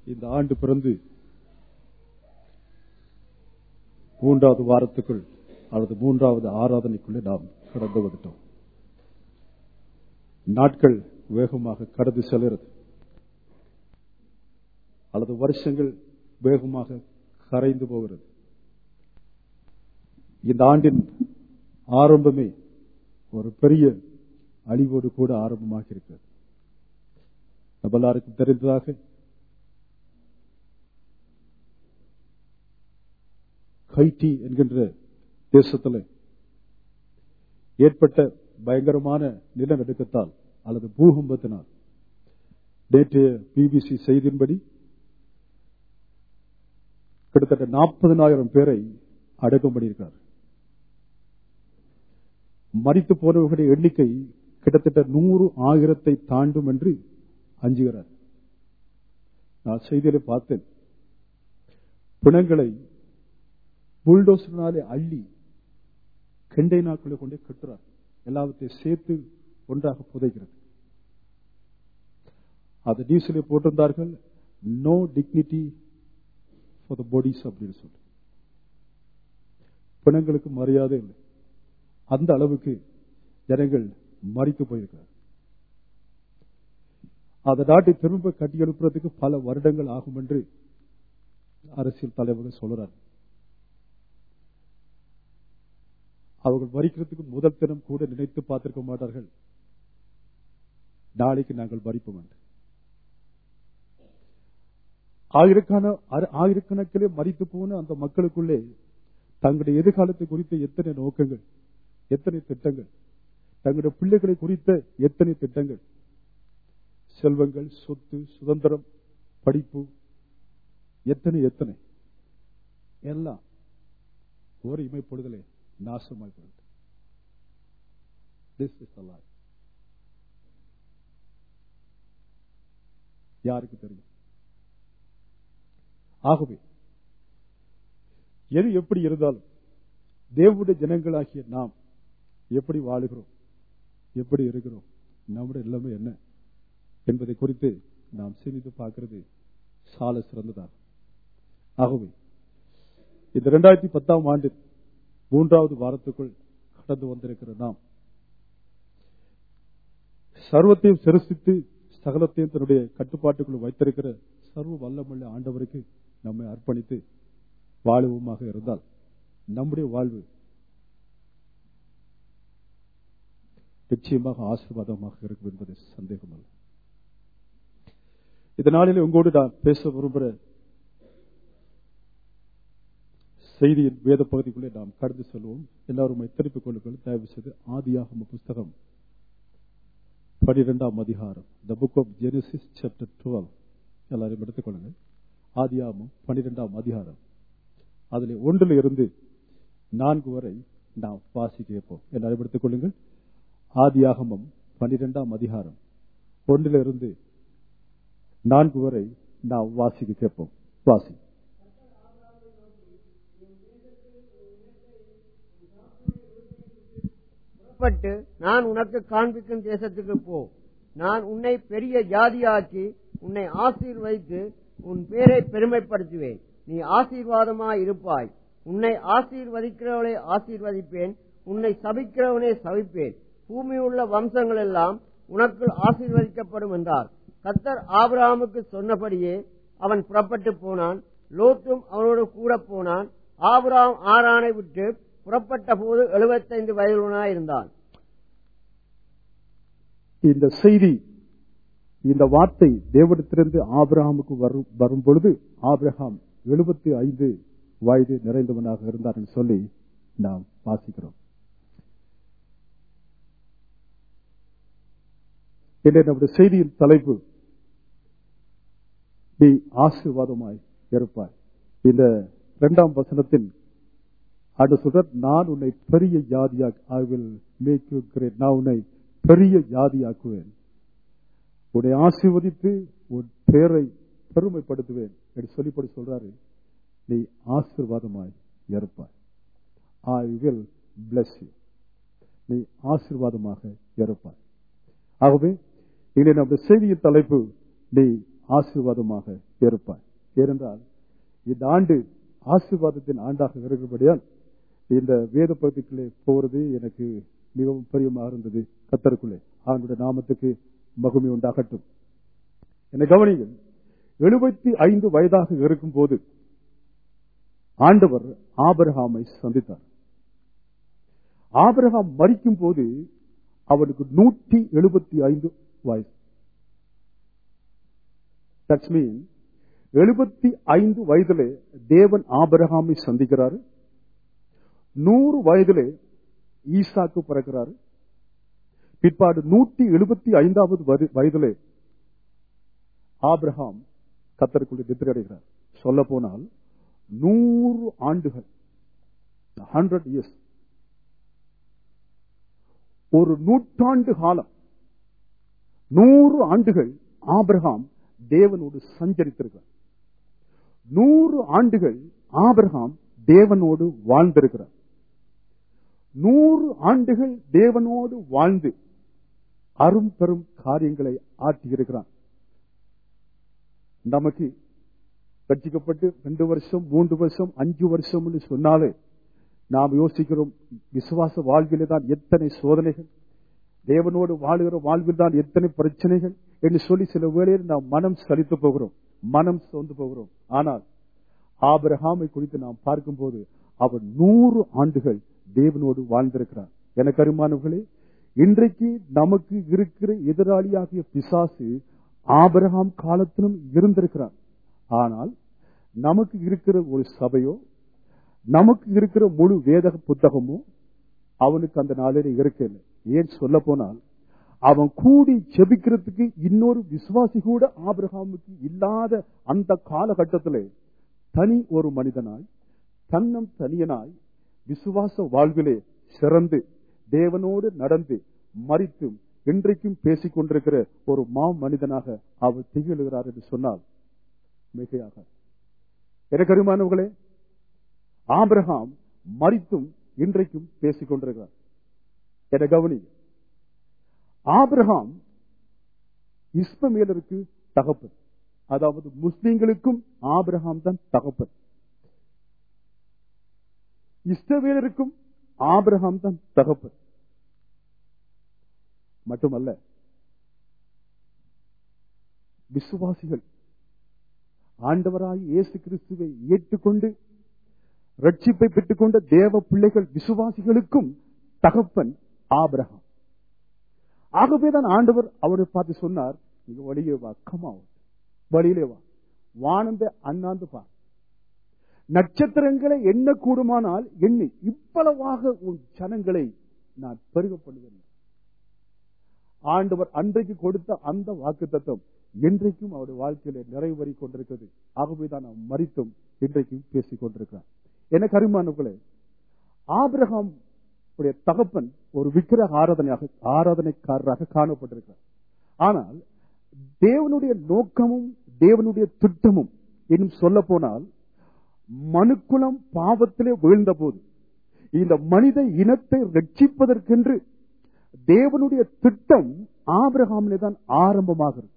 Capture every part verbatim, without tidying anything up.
இந்த ஆண்டு பிறந்து மூன்றாவது வாரத்துக்குள் அல்லது மூன்றாவது ஆராதனைக்குள்ளே நாம் கடந்து வந்துட்டோம். நாட்கள் வேகமாக கடந்து செல்கிறது அல்லது வருஷங்கள் வேகமாக கரைந்து போகிறது. இந்த ஆண்டின் ஆரம்பமே ஒரு பெரிய அழிவோடு கூட ஆரம்பமாக இருக்கிறது. நம்ம எல்லாருக்கும் தெரிந்ததாக ஹைட்டி என்கின்ற தேசத்தில் ஏற்பட்ட பயங்கரமான நிலநடுக்கத்தால் அல்லது பூகம்பத்தினால் நேற்றைய பிபிசி செய்தியின்படி கிட்டத்தட்ட நாற்பதனாயிரம் பேரை அடக்கம் பண்ணியிருக்கிறார். மரித்து போனவர்களுடைய எண்ணிக்கை கிட்டத்தட்ட நூறு ஆயிரத்தை தாண்டும் என்று அஞ்சுகிறார். நான் செய்தியிலே பார்த்தேன், பிணங்களை புல்டோசர்னாலே அள்ளி கண்டெய்னர்களை கொண்டே கட்டுறார். எல்லாவற்றையும் சேர்த்து ஒன்றாக புதைக்கிறது. அது நியூஸ்ல போட்டிருந்தார்கள், no dignity for the bodies அப்படின்னு சொல்லி. பிணங்களுக்கு மரியாதை இல்லை. அந்த அளவுக்கு ஜனங்கள் மரித்து போயிருக்கிறார். அந்த நாட்டை திரும்ப கட்டி எழுப்புறதுக்கு பல வருடங்கள் ஆகும் என்று அரசியல் தலைவர்கள் சொல்றார். அவர்கள் மரிக்கிறதுக்கு முதல் தினம் கூட நினைத்து பார்த்திருக்க மாட்டார்கள், நாளைக்கு நாங்கள் மரிப்போம் என்று. ஆயிரக்கான ஆயிரக்கணக்கிலே மரித்து போன அந்த மக்களுக்குள்ளே தங்களுடைய எதிர்காலத்தை குறித்த எத்தனை நோக்கங்கள், எத்தனை திட்டங்கள், தங்களுடைய பிள்ளைகளை குறித்த எத்தனை திட்டங்கள், செல்வங்கள், சொத்து, சுதந்திரம், படிப்பு, எத்தனை எத்தனை எல்லாம் ஒரு இமைப்பொழுதலே நாசமாய் போயிட்டு. This is the life. யாருக்கு தெரியும்? ஆகவே எது எப்படி இருந்தாலும் தேவனுடைய ஜனங்களாகிய நாம் எப்படி வாழுகிறோம், எப்படி இருக்கிறோம், நம்முடைய நிலைமை என்ன என்பதை குறித்து நாம் சிந்தித்து பார்க்கிறது சால சிறந்ததாக. ஆகவே இந்த இரண்டாயிரத்தி பத்தாம் ஆண்டு மூன்றாவது வாரத்துக்குள் கடந்து வந்திருக்கிற நாம் சர்வத்தையும் சிருஷ்டித்து சகலத்தையும் தன்னுடைய கட்டுப்பாட்டுக்குள் வைத்திருக்கிற சர்வ வல்லமுள்ள ஆண்டவருக்கு நம்மை அர்ப்பணித்து வாழுவோமாக இருந்தால் நம்முடைய வாழ்வு நிச்சயமாக ஆசீர்வாதமாக இருக்கும் என்பது சந்தேகம் அல்ல. இந்த நாளில் உங்களோடு நான் பேச விரும்புகிற செய்தியின் வேத பகுதிக்குள்ளே நாம் கடந்து செல்வோம். எல்லாரும் திருப்பிக் கொள்ளுங்கள் தயவு செய்து. ஆதியாகம புஸ்தகம் பனிரெண்டாம் அதிகாரம், the book of Genesis chapter twelve. எல்லாரும் எடுத்துக்கொள்ளுங்கள். ஆதியாகமம் பனிரெண்டாம் அதிகாரம், அதில் ஒன்றில் இருந்து நான்கு வரை நாம் வாசிக்க கேட்போம். எல்லாரும் எடுத்துக் கொள்ளுங்கள். ஆதியாகமம் பனிரெண்டாம் அதிகாரம் ஒன்றிலிருந்து நான்கு வரை நாம் வாசிக்க கேட்போம். வாசி. நான் உனக்கு காண்பிக்கும் தேசத்துக்கு போ. நான் உன்னை பெரிய ஜாதியாக்கி உன்னை ஆசீர்வதித்து உன் பேரை பெருமைப்படுத்துவேன். நீ ஆசீர்வாதமாய் இருப்பாய். உன்னை ஆசீர்வதிக்கிறவனை ஆசீர்வதிப்பேன், உன்னை சபிக்கிறவனே சபிப்பேன். பூமியுள்ள வம்சங்கள் எல்லாம் உனக்கு ஆசீர்வதிக்கப்படும் என்றார். கர்த்தர் ஆபிரகாமுக்கு சொன்னபடியே அவன் புறப்பட்டு போனான். லோத்தும் அவனோடு கூட போனான். ஆபிரகாம் ஆரானை விட்டு புறப்பட்ட போது எழுபத்தைந்து வயதுள்ளனாய் இருந்தான். இந்த செய்தி, இந்த வார்த்தை தேவனிடத்திலிருந்து ஆபிரகாமுக்கு வரும் பொழுது ஆபிரகாம் எழுபத்தி ஐந்து வயது நிறைந்தவனாக இருந்தார் என்று சொல்லி நாம் வாசிக்கிறோம். நம்முடைய செய்தியின் தலைப்பு, நீ ஆசீர்வாதமாய் இருப்பாய். இந்த இரண்டாம் வசனத்தின் அது சொல்ற, நான் உன்னை பெரிய ஜாதியாக I will make you great. நான் உன்னை பெரிய ஜாதியாக்குவேன், உன்னை ஆசீர்வதித்து உன் பேரை பெருமைப்படுத்துவேன் என்று சொல்லிப்படி சொல்றாரு. நீ ஆசீர்வாதமாய் இருப்பாய். I will bless you. நீ ஆசீர்வாதமாக இருப்பாய். ஆகவே இங்கே நம்முடைய செய்தியின் தலைப்பு, நீ ஆசீர்வாதமாக இருப்பாய். ஏனென்றால் இந்த ஆண்டு ஆசீர்வாதத்தின் ஆண்டாக இருக்கிறபடியால் இந்த வேத பகுதிக்குள்ளே போறது எனக்கு மிகவும் பிரியமாக இருந்தது. கர்த்தருக்குள்ளே அவனுடைய நாமத்துக்கு மகிமை உண்டாகட்டும். என்னை கவனிங்கள். எழுபத்தி ஐந்து வயதாக இருக்கும் போது ஆண்டவர் ஆபிரகாமை சந்தித்தார். ஆபிரகாம் மரிக்கும் போது அவனுக்கு நூற்றி எழுபத்தி ஐந்து வயசு. தட்ஸ் மீன் எழுபத்தி ஐந்து வயதிலே தேவன் ஆபிரகாமை சந்திக்கிறாரு. நூறு வயதிலே ஈசாக்கு பிறக்கிறாரு. பிற்பாடு நூற்றி எழுபத்தி ஐந்தாவது வயதிலே ஆபிரகாம் கர்த்தருக்குள்ளே நித்திரை அடைகிறார். சொல்ல போனால் நூறு ஆண்டுகள், ஹண்ட்ரட் இயர்ஸ், ஒரு நூற்றாண்டு காலம், நூறு ஆண்டுகள் ஆபிரகாம் தேவனோடு சஞ்சரித்திருக்கிறார். நூறு ஆண்டுகள் ஆபிரகாம் தேவனோடு வாழ்ந்திருக்கிறார். நூறு ஆண்டுகள் தேவனோடு வாழ்ந்து அரும் பெரும் காரியங்களை ஆற்றியிருக்கிறான். நமக்கு ரட்சிக்கப்பட்டு ரெண்டு வருஷம் மூன்று வருஷம் அஞ்சு வருஷம் என்று சொன்னாலே நாம் யோசிக்கிறோம், விசுவாச வாழ்விலே தான் எத்தனை சோதனைகள், தேவனோடு வாழ்கிற வாழ்வில் தான் எத்தனை பிரச்சனைகள் என்று சொல்லி சில வேளையில் நாம் மனம் சலித்து போகிறோம், மனம் சோர்ந்து போகிறோம். ஆனால் ஆபிரகாமை குறித்து நாம் பார்க்கும் போது அவர் நூறு ஆண்டுகள் தேவனோடு வாழ்ந்திருக்கிறார். எனக்கு அருமானவர்களே, இன்றைக்கு நமக்கு இருக்கிற எதிராளியாகிய பிசாசு ஆபிரகாம் காலத்திலும் இருந்திருக்கிறார். ஆனால் நமக்கு இருக்கிற ஒரு சபையோ நமக்கு இருக்கிற முழு வேத புத்தகமோ அவனுக்கு அந்த நாளிலே இருக்கல. ஏன் சொல்ல போனால் அவன் கூடி ஜெபிக்கிறதுக்கு இன்னொரு விசுவாசி கூட ஆபிரகாமுக்கு இல்லாத அந்த காலகட்டத்திலே தனி ஒரு மனிதனாய் தன்னம் தனியனாய் விசுவாச வாழ்விலே சிறந்து தேவனோடு நடந்து மரித்தும் இன்றைக்கும் பேசிக் கொண்டிருக்கிற ஒரு மா மனிதனாக அவர் திகழ்கிறார் என்று சொன்னால் மிகையாக. எனக்கு அருமானவர்களே, ஆபிரகாம் மரித்தும் இன்றைக்கும் பேசிக் கொண்டிருக்கிறார். என கவனி, ஆபிரகாம் இஸ்மவேலருக்கு தகப்பன், அதாவது முஸ்லிம்களுக்கும் ஆபிரகாம் தான் தகப்பன், இஸ்ரவேலருக்கும் ஆபிரகாம் தான் தகப்பன். மட்டுமல்ல, விசுவாசிகள் ஆண்டவராய் இயேசு கிறிஸ்துவை ஏற்றுக்கொண்டு ரட்சிப்பை பெற்றுக் கொண்ட தேவ பிள்ளைகள் விசுவாசிகளுக்கும் தகப்பன் ஆபிரகாம். ஆகவேதான் ஆண்டவர் அவரை பார்த்து சொன்னார், நீங்க வழியே வா, கமா வழியிலே வா, வானந்த அண்ணாந்து பா, நட்சத்திரங்களை எண்ண கூடுமானால் எண்ணி இவ்வளவாக உன் ஜனங்களை நான் பெருக பண்ணுவேன். ஆண்டவர் அன்றைக்கு கொடுத்த அந்த வாக்குத்தத்தம் இன்றைக்கும் அவருடைய வாழ்க்கையில நிறைவேறி கொண்டிருக்கிறது. ஆகவேதான் நாம் மரித்தும் இன்றைக்கும் பேசிக் கொண்டிருக்கிறார். எனக்கு அருமானவர்களே, ஆபிரகாம் தகப்பன் ஒரு விக்கிரக ஆராதனையாக ஆராதனைக்காரராக காணப்பட்டிருக்கிறார். ஆனால் தேவனுடைய நோக்கமும் தேவனுடைய திட்டமும் இன்னும் சொல்ல போனால் மனுக்குலம் பாவத்திலே வீழ்ந்த போது இந்த மனித இனத்தை ரட்சிப்பதற்கென்று தேவனுடைய திட்டம் ஆபிரகாமிலே தான் ஆரம்பமாகிறது.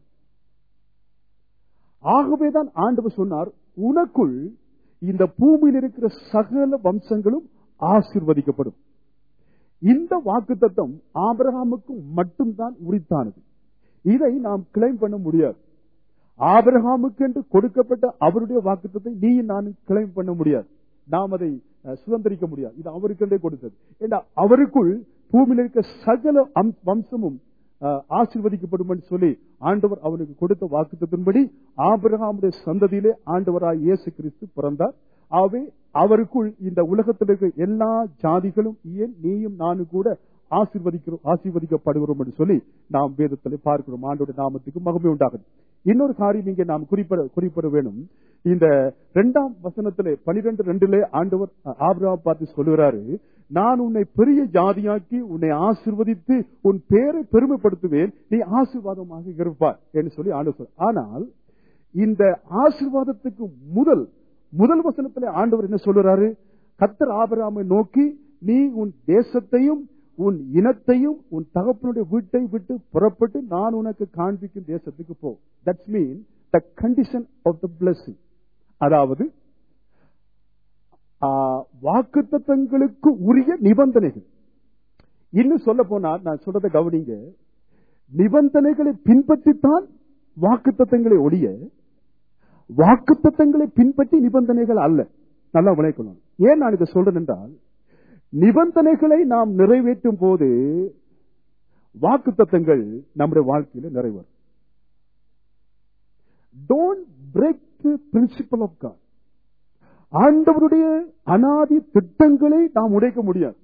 ஆகவேதான் ஆண்டவர் சொன்னார், உனக்குள் இந்த பூமியில் இருக்கிற சகல வம்சங்களும் ஆசீர்வதிக்கப்படும். இந்த வாக்குத்தத்தம் ஆபிரகாமுக்கு மட்டும்தான் உரித்தானது. இதை நாம் கிளைம் பண்ண முடியாது. ஆபிரகாமுக்கு என்று கொடுக்கப்பட்ட அவருடைய வாக்குத்தத்தை நீ நானும் கிளைம் பண்ண முடியாது. நாம் அதை சுதந்திரிக்க முடியாது. இது அவருக்கென்றே கொடுத்தது. ஏன்னா அவருக்குள் பூமியில் இருக்க சகல வம்சமும் ஆசீர்வதிக்கப்படும் என்று சொல்லி ஆண்டவர் அவனுக்கு கொடுத்த வாக்குத்தத்தின்படி ஆபிரகாமுடைய சந்ததியிலே ஆண்டவராய் இயேசு கிறிஸ்து பிறந்தார். ஆகவே அவருக்குள் இந்த உலகத்தில் இருக்க எல்லா ஜாதிகளும் ஏன் நீயும் நானும் கூட ஆசீர்வதிக்கிறோம் ஆசீர்வதிக்கப்படுகிறோம் என்று சொல்லி நாம் வேதத்திலே பார்க்கிறோம். ஆண்டவருடைய நாமத்துக்கு மகிமை உண்டாகும். இன்னொரு காரியம் இங்கே நாம் குறிப்பிட குறிப்பிட வேண்டும். இந்த இரண்டாம் வசனத்திலே பனிரெண்டு ரெண்டிலே ஆண்டவர் ஆபிரகாம் பார்த்து சொல்லுகிறாரு, நான் உன்னை பெரிய ஜாதியாக்கி உன்னை ஆசீர்வதித்து உன் பேரை பெருமைப்படுத்துவேன், நீ ஆசீர்வாதமாக இருப்பாய் என்று சொல்லி ஆண்டவர். ஆனால் இந்த ஆசீர்வாதத்துக்கு முதல் முதல் வசனத்திலே ஆண்டவர் என்ன சொல்லுறாரு? கர்த்தர் ஆபிரகாமை நோக்கி, நீ உன் தேசத்தையும் உன் இனத்தையும் உன் தகப்பனுடைய வீட்டை விட்டு புறப்பட்டு நான் உனக்கு காண்பிக்கும் தேசத்துக்கு போ. That's mean the condition of the blessing. அதாவது வாக்குத்தத்தங்களுக்கு உரிய நிபந்தனைகள். இன்னும் சொல்ல போனா நான் சொல்றதை கவனிங்க, நிபந்தனைகளை பின்பற்றித்தான் வாக்குத்தத்தங்களை ஒழிய வாக்குத்தத்தங்களை பின்பற்றி நிபந்தனைகள் அல்ல. நல்லா விளைக்கணும். ஏன் நான் இதை சொல்றேன் என்றால், நிபந்தனைகளை நாம் நிறைவேற்றும் போது வாக்குத்தத்தங்கள் நம்முடைய வாழ்க்கையில நிறைவேறும். Don't break the principle of God. ஆண்டவருடைய அனாதி திட்டங்களை நாம் உடைக்க முடியாது.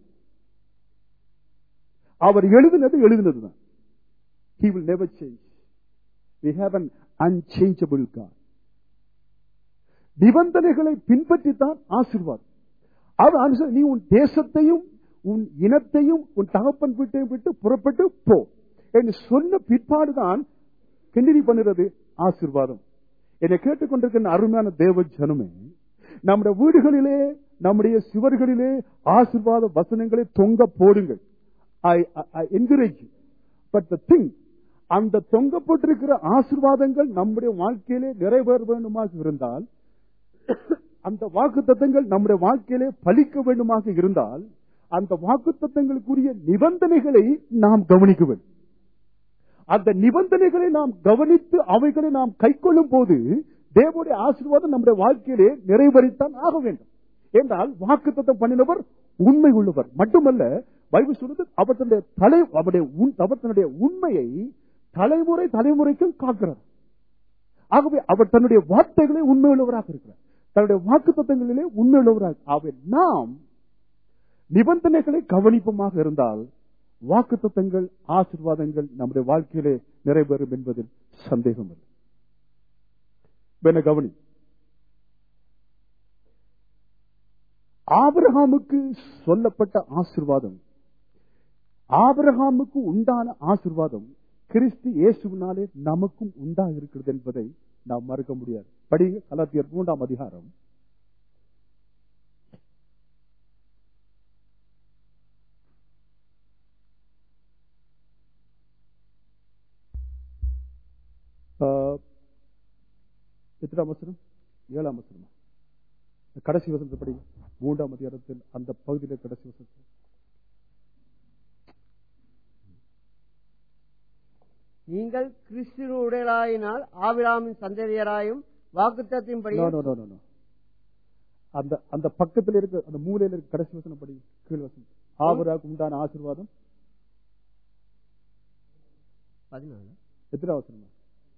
அவர் எழுதினது எழுதினதுதான். He will never change. We have an unchangeable God. நிபந்தனைகளை பின்பற்றித்தான் ஆசீர்வாதம். அது நீ உன் தேசத்தையும் உன் இனத்தையும் உன் தகப்பன் வீட்டையும் விட்டு புறப்பட்டு போ என்று சொன்ன பிற்பாடுதான் கண்டினியூ பண்ணுறது ஆசீர்வாதம். என்னை கேட்டுக்கொண்டிருக்கிற அருமையான தேவ ஜனமே, நம்முடைய வீடுகளிலே நம்முடைய சுவர்களிலே ஆசீர்வாத வசனங்களை தொங்க போடுங்கள். I encourage you. But the thing, அந்த தொங்கப்பட்டிருக்கிற ஆசீர்வாதங்கள் நம்முடைய வாழ்க்கையிலே நிறைவேற வேண்டுமாக இருந்தால், அந்த வாக்குத்தத்தங்கள் நம்முடைய வாழ்க்கையிலே பலிக்க வேண்டுமாக இருந்தால், அந்த வாக்குத்தத்தங்களுக்குரிய நிபந்தனைகளை நாம் கவனிக்க வேண்டும். அந்த நிபந்தனைகளை நாம் கவனித்து அவைகளை நாம் கைக்கொள்ளும் போது தேவனுடைய ஆசீர்வாதம் நம்முடைய வாழ்க்கையிலே நிறைவேறித்தான் ஆக வேண்டும். என்றால் வாக்குத்தத்தம் பண்ணினவர் உண்மை உள்ளவர் மட்டுமல்ல, பைபிள் சொல்றது அவர் தன்னுடைய தலை அவருடைய அவர் தன்னுடைய உண்மையை தலைமுறை தலைமுறைக்கும் காக்கிறார். ஆகவே அவர் தன்னுடைய வார்த்தைகளை உண்மை உள்ளவராக இருக்கிறார், தன்னுடைய வாக்குத்தத்தங்களிலே உண்மை உள்ளவராக. ஆகவே நாம் நிபந்தனைகளை கவனிப்பமாக இருந்தால் வாக்குத்தத்தங்கள் ஆசீர்வாதங்கள் நம்முடைய வாழ்க்கையிலே நிறைவேறும் என்பதில் சந்தேகம் இல்லை. கவனி, ஆபிரகாமுக்கு சொல்லப்பட்ட ஆசீர்வாதம், ஆபிரகாமுக்கு உண்டான ஆசீர்வாதம் கிறிஸ்து இயேசுவினாலே நமக்கும் உண்டாக இருக்கிறது என்பதை நாம் மறக்க முடியாது. படிங்க கலாத்தியர் மூன்றாம் அதிகாரம் எத்தனாம் வசனம்? ஏழாம் வசனம். கடைசி வசனத்தை படிங்க. மூன்றாம் அதிகாரத்தில் அந்த பகுதியில் கடைசி வசனம். நீங்கள் கிறிஸ்துவுடையராயினால் ஆபிரகாமின் சந்ததியராயும் வாக்குத்தத்தின்படி. அந்த அந்த பக்கத்தில் இருக்க அந்த மூலையில் இருக்க கடைசி வசனம் படிங்க. கீழ் வசனம். ஆபிரகாமுக்கு உண்டான ஆசீர்வாதம் பதினாலு. எத்தனாம் வசனம்?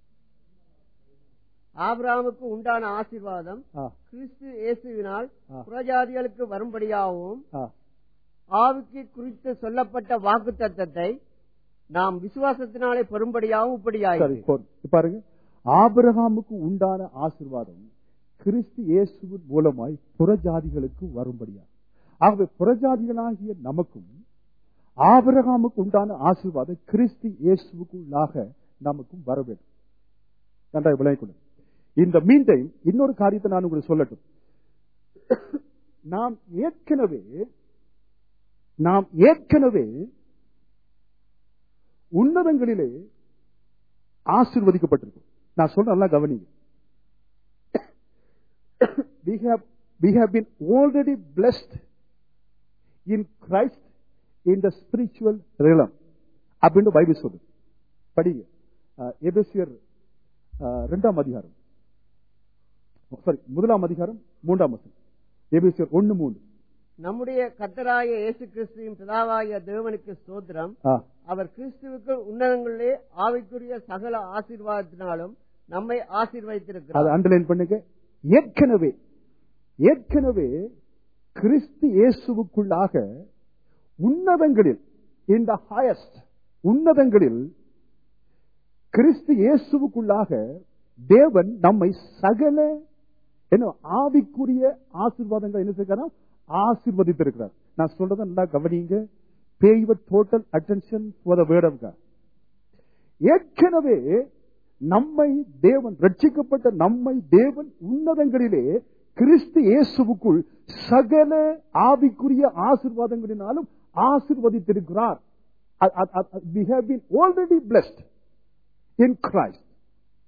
ஆபிரகாமுக்கு உண்டான ஆசீர்வாதம் கிறிஸ்து இயேசுவினால் புறஜாதிகளுக்கு வரும்படியாகவும் ஆவிக்கு குறித்து சொல்லப்பட்ட வாக்குத்தத்தத்தை நாம் விசுவாசத்தினாலே பெறும்படியாகவும் இப்படியாகும். பாருங்க, ஆபிரகாமுக்கு உண்டான ஆசீர்வாதம் கிறிஸ்து இயேசுவின் மூலமாய் புறஜாதிகளுக்கு வரும்படியா. ஆகவே புறஜாதிகளாகிய நமக்கும் ஆபிரகாமுக்கு உண்டான ஆசீர்வாதம் கிறிஸ்து இயேசுவுக்குள்ளாக நமக்கும் வர வேண்டும். நன்றாக விளையாட. இந்த மீண்டும் இன்னொரு காரியத்தை நான் உங்களுக்கு சொல்லட்டும். நாம் ஏற்கனவே நாம் ஏற்கனவே உன்னதங்களிலே ஆசீர்வதிக்கப்பட்டிருக்கும். நான் சொல்ற நல்லா கவனிங்க. we have we have been already blessed in Christ in the spiritual realm அப்படின்னு பைபிள் சொல்லுது. படிங்க எபேசியர் இரண்டாம் அதிகாரம், சாரி முதலாம் அதிகாரம் மூன்றாம் வசனம். எபேசியர் ஒன்று மூன்று. நம்முடைய கர்த்தராகிய இயேசு கிறிஸ்துவின் பிதாவாகிய தேவனுக்கு ஸ்தோத்திரம். அவர் கிறிஸ்துவுக்கு உன்னதங்களிலே ஆவிக்குரிய சகல ஆசீர்வாதத்தினாலும் நம்மை ஆசீர்வதித்திருக்கிறார். அதை அண்டர்லைன் பண்ணுங்க. ஏற்கனவே ஏற்கனவே கிறிஸ்து இயேசுவுக்குள்ளாக உன்னதங்களில், in the highest உன்னதங்களில் கிறிஸ்து இயேசுவுக்குள்ளாக தேவன் நம்மை சகல என்ன ஆவிக்குரிய ஆசீர்வாதங்கள் என்ன செய்கிறார்? ஆசீர்வதித்திருக்கிறார். நான் சொல்றதை நல்லா கவனிங்க. Pay your total attention for the word of God. ஏற்கனவே நம்மை தேவன், ரட்சிக்கப்பட்ட நம்மை தேவன் உன்னதங்களிலே கிறிஸ்து இயேசுவுக்குள் சகல ஆவிக்குரிய ஆசீர்வாதங்களினாலும் ஆசீர்வதித்திருக்கிறார். We have been already blessed in Christ.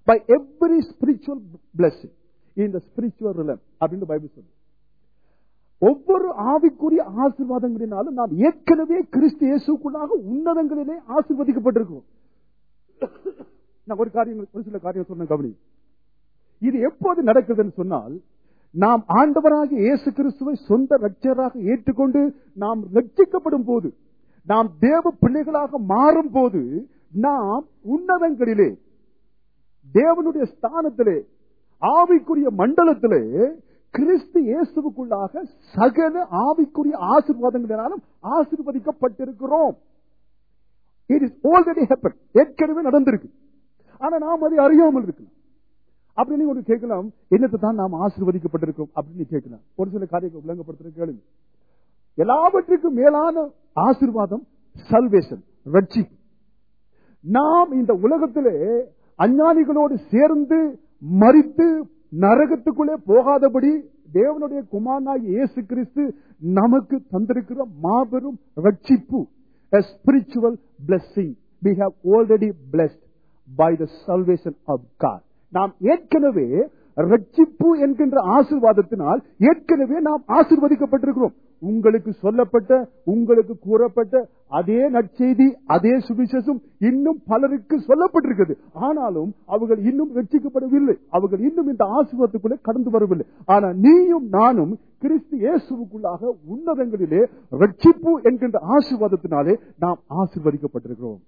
by every spiritual blessing in the spiritual realm அப்படின்னு பைபிள் சொல்லுது. ஒவ்வொரு ஆவிக்குரிய ஆசீர்வாதங்களினாலும் நாம் ஏற்கனவே கிறிஸ்து இயேசுக்குள்ளாக உன்னதங்களிலே ஆசீர்வதிக்கப்பட்டிருக்கிறோம். நான் ஒரு காரியம் ஒரு சில காரியம் சொன்ன கவனி. இது எப்போது நடக்குதுன்னு சொன்னால், நாம் ஆண்டவராகிய இயேசு கிறிஸ்துவை சொந்த இரட்சகராக ஏற்றுக்கொண்டு நாம் ரட்சிக்கப்படும் போது, நாம் தேவ பிள்ளைகளாக மாறும் போது, நாம் உன்னதங்களிலே தேவனுடைய ஸ்தானத்திலே ஆவிக்குரிய மண்டலத்திலே கிறிஸ்து இயேசுவுக்குள்ளாக சகல ஆவிக்குரிய ஆசீர்வாதங்களினாலும் ஆசீர்வதிக்கப்பட்டிருக்கிறோம். It is already happened. ஏற்கனவே நடந்திருக்கு. ஆனா நாம் அதை அறியாமல் இருக்கலாம். அப்படின்னு ஒரு கேட்கலாம், என்னத்தை தான் நாம் ஆசீர்வதிக்கப்பட்டிருக்கோம் அப்படின்னு கேட்கலாம். ஒரு சில காரியங்களை விளங்கப்படுத்துற கேளுங்க. எல்லாவற்றுக்கும் மேலான ஆசீர்வாதம் சல்வேஷன், ரட்சிப்பு. நாம் இந்த உலகத்திலே அஞ்ஞானிகளோடு சேர்ந்து மரித்து நரகத்துக்குள்ளே போகாதபடி தேவனுடைய குமாரனாகிய இயேசு கிறிஸ்து நமக்கு தந்திருக்கிற மாபெரும் ரட்சிப்பு, a spiritual blessing. We have already blessed by the salvation of God. நாம் ஏற்கனவே ரட்சிப்பு என்கின்ற ஆசீர்வாதத்தினால் ஏற்கனவே நாம் ஆசீர்வதிக்கப்பட்டிருக்கிறோம். உங்களுக்கு சொல்லப்பட்ட, உங்களுக்கு கூறப்பட்ட அதே நற்செய்தி, அதே சுவிசேஷம் இன்னும் பலருக்கு சொல்லப்பட்டிருக்கிறது. ஆனாலும் அவர்கள் இன்னும் ரட்சிக்கப்படவில்லை. அவர்கள் இன்னும் இந்த ஆசீர்வாதத்துக்குள்ளே கடந்து வரவில்லை. ஆனா நீயும் நானும் கிறிஸ்து இயேசுவுக்குள்ளாக உன்னதங்களிலே ரட்சிப்பு என்கின்ற ஆசீர்வாதத்தினாலே நாம் ஆசீர்வதிக்கப்பட்டிருக்கிறோம்.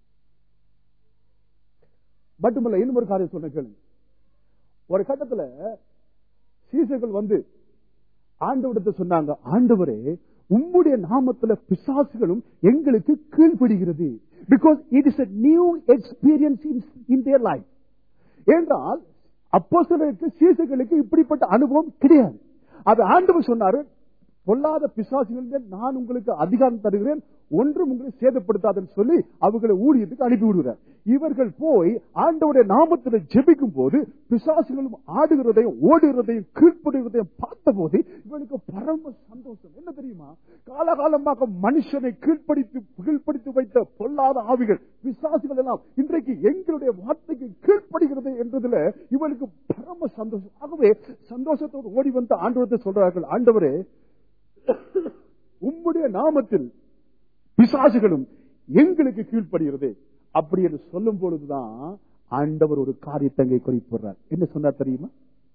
மட்டுமல்ல, இன்னும் ஒரு காரியம் சொன்ன கேளுங்க. ஒரு கட்டத்துல சீசர்கள் வந்து ஆண்டவரிடத்தை சொன்னாங்க, ஆண்டவரே, உம்முடைய நாமத்துல பிசாசுகளும் எங்களுக்கு கீழ்ப்படுகிறது. Because it is a new experience in their life. என்றால் அப்போஸ்தலருக்கு சீசர்களுக்கு இப்படிப்பட்ட அனுபவம் கிடையாது. அது ஆண்டவர் சொன்னாரு, பொல்லாத பிசாசுகள் நான் உங்களுக்கு அதிகாரம் தருகிறேன், ஒன்றும் உங்களை சேதப்படுத்தாதுன்னு சொல்லி அவர்களை ஊழியத்துக்கு அனுப்பி விடுகிறார். இவர்கள் போய் ஆண்டவருடைய நாமத்தில் ஜெபிக்கும் போது பிசாசுகளும் ஆடுகிறதையும் ஓடுகிறதையும் கீழ்ப்படுகிறதையும் பார்த்த போது இவனுக்கு பரம சந்தோஷம். என்ன தெரியுமா? காலகாலமாக மனுஷனை கீழ்ப்படுத்தி கீழ்ப்படுத்தி வைத்த பொல்லாத ஆவிகள், பிசாசுகள் எல்லாம் இன்றைக்கு எங்களுடைய வார்த்தைக்கு கீழ்ப்படுகிறது என்றதுல இவனுக்கு பரம சந்தோஷம். ஆகவே சந்தோஷத்தோடு ஓடி வந்து ஆண்டவரத்தை சொல்றார்கள், ஆண்டவரே, உம்முடைய நாமத்தில் பிசாசுகளும் எங்களுக்கு கீழ்ப்படுகிறது. அப்படி என்று சொல்லும் பொழுதுதான் ஆண்டவர் ஒரு காரியத்தை குறிப்பிடுறார். என்ன சொன்னார் தெரியுமா?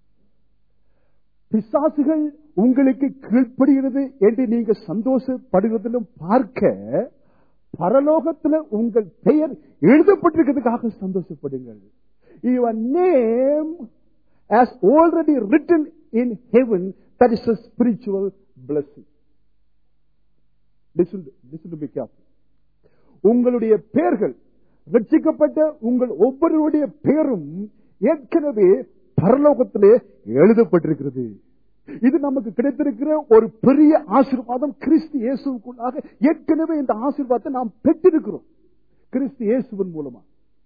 பிசாசுகள் உங்களுக்கு கீழ்ப்படுகிறது என்று நீங்க சந்தோஷப்படுகிறதிலும் பார்க்க பரலோகத்தில் உங்கள் பெயர் எழுதப்பட்டிருக்கிறதுக்காக சந்தோஷப்படுங்கள். Your name has already written in heaven. That is a spiritual blessing. Listen, listen to me carefully. உங்களுடைய பெயர்கள், ரட்சிக்கப்பட்ட உங்கள் ஒவ்வொருவருடைய பெயரும் ஏற்கனவே பரலோகத்திலே எழுதப்பட்டிருக்கிறது. இது நமக்கு கிடைத்திருக்கிற ஒரு பெரிய ஆசீர்வாதம். கிறிஸ்து இயேசுவுக்குள்ளாக ஏற்கனவே இந்த ஆசீர்வாதத்தை நாம் பெற்றிருக்கிறோம், கிறிஸ்து இயேசுவின் மூலமா.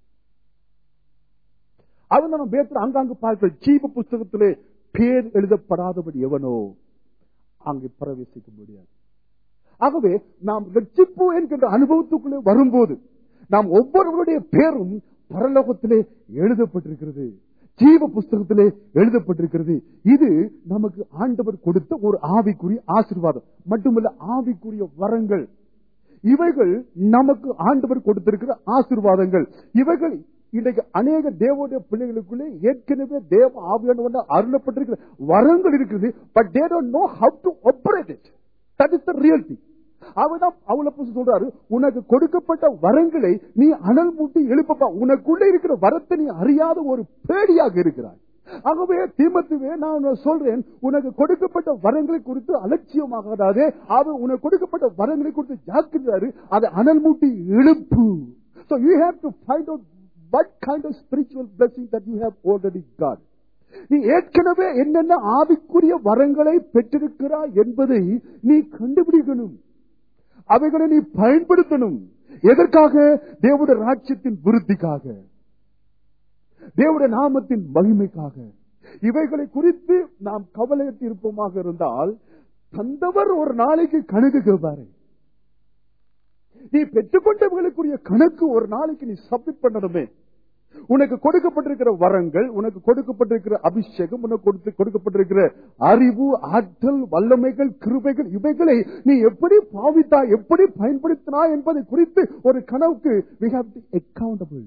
அது நம்ம பேசுற அங்காங்கு பார்க்கிற ஜீவ புஸ்தகத்திலே பேர் எழுதப்படாதபடி எவனோ அங்கு பிரவேசிக்க முடியாது. ஆகவே நாம் ரட்சிப்பு என்கின்ற அனுபவத்துக்குள்ளே வரும்போது நாம் ஒவ்வொருவருடைய பேரும் பரலோகத்திலே எழுதப்பட்டிருக்கிறது, ஜீவ புஸ்தகத்திலே எழுதப்பட்டிருக்கிறது. இது நமக்கு ஆண்டவர் கொடுத்த ஒரு ஆவிக்குரிய ஆசீர்வாதம். மட்டுமல்ல, ஆவிக்குரிய வரங்கள். இவைகள் நமக்கு ஆண்டவர் கொடுத்திருக்கிற ஆசீர்வாதங்கள். இவைகள் இன்றைக்கு அநேக தேவனுடைய பிள்ளைகளுக்குள்ளே ஏற்கனவே தேவ ஆவியானவரால் அருளப்பட்டிருக்கிற வரங்கள் இருக்குது. But they don't know how to operate it. That is the reality. அவதான் அவளை சொல்றாரு, உனக்கு கொடுக்கப்பட்ட வரங்களை நீ அனல் மூட்டி எழுப்பப்பா. உனக்குள்ளே இருக்கிற வரத்தை நீ அறியாத ஒரு பேடியாக இருக்கிறாய். ஆகவே தீமோத்தேயுவே, நான் சொல்றேன், உனக்கு கொடுக்கப்பட்ட வரங்களை குறித்து அலட்சியமாகாதே. அவர் உனக்கு கொடுக்கப்பட்ட வரங்களை குறித்து ஜாக்கிரதாரு, அதை அனல் மூட்டி எழுப்பு. So you have to find out what kind of spiritual blessing that you have already got. நீ ஏற்கனவே என்னென்ன ஆவிக்குரிய வரங்களை பெற்றிருக்கிறாய் என்பதை நீ கண்டுபிடிக்கணும். அவைகளை நீ பயன்படுத்தணும். எதற்காக? தேவனுடைய ராஜ்யத்தின் விருத்திக்காக, தேவனுடைய நாமத்தின் மகிமைக்காக. இவைகளை குறித்து நாம் கவலையற்று இருப்போமாக இருந்தால் தந்தவர் ஒரு நாளைக்கு கணக்கு கேட்பாரு. நீ பெற்றுக்கொண்டவர்களுக்குரிய கணக்கு ஒரு நாளைக்கு நீ சப்மிட் பண்ணணுமே. உனக்கு கொடுக்கப்பட்டிருக்கிற வரங்கள், உனக்கு கொடுக்கப்பட்டிருக்கிற அபிஷேகம், உனக்கு கொடுத்து கொடுக்கப்பட்டிருக்கிற அறிவு, ஆற்றல், வல்லமைகள், கிருபைகள், இவைகளை நீ எப்படி பாவித்தா, எப்படி பயன்படுத்தினா என்பதை குறித்து ஒரு கனவுக்கு we have to be accountable.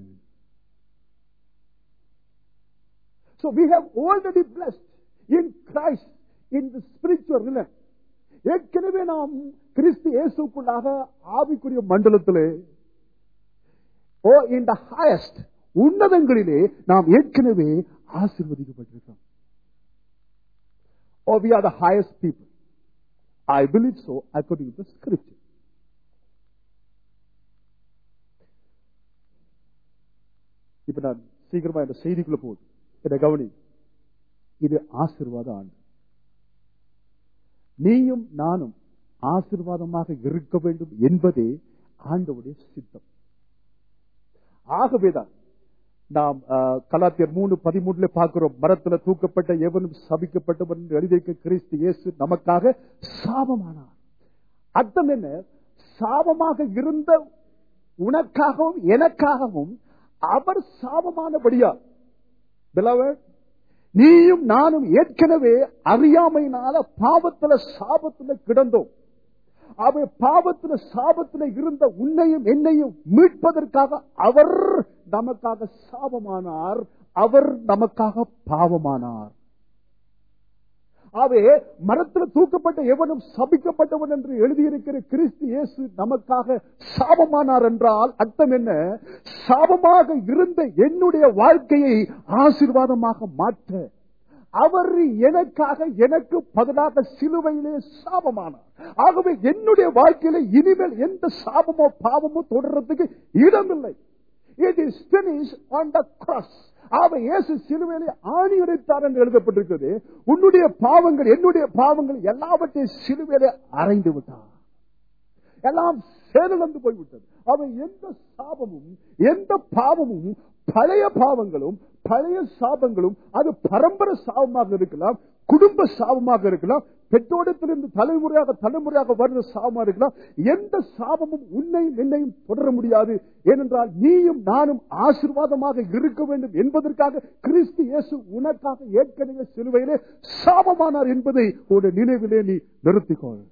So we have already blessed in Christ in the spiritual realm. ஏற்கனவே நாம் கிறிஸ்து இயேசுக்குள்ளாக ஆவிக்குரிய மண்டலத்திலே ஓ in the highest உன்னதங்களிலே நாம் ஏற்கனவே ஆசீர்வதிக்கப்பட்டிருக்கிறோம். Oh, we are the highest people. I believe so according to the scripture. இப்ப நான் சீக்கிரமா இந்த செய்திக்குள்ள போகுது. இதை கவனி. இது ஆசீர்வாத ஆண்டு. நீயும் நானும் ஆசீர்வாதமாக இருக்க வேண்டும் என்பதே ஆண்டவருடைய சித்தம். ஆகவேதான் நாம் கலாத்தியர் மூணு பதிமூணுல பார்க்கிறோம், மரத்துல தூக்கப்பட்ட எவனும் சபிக்கப்பட்டவன் எழுதியிருக்க கிறிஸ்து இயேசு நமக்காக சாபமானார். அர்த்தம் என்ன? சாபமாக இருந்த உனக்காகவும் எனக்காகவும் அவர் சாபமானபடியா நீயும் நானும் ஏற்கனவே அறியாமையினால பாவத்துல சாபத்துல கிடந்தோம். அவை பாவத்துல சாபத்துல இருந்த உன்னையும் என்னையும் மீட்பதற்காக அவர் நமக்காக சாபமானார், அவர் நமக்காக பாவமானார். அவை மரத்தில் தூக்கப்பட்ட எவனும் சபிக்கப்பட்டவன் என்று எழுதியிருக்கிற கிறிஸ்து இயேசு நமக்காக சாபமானார் என்றால் அர்த்தம் என்ன? சாபமாக இருந்த என்னுடைய வாழ்க்கையை ஆசீர்வாதமாக மாற்ற அவர் எனக்காக எனக்கு பதிலாக சிலுவையிலே சாபமானார். ஆகவே என்னுடைய வாழ்க்கையில இனிமேல் எந்த சாபமோ பாவமோ தொடர்றதுக்கு இடமில்லை. It is finished on the cross. அவர் இயேசு சிலுவையிலே ஆணி அடித்தார் என்று எழுதப்பட்டிருக்கிறது. உன்னுடைய பாவங்கள், என்னுடைய பாவங்கள் எல்லாவற்றையும் சிலுவையிலே அறைந்து விட்டார். எல்லாம் செயலிழந்து போய்விட்டது. அவன் எந்த சாபமும் எந்த பாவமும், பழைய பாவங்களும் பழைய சாபங்களும், அது பரம்பரை சாபமாக இருக்கலாம், குடும்ப சாபமாக இருக்கலாம், பெற்றோடத்திலிருந்து தலைமுறையாக தலைமுறையாக வருகிற சாபமாக இருக்கலாம். எந்த சாபமும் உன்னையும் என்னையும் தொடர முடியாது. ஏனென்றால் நீயும் நானும் ஆசீர்வாதமாக இருக்க வேண்டும் என்பதற்காக கிறிஸ்து இயேசு உனக்காக ஏற்கனவே சிலுவையிலே சாபமானார் என்பதை ஒரு நினைவிலே நீ நிறுத்திக்கொள்.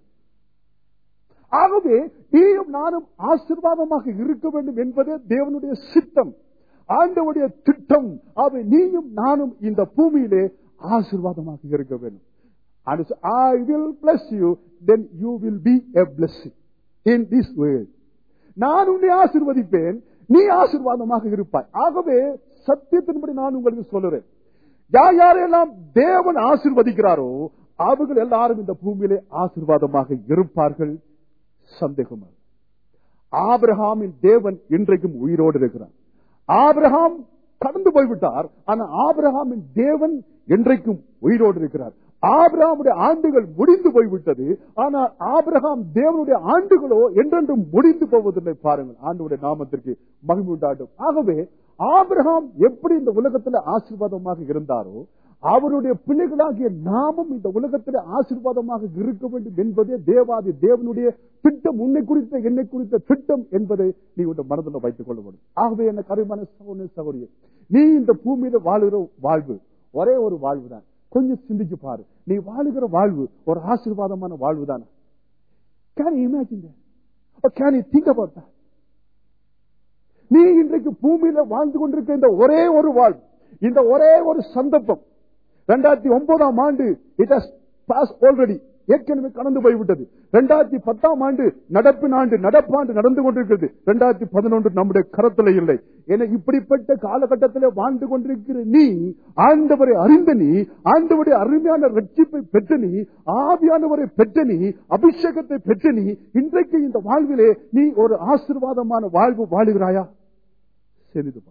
ஆகவே நீயும் நானும் ஆசீர்வாதமாக இருக்க வேண்டும் என்பதே தேவனுடைய சித்தம், ஆண்டவருடைய திட்டம். அவை நீயும் நானும் இந்த பூமியிலே ஆசீர்வாதமாக இருக்க வேண்டும். I will bless you, then you will be a blessing in this world. நான் உன்னை ஆசீர்வதிப்பேன், நீ ஆசீர்வாதமாக இருப்பாய். ஆகவே சத்தியத்தின்படி நான் உங்களுக்கு சொல்லுறேன், யார் யாரெல்லாம் தேவன் ஆசீர்வதிக்கிறாரோ அவர்கள் எல்லாரும் இந்த பூமியிலே ஆசீர்வாதமாக இருப்பார்கள். சந்தேகமா? ஆபிரகாமின் தேவன் இன்றைக்கும் உயிரோடு இருக்கிறார். ஆபிரகாம் கடந்து போய்விட்டார், ஆனா ஆபிரகாமின் தேவன் என்றைக்கும் உயிரோடு இருக்கிறார். ஆபிரகாமுடைய ஆண்டுகள் முடிந்து போய்விட்டது, ஆனால் ஆபிரகாம் தேவனுடைய ஆண்டுகளோ என்றென்றும் முடிந்து போவதில்லை. பாருங்கள், ஆண்டவருடைய நாமத்திற்கு மகிமை உண்டாட்டும். ஆகவே ஆபிரகாம் எப்படி இந்த உலகத்தில் ஆசீர்வாதமாக இருந்தாரோ அவருடைய பிள்ளைகளாகிய நாமும் இந்த உலகத்தில் ஆசீர்வாதமாக இருக்க வேண்டும் என்பதே தேவாதி தேவனுடைய திட்டம். உன்னை குறித்த என்னை குறித்த திட்டம் என்பதை நீ உன் மனதில் வைத்துக் கொள்ள வேண்டும். ஆகவே என்ன கருமான சகோதர சகோதரியே, நீ இந்த பூமியில வாழுகிற வாழ்வு ஒரே ஒரு வாழ்வு தான். கொஞ்சம் சிந்திச்சு பாரு, நீ வாழுகிற வாழ்வு ஒரு ஆசீர்வாதமான வாழ்வு தானே? Can you imagine that? Or can you think about that? நீ இன்றைக்கு பூமியில வாழ்ந்து கொண்டிருக்க இந்த ஒரே ஒரு வாழ்வு, இந்த ஒரே ஒரு சந்தர்ப்பம் இரண்டாயிரத்தி ஒன்பதாம் ஆண்டு இட் ஹஸ் பாஸ் ஆல்ரெடி, ஏற்கனவே கடந்து போய்விட்டது. இரண்டாயிரத்தி பத்தாம் ஆண்டு நடப்பின் ஆண்டு நடப்பாண்டு நடந்து கொண்டிருக்கிறது. இரண்டாயிரத்தி பதினொன்று நம்முடைய கரத்தில் இல்லை. என இப்படிப்பட்ட காலகட்டத்தில் வாழ்ந்து கொண்டிருக்கிற நீ, ஆண்டவரை அறிந்த நீ, ஆண்டவருடைய அருமையான ரட்சிப்பை பெற்ற நீ, ஆவியானவரை பெற்ற நீ, அபிஷேகத்தை பெற்ற நீ, இன்றைக்கு இந்த வாழ்விலே நீ ஒரு ஆசீர்வாதமான வாழ்வு வாழுகிறாயா? சரிதுப்பா.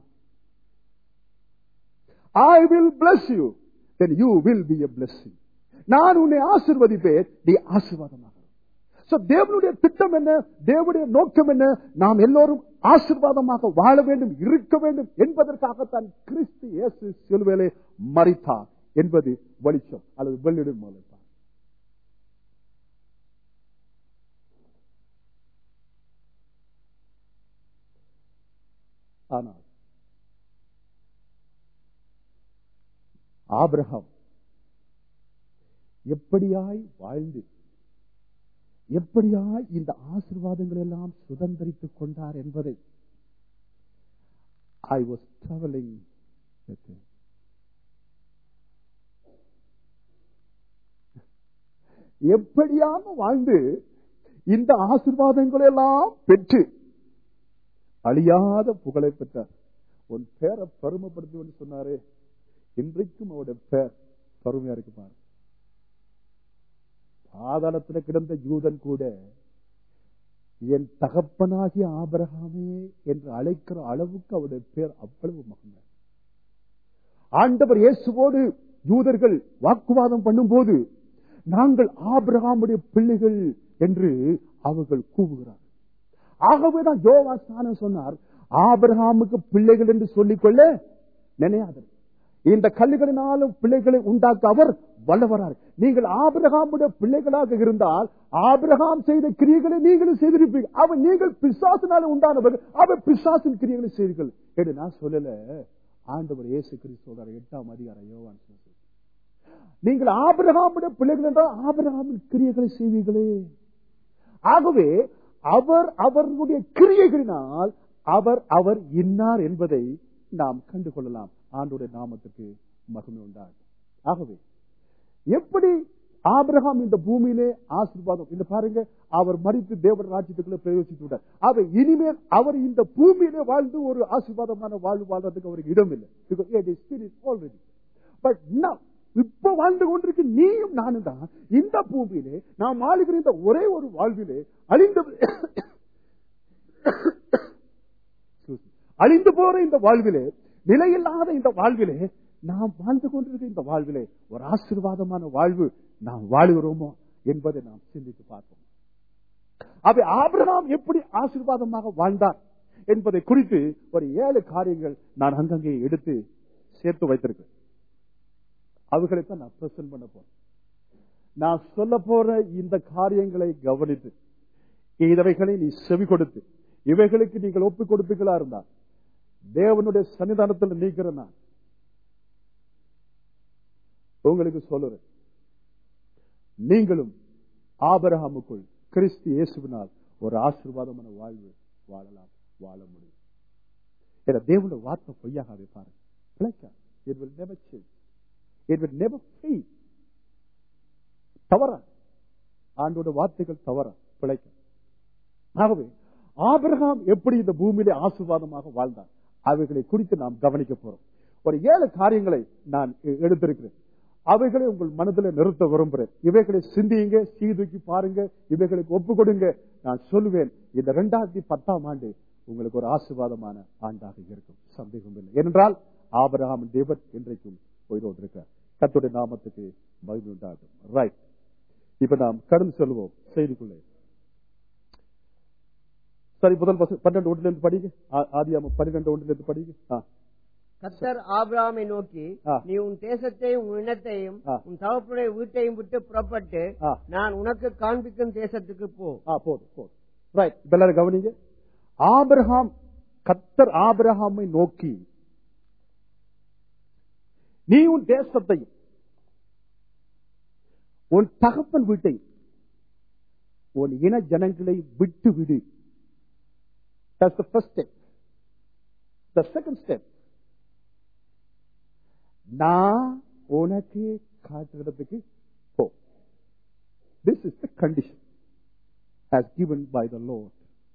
I will bless you, then you will be a blessing. நான் உன்னை ஆசீர்வதிப்பேன், நீ ஆசீர்வாதமாக. சோ தேவனுடைய திட்டம் என்ன? தேவனுடைய நோக்கம் என்ன? நாம் எல்லோரும் ஆசீர்வாதமாக வாழ வேண்டும், இருக்க வேண்டும் என்பதற்காகத்தான் கிறிஸ்து இயேசு சிலுவையிலே மரித்தார் என்பது வெளிச்சம் அல்லது வெள்ளிடும் மூலம். ஆனால் ஆபிரகாம் எப்படியாய் வாழ்ந்து எப்படியாய் இந்த ஆசீர்வாதங்கள் எல்லாம் சுதந்திரித்துக் கொண்டார் என்பதை I was traveling with him. எப்படியாக வாழ்ந்து இந்த ஆசீர்வாதங்கள் எல்லாம் பெற்று அழியாத புகழை பெற்றார். உன் பேரை பெருமைப்படுத்தி சொன்னாரு. இன்றைக்கும் அவருடைய பேர் பெருமையா இருக்கு பாரு. பாதாளத்தில் கிடந்த யூதன் கூட என் தகப்பனாகிய ஆபிரகாமே என்று அழைக்கிற அளவுக்கு அவருடைய பேர் அவ்வளவு மகனார். ஆண்டவர் இயேசுவோடு யூதர்கள் வாக்குவாதம் பண்ணும் போது நாங்கள் ஆபிரகாமுடைய பிள்ளைகள் என்று அவர்கள் கூவுகிறார். ஆகவேதான் யோவான் ஸ்நானன் சொன்னார், ஆபிரகாமுக்கு பிள்ளைகள் என்று சொல்லிக்கொள்ள நினையாதீர்கள், இந்த கல்லுகளினாலும் பிள்ளைகளை உண்டாக்க அவர் வல்லவரார். நீங்கள் ஆபிரகாமுடைய பிள்ளைகளாக இருந்தால் ஆபிரகாம் செய்த கிரியைகளை நீங்களும் செய்திருப்பீர்கள். அவன் நீங்கள் பிசாசினால உண்டானவர், அவர் பிசாசின் கிரியைகளை செய்தீர்கள் என்று நான் சொல்லல. ஆண்டவர் இயேசு கிறிஸ்து சொல்றார் எட்டாம் அதிகாரம் யோவான். நீங்கள் ஆபிரகாமுடைய பிள்ளைகள் என்றால் ஆபிரகாமின் கிரியைகளை செய்வீர்களே. ஆகவே அவர் அவர்களுடைய கிரியைகளினால் அவர் அவர் இன்னார் என்பதை நாம் கண்டுகொள்ளலாம். ஆண்டவருடைய நாமத்துக்கு மகிமை உண்டாகும். ஆகவே எப்படி ஆபிரகாம் இந்த பூமியிலே ஆசீர்வாதம் இந்த பாருங்க, அவர் மரித்து தேவன் ராஜ்யத்துக்குள்ள பிரவேசித்து விட்டார். அவர் இனிமேல் அவர் இந்த பூமியிலே வாழ்ந்து ஒரு ஆசீர்வாதமான வாழ்வு வாழ்றதுக்கு அவருக்கு இடம் இல்லை. பட் இப்ப வாழ்ந்து கொண்டிருக்கு நீயும் நானும் தான் இந்த பூமியிலே நாம் ஆளுகிற இந்த ஒரே ஒரு வாழ்விலே அழிந்து அழிந்து போற இந்த வாழ்விலே, நிலையில்லாத இந்த வாழ்விலே நாம் வாழ்ந்து கொண்டிருக்கிற இந்த வாழ்விலே ஒரு ஆசீர்வாதமான வாழ்வு நாம் வாழுகிறோமோ என்பதை நாம் சிந்தித்து பார்ப்போம். அவை ஆபிரகாம் எப்படி ஆசீர்வாதமாக வாழ்ந்தார் என்பதை குறித்து ஒரு ஏழு காரியங்கள் நான் அங்கங்கே எடுத்து சேர்த்து வைத்திருக்கேன். அவைகளைத்தான் நான் பிரசன்ட் பண்ண போறேன். நான் சொல்ல போற இந்த காரியங்களை கவனித்து இவைகளை நீ செவி கொடுத்து இவைகளுக்கு நீங்கள் ஒப்புக் கொடுப்பீங்களா இருந்தா தேவனுடைய சன்னிதானத்தில் நீக்கிற நான் உங்களுக்கு சொல்லுறேன், நீங்களும் ஆபிரகாமுக்குள் கிறிஸ்து இயேசுவினால் ஒரு ஆசீர்வாதமான வாழ்வு வாழலாம், வாழ முடியும். ஏன்னா தேவனுடைய வார்த்தை பொய்யாகாது பாருங்க. It will never change. It will never fail. தவறா ஆண்டோட வார்த்தைகள் தவறா பிழைக்க. ஆகவே ஆபிரகாம் எப்படி இந்த பூமியிலே ஆசீர்வாதமாக வாழ்ந்தார் அவைகளை குறித்து நாம் கவனிக்க போறோம். ஒரு ஏழு காரியங்களை நான் எடுத்திருக்கிறேன். அவைகளை உங்கள் மனதில் நிறுத்த விரும்புகிறேன். இவைகளை சிந்தியுங்க, சீதூக்கி பாருங்க, இவைகளுக்கு ஒப்பு கொடுங்க. நான் சொல்லுவேன், இந்த இரண்டாயிரத்தி பத்தாம் ஆண்டு உங்களுக்கு ஒரு ஆசீர்வாதமான ஆண்டாக இருக்கும், சந்தேகம் இல்லை. ஏனென்றால் ஆபிரகாம் தேவன் இன்றைக்கும் உயிரோடு இருக்கிறார். கர்த்தருடைய நாமத்துக்கு மகிமை உண்டாகும். ரைட், இப்ப நாம் கடந்து செல்வோம் செய்திக்குள்ளே. சரி, முதல் பன்னெண்டு ஒன்றுல இருந்து படிங்க. ஆதியாகமம் பன்னிரண்டு ஒன்றுல இருந்து படிங்க. கர்த்தர் ஆபிரகாமை நோக்கி, நீ உன் தேசத்தையும் உன் இனத்தையும் உன் தகப்பனுடைய வீட்டையும் விட்டு புறப்பட்டு நான் உனக்கு காண்பிக்கும் தேசத்துக்கு போ. போதும் போதும். ரைட், இப்ப எல்லாரும் கவனிங்க. ஆபிரகாம் கர்த்தர் ஆபிரகாமை நோக்கி, நீ உன் தேசத்தையும் உன் தகப்பன் வீட்டையும் உன் இன ஜனங்களை விட்டு விடு. That's the first step. The second step, நான் உனக்கு காட்டுறதுக்கு போ. This is the condition as given by the Lord.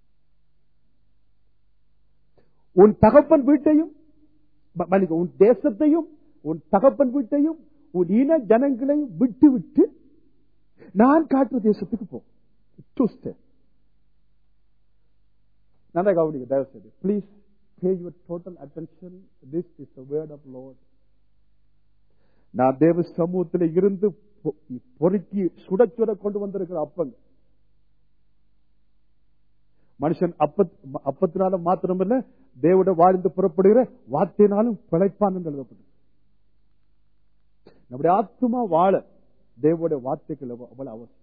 உன் தகப்பன் வீட்டையும் உன் தேசத்தையும் உன் தகப்பன் வீட்டையும் உன் இன ஜனங்களையும் விட்டு விட்டு நான் காட்டுற தேசத்துக்கு போ. Two steps. நல்லா கவனிங்க, தயவு செய்து. Please pay your total attention. This is the word of Lord. நான் தேவ சமூகத்தில் இருந்து பொறுக்கி சுட சுட கொண்டு வந்திருக்கிற அப்பங்க. மனுஷன் அப்பத்தினால மாத்திரமல்ல, தேவனுடைய வாழ்ந்து புறப்படுகிற வார்த்தையினாலும் பிழைப்பான் என்று எழுதப்பட்டது. நம்முடைய ஆத்துமா வாழ தேவனுடைய வார்த்தைகள் அவ்வளவு அவசியம்.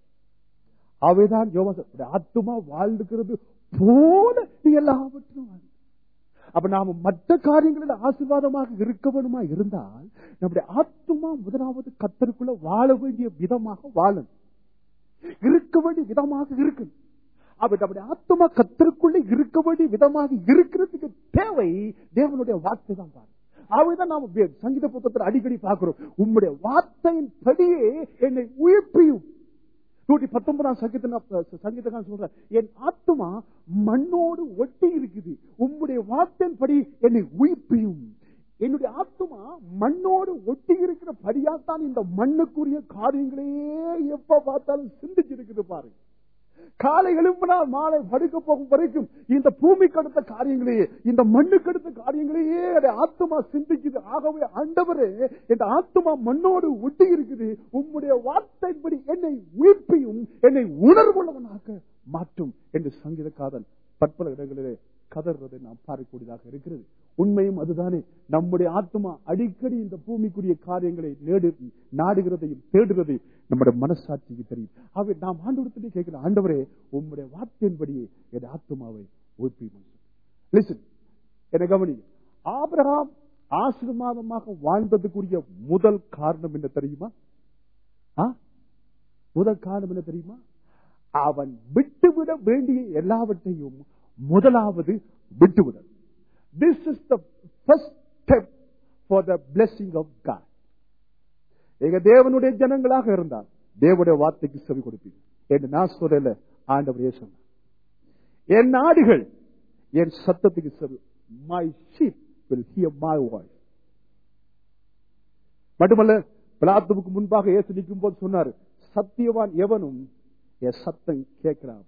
அவைதான் யோவான், ஆத்துமா வாழ்ந்துக்கிறது போல நீ எல்லாவற்றும் வாழ்ந்து. அப்ப நாம மற்ற காரியங்களில் ஆசீர்வாதமாக இருக்க வேணுமா இருந்தால் நம்முடைய ஆத்துமா முதலாவது கர்த்தருக்குள்ள வாழ வேண்டிய விதமாக வாழணும், இருக்க வேண்டிய விதமாக இருக்கு. அப்ப நம்முடைய ஆத்துமா கர்த்தருக்குள்ள இருக்க வேண்டிய விதமாக இருக்கிறதுக்கு தேவை தேவனுடைய வார்த்தை தான். பாருங்க, அவைதான் நாம சங்கீத புத்தகத்தில் அடிக்கடி பார்க்கிறோம். உம்முடைய வார்த்தையின் படியே என்னை உயிர்ப்பியும். நூற்றி பத்தொன்பதாம் சங்கீதக்காரன் சொல்ற, என் ஆத்துமா மண்ணோடு ஒட்டி இருக்குது, உம்முடைய வார்த்தையின் படி என்னை உயிர்ப்பியும். என்னுடைய ஆத்துமா மண்ணோடு ஒட்டி இருக்கிற படியாத்தான் இந்த மண்ணுக்குரிய காரியங்களே எப்ப பார்த்தாலும் சிந்திச்சிருக்குது. பாருங்க, காலை எழும்பினால் மாலை படுக்க போகும் வரைக்கும் இந்த பூமிக்கு அடுத்த காரியங்களையே, இந்த மண்ணுக்கு அடுத்த காரியங்களையே ஆத்துமா சிந்திக்குது. ஆகவே ஆண்டவரே, இந்த ஆத்துமா மண்ணோடு ஒட்டி இருக்குது, உம்முடைய வார்த்தைப்படி என்னை உயிர்ப்பியும், என்னை உணர்வுள்ளவனாக மாற்றும் என்று சங்கீதக்காரன் பற்பல இடங்களிலே கதர்றதை நாம் பார்க்கக்கூடியதாக இருக்கிறது. உண்மையும் அதுதானே. நம்முடைய ஆத்மா அடிக்கடி இந்த பூமிக்குரிய காரியங்களை நாடுகிறதையும் தேடுகிறதையும் நம்முடைய மனசாட்சிக்கு தெரியும். ஆகவே நாம் ஆண்டவரத்திலே கேட்கிற, ஆண்டவரே உம்முடைய வார்த்தையின்படியே என் ஆத்மாவை உயிர்ப்பியும். லிசன், என்னை கவனிங்க. ஆபிரகாம் ஆசீர்வாதமாக வாழ்ந்ததுக்குரிய முதல் காரணம் என்ன தெரியுமா? முதல் காரணம் என்ன தெரியுமா? அவன் விட்டுவிட வேண்டிய எல்லாவற்றையும் முதலாவது விட்டுவிட. This is the first step for the blessing of God. எங்க தேவனுடைய ஜனங்களாக இருந்தால் தேவனுடைய வார்த்தைக்கு செவி கொடுப்பீங்க என்று நான் சொல்லல, ஆண்டவரே சொன்னார். என் நாடுகள் என் சத்தத்துக்கு செவி. My sheep will hear my voice. மட்டுமல்ல, பிலாத்துவுக்கு முன்பாக இயேசு நிற்கும் போது சொன்னார், சத்தியவான் எவனும் என் சத்தம் கேட்கிறான்.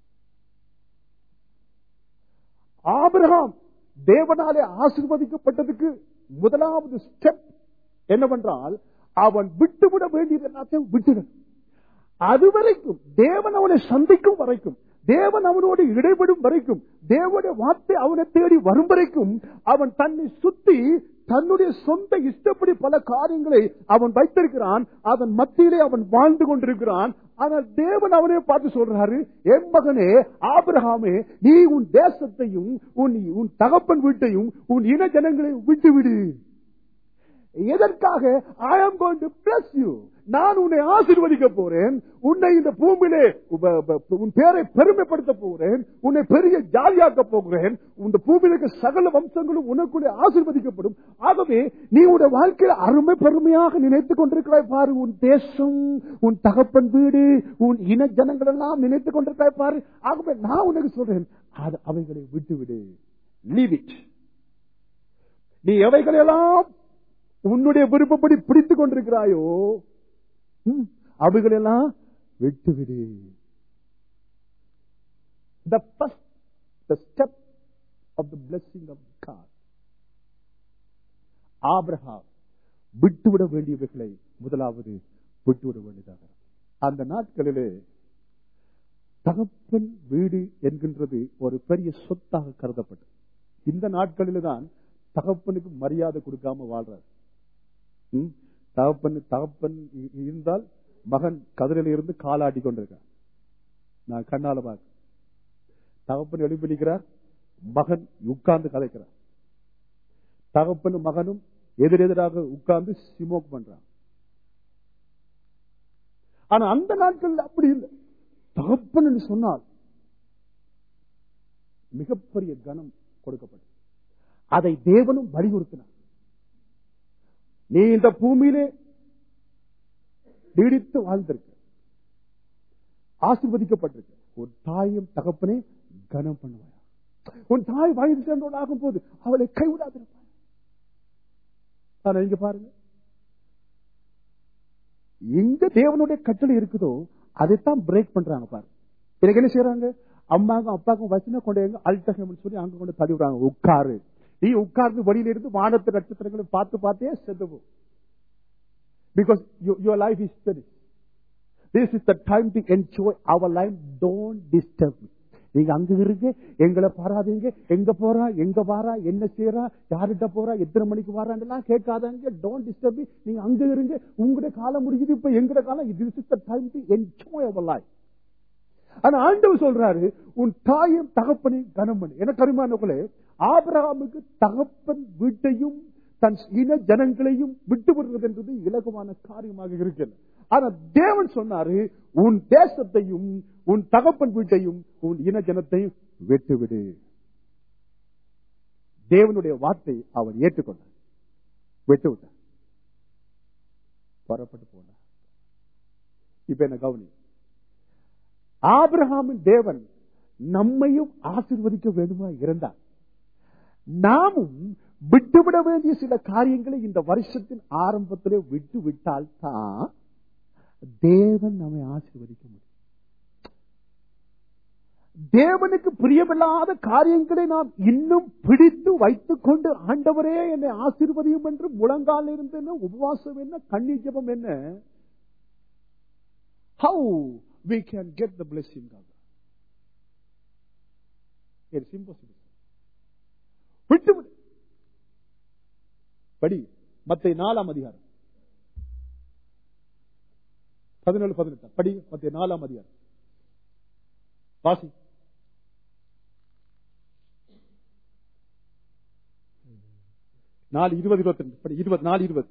ஆபிரகாம் தேவனாலே ஆசீர்வதிக்கப்பட்டதுக்கு முதலாவது ஸ்டெப் என்னவென்றால், அவன் விட்டுவிட வேண்டியது எல்லாத்தையும் விட்டுவிட. அதுவரைக்கும் தேவன் அவனை சந்திக்கும் வரைக்கும், தேவன் அவனோடு இடைபடும் வரைக்கும், தேவனுடைய வார்த்தை அவனை தேடி வரும் வரைக்கும் அவன் தன்னை சுத்தி தன்னுடைய சொந்த இஷ்டப்படி பல காரியங்களை அவன் வைத்திருக்கிறான். அதன் மத்தியிலே அவன் வாழ்ந்து கொண்டிருக்கிறான். ஆனால் தேவன் அவனே பார்த்து சொல்றாரு, என் மகனே ஆபிரகாமே, நீ உன் தேசத்தையும் உன் உன் தகப்பன் வீட்டையும் உன் இன ஜனங்களையும் விட்டுவிடு. எதற்காக? I am going to bless you. நான் உன்னை ஆசீர்வதிக்க போறேன். உன்னை இந்த பூமியிலே உன் பேரை பெருமைப்படுத்த போகிறேன். உன்னை பெரிய ஜாலியாக்க போகிறேன். இந்த பூமியில சகல வம்சங்களும் உனக்குள்ளே ஆசீர்வதிக்கப்படும். ஆகவே நீ உன் வாழ்க்கையில அருமை பெருமையாக நினைத்துக் கொண்டிருக்கிறாய் பாரு. உன் தேசம், உன் தகப்பன் வீடு, உன் இன ஜனங்கள் எல்லாம் நினைத்துக் கொண்டிருக்கிறாய் பாரு. ஆகவே நான் உனக்கு சொல்றேன், அது அவைகளை விட்டுவிடு. Leave it. நீ எவைகளெல்லாம் உன்னுடைய விருப்பப்படி பிடித்துக் கொண்டிருக்கிறாயோ அவைகளெல்லாம் விட்டுவிடு. The first, the step of the blessing of God. ஆபிரகாம் விட்டுவிட வேண்டியவைகளை முதலாவது விட்டுவிட வேண்டியதாக. அந்த நாட்களிலே தகப்பன் வீடு என்கின்றது ஒரு பெரிய சொத்தாக கருதப்பட்டது. இந்த நாட்களில் தான் தகப்பனுக்கு மரியாதை கொடுக்காம வாழ்றார். தகப்பன் தகப்பன் இருந்தால் மகன் கதிரில இருந்து காலாடி கொண்டிருக்கார். நான் கண்ணால பார்க்க. தகப்பன் எழுப்பிக்கிறார், மகன் உட்கார்ந்து கதைக்கிறார். தகப்பனும் மகனும் எதிரெதிராக உட்கார்ந்து சிமோக் பண்றான். ஆனா அந்த நாட்கள் அப்படி இல்லை. தகப்பன் என்று சொன்னால் மிகப்பெரிய கனம் கொடுக்கப்பட்டது. அதை தேவனும் வலியுறுத்தினார். நீ இந்த பூமியிலே நீடித்து வாழ்ந்திருக்க, ஆசீர்வதிக்கப்பட்டிருக்க, உன் தாயும் தகப்பனே கனம் பண்ணுவாயா. உன் தாய் வயது சேர்ந்தோடு ஆகும் போது அவளை கைவிடாதிருப்பாய். ஆனா இங்க பாருங்க, எங்க தேவனுடைய கட்டளை இருக்குதோ அதைத்தான் பிரேக் பண்றாங்க. பாருங்க, எனக்கு என்ன செய்யறாங்க, அம்மாக்கும் அப்பாக்கும் வசன கொண்டு அல்டகம் சொல்லி அங்க கொண்டு தள்ளிவிடுறாங்க. உட்காரு, நீ உட்கார்ந்து வழியில இருந்து வானத்து நட்சத்திரங்களை பார்த்து பார்த்தே செத்துவோம். Because you, your life is finished. This is the time to enjoy our life. Don't disturb me. நீங்க அங்க இருங்க, எங்களை பாராதீங்க. எங்க போறா, எங்க வாரா, என்ன செய்யறா, யார்கிட்ட போறா, எத்தனை மணிக்கு வாரான்னு கேட்காதாங்க. Don't disturb me. நீங்க அங்க இருங்க. உங்களுடைய காலம் முடியுது, இப்ப எங்கட காலம். This is the time to enjoy our life. ஆனா ஆண்டவர் சொல்றாரு, உன் தாயும் தகப்பனையும் கனம் பண்ணு. எனக்கு அருமையானவர்களே, ஆபிரகாமுக்கு தகப்பன் வீட்டையும் தன் இன ஜனங்களையும் விட்டு விடுறது என்பது இலகுவான காரியமாக இருக்கிறது. ஆனா தேவன் சொன்னாரு, உன் தேசத்தையும் உன் தகப்பன் வீட்டையும் உன் இன ஜனத்தையும் விட்டுவிடு. தேவனுடைய வார்த்தை அவர் ஏற்றுக்கொண்டார், விட்டு விட்டார், புறப்பட்டு போனார். இப்ப என்ன கவனி, ஆபிரகாமின் தேவன் நம்மையும் ஆசீர்வதிக்க வேண்டுமா இருந்தார். நாமும் விட்டுவிட வேண்டிய சில காரியங்களை இந்த வருஷத்தின் ஆரம்பத்திலே விட்டு விட்டால் தான் தேவன் நம்மை ஆசீர்வதிக்க முடியும். தேவனுக்கு பிரியமில்லாத காரியங்களை நாம் இன்னும் பிடித்து வைத்துக் கொண்டு, ஆண்டவரே என்னை ஆசீர்வதியும் என்று முழங்கால் இருந்து என்ன, உபவாசம் என்ன, கண்ணீர் ஜெபம் என்ன, how we can get the blessing of God? It's impossible. விட்டுவிடு. படி மத்தேயு நாலாம் அதிகாரம் பதினேழு பதினெட்டு படி. மத்தேயு நாலாம் அதிகாரம் வாசி. நாலு இருபது இருபத்தி ரெண்டு படி. இருபது நாலு இருபது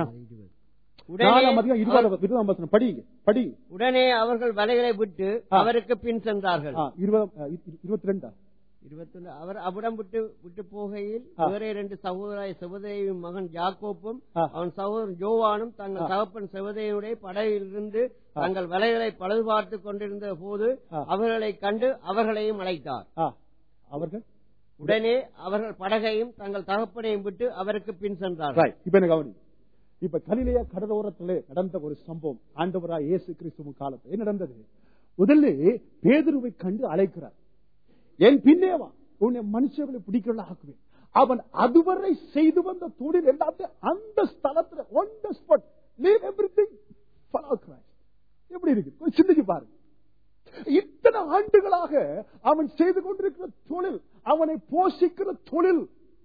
படி. உடனே அவர்கள் வலைகளை விட்டு அவருக்கு பின் சென்றார்கள். இருபத்தி ரெண்டா இருபத்தி அவர் அவ்விடம் விட்டு விட்டு போகையில் வேறே இரண்டு சகோதராய் செபதேயுவின் மகன் யாக்கோப்பும் அவன் சகோதரன் யோவானும் தங்கள் தகப்பன் செபதேயுடைய படகிலிருந்து தங்கள் வலைகளை பழுது பார்த்துக் கொண்டிருந்த போது அவர்களை கண்டு அவர்களையும் அழைத்தார். அவர்கள் உடனே அவர்கள் படகையும் தங்கள் தகப்பனையும் விட்டு அவருக்கு பின் சென்றார்கள். இப்ப என்ன கவனி, இப்ப கலிலேயா கடலோரத்திலே நடந்த ஒரு சம்பவம். ஆண்டவராய் இயேசு கிறிஸ்துவின் காலத்தில் என்ன நடந்தது? முதல்ல பேதுருவை கண்டு அழைக்கிறார், என் பின்னே வா, உன்னை மனுஷர்களை பிடிக்கல ஆக்குவேன். அவன் அதுவரை செய்து வந்த தொழில் எல்லாத்தையும் அந்த ஸ்தலத்துல on the spot leave everything follow Christ. எப்படி இருக்கு சிந்திச்சு பாருங்க. இத்தனை ஆண்டுகளாக அவன் செய்து கொண்டிருக்கிற தொழில், அவனை போஷிக்கிற தொழில்,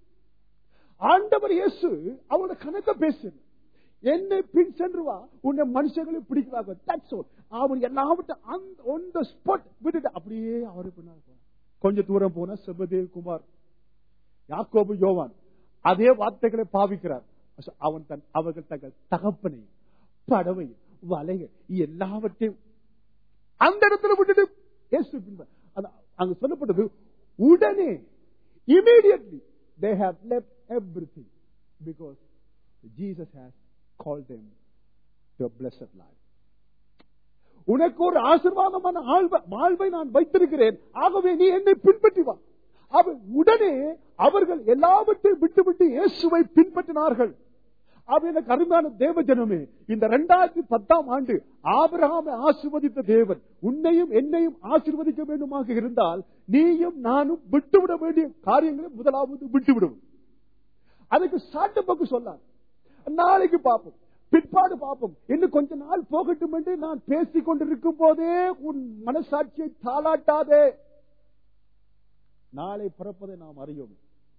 ஆண்டவர் இயேசு அவனோட கணக்க பேசு, என்னை பின் சென்று வா, உன்னை மனுஷர்களை பிடிக்கிறாங்க. அவன் எல்லாவற்றையும் on the spot விட்டுட்டு அப்படியே அவரு பின்னால கொஞ்ச தூரம் போன செபதேயு குமார் யாக்கோபு யோவான் அதே வார்த்தைகளை பாவிக்கிறார். அவன் தன் அவர்கள் தங்கள் தகப்பனை படவை வலைகள் எல்லாவற்றையும் அந்த இடத்துல விட்டுட்டு அங்க சொல்லப்பட்டது, உடனே immediately they have left everything because Jesus has called them to a blessed life. உனக்கு ஒரு ஆசீர்வாதமான வாழ்வை நான் வைத்திருக்கிறேன், ஆகவே நீ என்னை பின்பற்றி வா. உடனே அவர்கள் எல்லாவற்றையும் விட்டுவிட்டு இயேசுவை பின்பற்றினார்கள். எனக்கு அருமையான தேவ ஜனமே, இந்த இரண்டாயிரத்தி பத்தாம் ஆண்டு ஆபிரகாமை ஆசீர்வதித்த தேவன் உன்னையும் என்னையும் ஆசீர்வதிக்க வேண்டுமாக இருந்தால் நீயும் நானும் விட்டுவிட வேண்டிய காரியங்களை முதலாவது விட்டுவிடும். அதுக்கு சாட்டு பக்கு சொன்னார், நாளைக்கு பார்ப்போம், பிற்பாடு பார்ப்போம், இன்னும் கொஞ்ச நாள் போகட்டும் என்று நான் பேசிக் கொண்டிருக்கும் போதே உன் மனசாட்சியை தாளாட்டாதே, நாளை பிறப்பதை நாம் அறியோம்.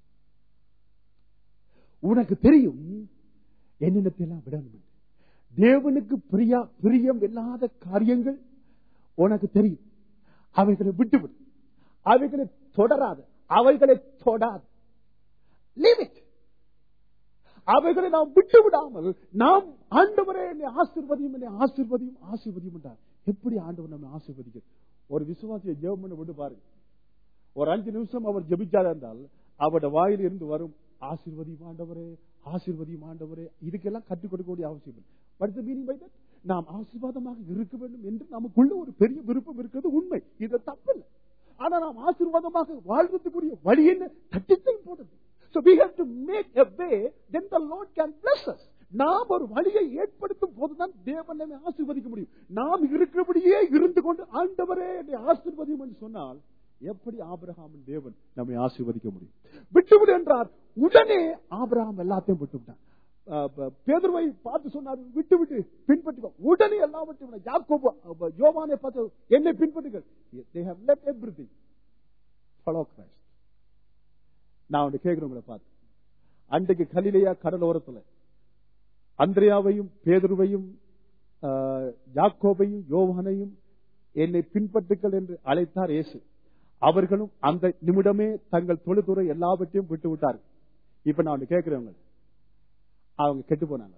உனக்கு தெரியும் என்னென்னத்தை எல்லாம் விடணும். தேவனுக்கு பிரியா பிரியம் இல்லாத காரியங்கள் உனக்கு தெரியும், அவைகளை விட்டுவிடு, அவைகளை தொடராத, அவைகளை தொடாது, leave it. அவைகளை நாம் விட்டு விடாமல் நாம் ஆண்டவரே என்னை ஆசீர்வதியும் என்னை ஆசீர்வதியும் ஆசீர்வதியும் என்றார். எப்படி ஆண்டவர் நம்மை ஆசீர்வதிக்க? ஒரு விசுவாசியை ஜெபம் பண்ண விட்டு பாருங்க, ஒரு அஞ்சு நிமிஷம் அவர் ஜெபிச்சார் என்றால் அவருடைய வாயில் இருந்து வரும் ஆசீர்வதியும் ஆண்டவரே ஆசீர்வதியும் ஆண்டவரே. இதுக்கெல்லாம் கற்றுக் கொடுக்கக்கூடிய அவசியம். What's the meaning by that? நாம் ஆசீர்வாதமாக இருக்க வேண்டும் என்று நமக்குள்ள ஒரு பெரிய விருப்பம் இருக்கிறது உண்மை, இது தப்பில்லை. ஆனா நாம் ஆசீர்வாதமாக வாழ்வதற்குரிய வழி என்ன? தட்டித்தையும் போடுது. So we have to make a way, then the Lord can bless us. நாம் ஒரு வழியை ஏற்படுத்தும் போதுதான் தேவன் நம்மை ஆசீர்வதிக்க முடியும். நாம் இருக்கிறபடியே இருந்து கொண்டு ஆண்டவரே என்னை ஆசீர்வதியும் என்று சொன்னால் எப்படி ஆபிரகாமின் தேவன் நம்மை ஆசீர்வதிக்க முடியும்? விட்டுவிடு என்றார். உடனே ஆபிரகாம் எல்லாத்தையும் விட்டுவிட்டான். பேதுருவை பார்த்து சொன்னார், விட்டு விட்டு பின்பற்றி. உடனே எல்லாவற்றையும் யாக்கோபு யோவானை பார்த்து என்னை பின்பற்றுங்கள். They have left everything. Follow Christ. நான் ஒன்று கேட்கிறவங்களை பார்த்து, அன்றைக்கு கலிலேயா கடலோரத்துல அந்திரியாவையும் பேதுருவையும் யாக்கோபையும் யோவானையும் என்னை பின்பற்றுங்கள் என்று அழைத்தார் இயேசு. அவர்களும் அந்த நிமிடமே தங்கள் தொழுதுறை எல்லாவற்றையும் விட்டு விட்டார்கள். இப்ப நான் கேட்கிறவங்க, அவங்க கெட்டு போனாங்க.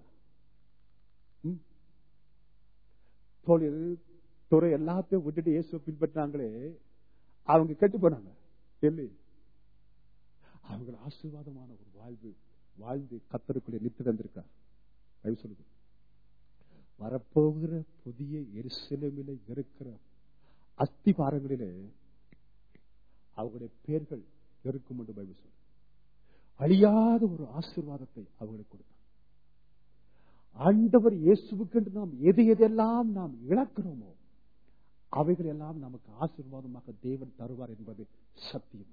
தொழில் துறை எல்லாத்தையும் விட்டுட்டு இயேசுவை பின்பற்றினாங்களே, அவங்க கெட்டு போனாங்க. இல்லை, அவங்க ஆசீர்வாதமான ஒரு வாழ்வு வாழ்ந்து கர்த்தருக்குள்ளே நித்திருந்திருக்கார். சொல்லுது, வரப்போகிற புதிய எருசலேமிலே இருக்கிற அஸ்திபாரங்களிலே அவர்களுடைய பெயர்கள் இருக்கும் என்று பைபிள் சொல்லுது. அழியாத ஒரு ஆசீர்வாதத்தை அவர்களுக்கு கொடுத்தார். ஆண்டவர் இயேசுவுக்கு நாம் எது எதெல்லாம் நாம் இழக்கிறோமோ அவைகள் எல்லாம் நமக்கு ஆசீர்வாதமாக தேவன் தருவார் என்பது சத்தியம்.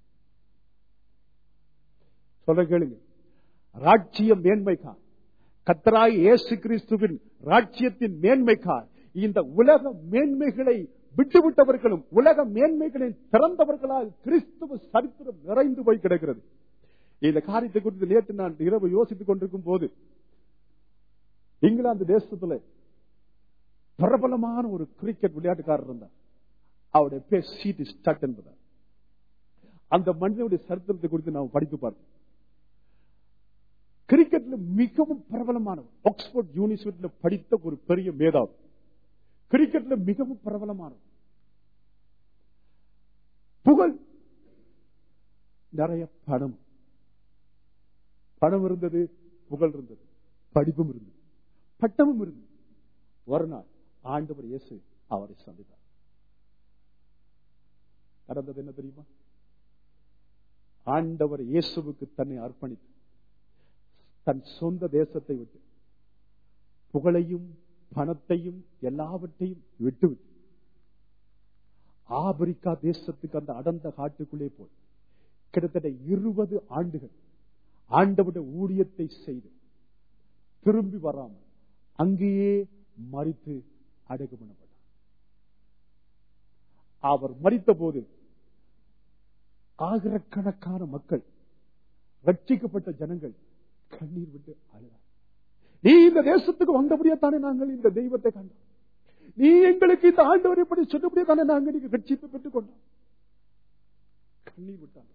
சொல்ல கேளுங்க, ராஜ்யம் மேன்மைக்கார், கர்த்தராகிய இயேசு கிறிஸ்துவின் ராஜ்யத்தின் மேன்மைக்கார் இந்த உலக மேன்மைகளை விட்டுவிட்டவர்களும் உலக மேன்மைகளை திறந்தவர்களால் கிறிஸ்துவ சரித்திரம் நிறைந்து போய் கிடக்கிறது. இந்த காரியத்தை குறித்து நேற்று நான் இரவு யோசித்துக் கொண்டிருக்கும் போது, இங்கிலாந்து தேசத்துல பிரபலமான ஒரு கிரிக்கெட் விளையாட்டுக்காரர் இருந்தார். அவருடைய பேர் சீட் ஸ்டட் என்பதார். அந்த மனிதனுடைய சரித்திரத்தை குறித்து நாம் படித்து பார்த்தோம். கிரிக்கெட்ல மிகவும் பிரபலமானவர், ஆக்ஸ்போர்ட் யூனிவர்சிட்டியில் படித்த ஒரு பெரிய மேதாவி, கிரிக்கெட்ல மிகவும் பிரபலமானவர், புகழ், நிறைய பணம் பணம் இருந்தது, புகழ் இருந்தது, படிப்பும் இருந்தது, பட்டமும் இருந்தது. ஒரு நாள் ஆண்டவர் இயேசு அவரை சந்தித்தார். நடந்தது என்ன தெரியுமா? ஆண்டவர் இயேசுவுக்கு தன்னை அர்ப்பணித்து தன் சொந்த தேசத்தை விட்டு புகழையும் பணத்தையும் எல்லாவற்றையும் விட்டுவிட்டு ஆப்பிரிக்கா தேசத்துக்கு அந்த அடர்ந்த காட்டுக்குள்ளே போய் கிட்டத்தட்ட இருபது ஆண்டுகள் ஆண்டவருடைய ஊழியத்தை செய்து திரும்பி வராமல் அங்கேயே மரித்து அடக்கம் பண்ணப்பட்டார். அவர் மரித்த போது ஆயிரக்கணக்கான மக்கள், ரட்சிக்கப்பட்ட ஜனங்கள் கண்ணீர் விட்டு அழுதார். நீ இந்த தேசத்துக்கு வந்தபடியே தானே நாங்கள் இந்த தெய்வத்தை கண்டோம், நீ எங்களுக்கு இந்த ஆண்டவரை பற்றி சொன்னபடியே தானே நாங்கள் நீங்க ரட்சிப்பை பெற்றுக் கொண்டோம். கண்ணீர் விட்டாங்க.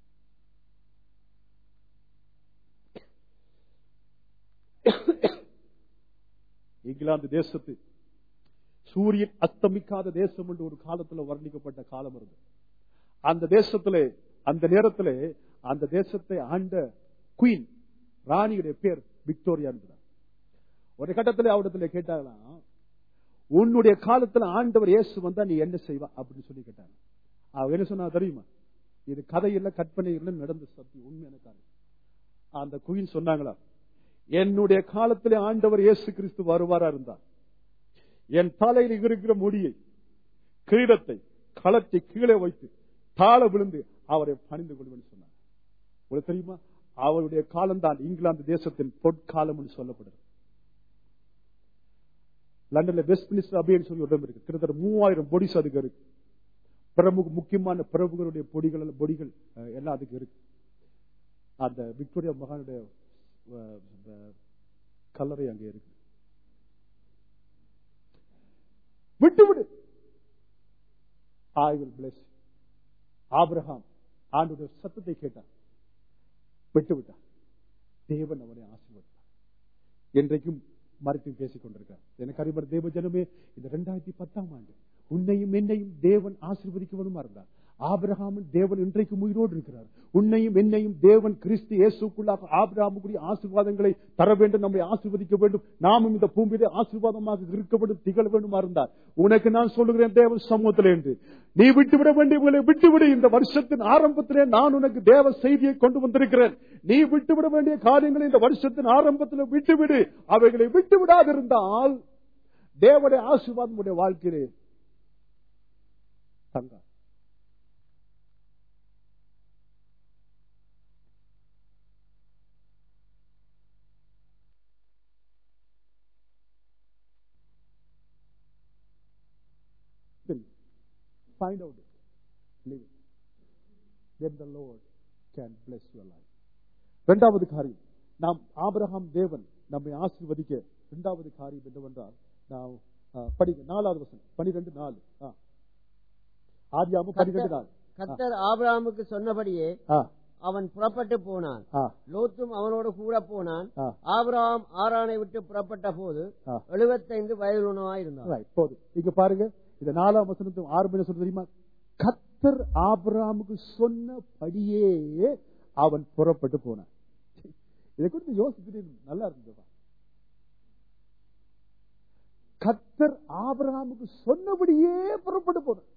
இங்கிலாந்து தேசத்து சூரியன் அஸ்தமிக்காத தேசம் என்று ஒரு காலத்தில் வர்ணிக்கப்பட்ட காலம் இருந்தது. அந்த தேசத்திலே அந்த நேரத்திலே அந்த தேசத்தை ஆண்ட குயின் ராணியுடைய பேர் விக்டோரியா இருந்தார். ஒரு கட்டத்தில் அவரிடத்துல கேட்டாங்களாம், உன்னுடைய காலத்தில் ஆண்டவர் இயேசு வந்தா நீ என்ன செய்வா அப்படின்னு சொல்லி கேட்டாங்க. அவ என்ன சொன்னா தெரியுமா? இது கதையில கற்பனை இல்லை, நடந்த சத்தியம், உண்மையான காரியம். அந்த குயின் சொன்னாங்களா, என்னுடைய காலத்திலே ஆண்டவர் இயேசு கிறிஸ்து வருவாரா இருந்தார், என் தலையில் இருக்கிற முடியை கிரீடத்தை களத்தை கீழே வைத்து தாழ விழுந்து அவரை பணிந்து கொள்வேன் சொன்னார். உங்களுக்கு தெரியுமா, அவருடைய காலம்தான் இங்கிலாந்து தேசத்தின் பொற்காலம் என்று சொல்லப்படுகிறது. லண்டன்ல வெஸ்ட்மினிஸ்டர் அபேன்னு சொல்லி இடம் இருக்கு. கிட்டத்தட்ட மூவாயிரம் பொடிஸ் அதுக்கு இருக்கு. பிரமுக முக்கியமான பிரபுகளுடைய பொடிகள் பொடிகள் எல்லாம் அதுக்கு இருக்கு. அந்த விக்டோரியா மகானுடைய கல்லறை அங்கே இருக்கு. விட்டுவிடு, I will bless you. ஆபிரகாம் ஆண்டவருடைய சத்தத்தை கேட்டார், விட்டுவிட்டார். தேவன் அவனை ஆசீர்வதித்தார். என்றைக்கும் மறைத்து பேசிக் கொண்டிருக்கார். எனக்கு அறிவர் தேவ ஜனமே, இந்த இரண்டாயிரத்தி பத்தாம் ஆண்டு உன்னையும் என்னையும் தேவன் ஆசீர்வதிக்க வேண்டுமா இருந்தார். ஆபிரகாமின் தேவன் இன்றைக்கு உயிரோடு இருக்கிறார். உன்னையும் என்னையும் தேவன் கிறிஸ்து இயேசுக்குள்ளாக ஆபிரகாமுக்குரிய ஆசீர்வாதங்களை தர வேண்டும், நம்மை ஆசீர்வதிக்க வேண்டும். நாமும் இந்த பூமியிலே ஆசீர்வாதமாக இருக்க வேண்டும், திகழ வேண்டுமா இருந்தார். உனக்கு நான் சொல்லுகிறேன் தேவன் சமூகத்திலே என்று நீ விட்டுவிட வேண்டியவர்களை விட்டுவிடு. இந்த வருஷத்தின் ஆரம்பத்திலே நான் உனக்கு தேவ செய்தியை கொண்டு வந்திருக்கிறேன். நீ விட்டுவிட வேண்டிய காரியங்களை இந்த வருஷத்தின் ஆரம்பத்தில் விட்டுவிடு. அவைகளை விட்டுவிடாதிருந்தால் தேவனுடைய ஆசீர்வாதம் உடைய வாழ்க்கையிலே தங்கா. Find out it. Live it. Then the Lord can bless your life. இரண்டாவது காரியம், நாம் ஆபிரகாம் தேவன் நம்மை ஆசீர்வதிக்க இரண்டாவது காரியம் என்னவென்றால், நாம் படிக்க நாலாவது வசனம் பனிரெண்டு நாலு ஆதியாகமம் பனிரெண்டு நாலு கர்த்தர் ஆபிரகாமுக்கு சொன்னபடியே அவன் புறப்பட்டு போனான். லோத்தும் அவனோடு கூட போனான். ஆபிரகாம் ஆரானை விட்டு புறப்பட்ட போது எழுபத்தைந்து வயதுள்ளவனாய் இருந்தான். போதும். இங்க பாருங்க, இந்த நாலாம் வசனத்தும் ஆறு மணி சொல்ல தெரியுமா? கர்த்தர் ஆபிரகாமுக்கு சொன்னபடியே அவன் புறப்பட்டு போனான். இதை குறித்து யோசிச்சுட்டு நல்லா இருந்தது. கர்த்தர் ஆபிரகாமுக்கு சொன்னபடியே புறப்பட்டு போனான்.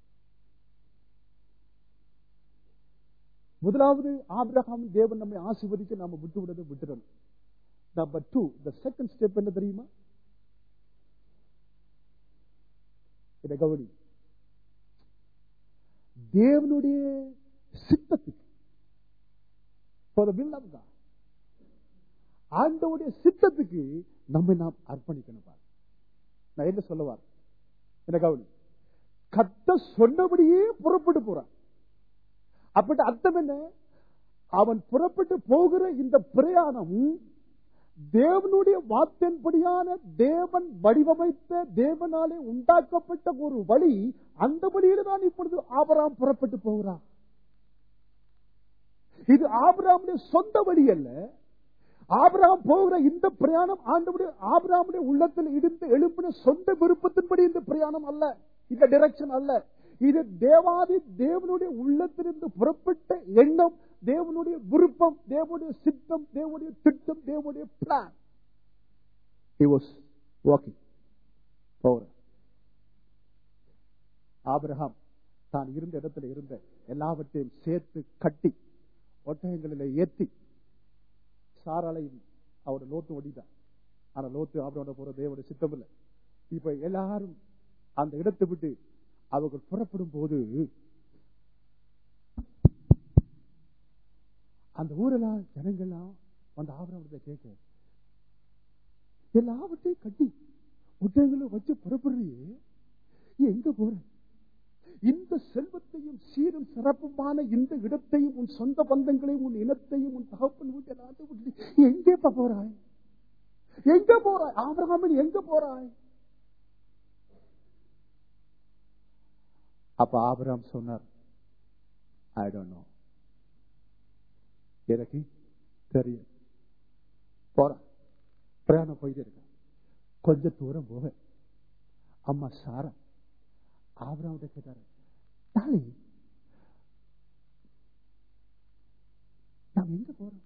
முதலாவது, ஆபிரகாம் தேவன் நம்மை ஆசீர்வதிக்க நாம விட்டு விடுறது விட்டுறணும். Number two, the second step என்ன தெரியுமா? இதை கவனி. தேவனுடைய சித்தத்துக்கு, for the will of God, ஆண்டவருடைய சித்தத்துக்கு நம்மை நாம் அர்ப்பணிக்கணும். நான் என்ன சொல்லுவார்? என்ன கவனி. கர்த்தர் சொன்னபடியே புறப்பட்டு போறான். அப்படி அர்த்தம் என்ன? அவன் புறப்பட்டு போகிற இந்த பிரயாணம் தேவனுடைய வார்த்தையின்படியான, தேவன் வடிவமைத்த, தேவனாலே உண்டாக்கப்பட்ட ஒரு வழி. அந்த வழியில தான் இப்பொழுது ஆபிரகாம் புறப்பட்டு போகிறான். இது ஆபிரகாமுடைய சொந்த வழி அல்ல. ஆபிரகாம் போகிற இந்த பிரயாணம் ஆண்டவருடைய ஆபிரகாமுடைய உள்ளத்தில் இருந்து எழுப்பின சொந்த விருப்பத்தின்படி இந்த பிரயாணம் அல்ல, இந்த டைரக்ஷன் அல்ல. இது தேவாதி தேவனுடைய உள்ளத்திலிருந்து புறப்பட்ட எண்ணம், தேவனுடைய விருப்பம், தேவனுடைய சித்தம், தேவனுடைய திட்டம், தேவனுடைய plan. He was walking forward. ஆபிரகாம் தான் இருந்த இடத்துல இருந்த எல்லாவற்றையும் சேர்த்து கட்டி ஒட்டகங்களில் ஏற்றி சாராளையும் அவரோட லோத்து ஓடிட்டார். ஆனா லோத்து ஆபிரகாமோட போற தேவனுடைய சித்தம் இல்லை. இப்ப எல்லாரும் அந்த இடத்தை விட்டு அவர்கள் புறப்படும் போது அந்த ஊரெல்லாம் ஜனங்கள்லாம் அந்த ஆபிரகாமத்தை கேட்க, எல்லாவற்றையும் கட்டி ஒட்டகங்களை வச்சு புறப்படுறியே, எங்க போற? இந்த செல்வத்தையும் சீரும் சிறப்புமான இந்த இடத்தையும் உன் சொந்த பந்தங்களையும் உன் இனத்தையும் உன் தகப்பன் வீட்டு எல்லாத்தையும் விட்டு எங்கே போறாய்? எங்க போறாய்? ஆபிரகாம் எங்க போறாய்? அப்ப ஆபிரகாம் சொன்னார், ஐ டோன்ட் நோ, எனக்கு தெரியும். போறான், பிரயாணம் போயிட்டு இருக்க. கொஞ்ச தூரம் போக அம்மா சாரா ஆபிரகாம் கேட்டாரு, தாலி நாம் எங்க போறோம்?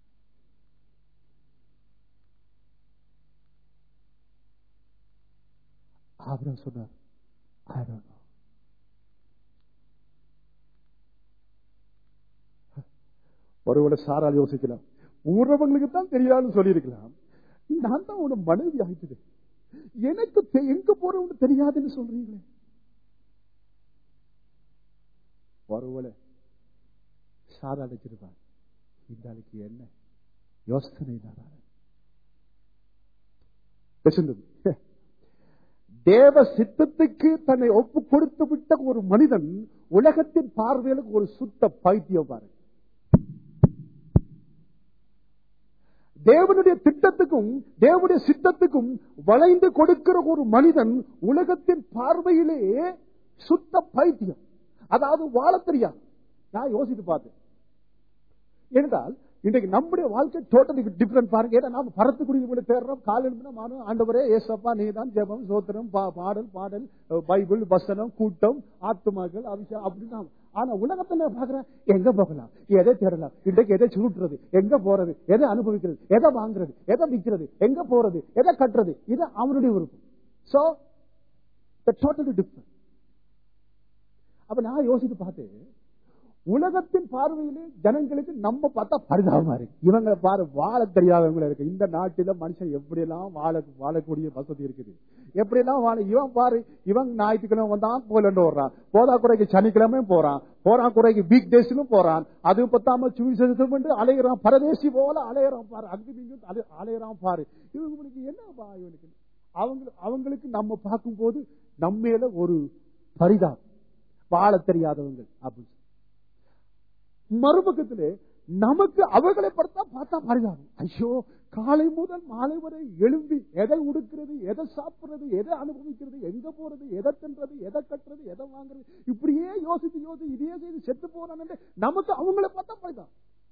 ஆபிரகாம் சொன்னார், I don't know. ஒருவேளை சாரால் யோசிக்கலாம், ஊரவங்களுக்கு தான் தெரியாதுன்னு சொல்லி இருக்கலாம். நான் தான் உன மனைவி ஆயிட்டது, எனக்கு எங்க போறவங்க தெரியாதுன்னு சொல்றீங்களே. ஒருவேளை சாரா அழைச்சிருப்பான், இந்த ஆளுக்கு என்ன யோசனை தேவ சித்தத்துக்கு தன்னை ஒப்பு கொடுத்து விட்ட ஒரு மனிதன் உலகத்தின் பார்வையிலுக்கு ஒரு சுத்த பைத்தியம் பாருங்க. தேவனுடைய திட்டத்துக்கும் தேவனுடைய சித்தத்துக்கும் வளைந்து கொடுக்கிற ஒரு மனிதன் உலகத்தின் பார்வையிலே சுத்த பைத்தியம். அதாவது வாழ தெரியாது. நான் யோசித்து பார்த்தேன். என்றால் இன்றைக்கு நம்முடைய வாழ்க்கை டோட்டலி டிஃபரெண்ட் பாருங்க. ஏன்னா நாம பரத்துக்குரிய தேடுறோம். காலையில் ஆண்டவரே ஏசப்பா நீதான் ஜெபம் சோத்திரம் பாடல் பாடல் பைபிள் வசனம் கூட்டம் ஆத்துமாக்கள் அபிஷேகம் அப்படின்னு. ஆனா உலகத்துல பாக்குறேன், எங்க போகலாம், எதை தேடலாம், இன்றைக்கு எதை சுருட்டுறது, எங்க போறது, எதை அனுபவிக்கிறது, எதை வாங்குறது, எதை விற்கிறது, எங்க போறது, எதை கட்டுறது, இது அவனுடைய விருப்பம். So totally different. அப்ப நான் யோசித்து பார்த்தேன், உலகத்தின் பார்வையிலே ஜனங்களுக்கு நம்ம பார்த்தா பரிதாபமா இருக்கு. இவங்க பாரு வாழ தெரியாதவங்க இருக்கு. இந்த நாட்டில மனுஷன் எப்படி எல்லாம் வாழ வாழக்கூடிய வசதி இருக்குது, எப்படி எல்லாம் வாழ. இவன் பாரு, இவன் ஞாயிற்றுக்கிழமை வந்தான் போலண்டு வர்றான், போதா குறைக்கு சனிக்கிழமையும் போறான், போறா குறைக்கு வீக் டேஸ்லும் போறான். அது பத்தாம சுவிசேஷம் அலைகிறான், பரதேசி போல அலைகிறான் பாரு, அங்கு அலைகிறான் பாரு. இவங்களுக்கு என்னப்பா இவனுக்கு? அவங்க அவங்களுக்கு நம்ம பார்க்கும் போது நம்மேல ஒரு பரிதாபம், வாழ தெரியாதவங்க அப்படின்னு. மறுபக்கத்திலே நமக்கு அவர்களை பார்த்தா பார்த்தா பாருங்க, ஐயோ காலை முதல் மாலை வரை எழும்பி எதை உடுக்கிறது, எதை சாப்பிடுறது, எதை அனுபவிக்கிறது, எங்க போறது, எதை தின்றது, எதை கட்டுறது, எதை வாங்குறது, இப்படியே யோசித்து யோசித்து இதையே செய்து செத்து போறான்னு நமக்கு அவங்களை பார்த்தா பாருங்க.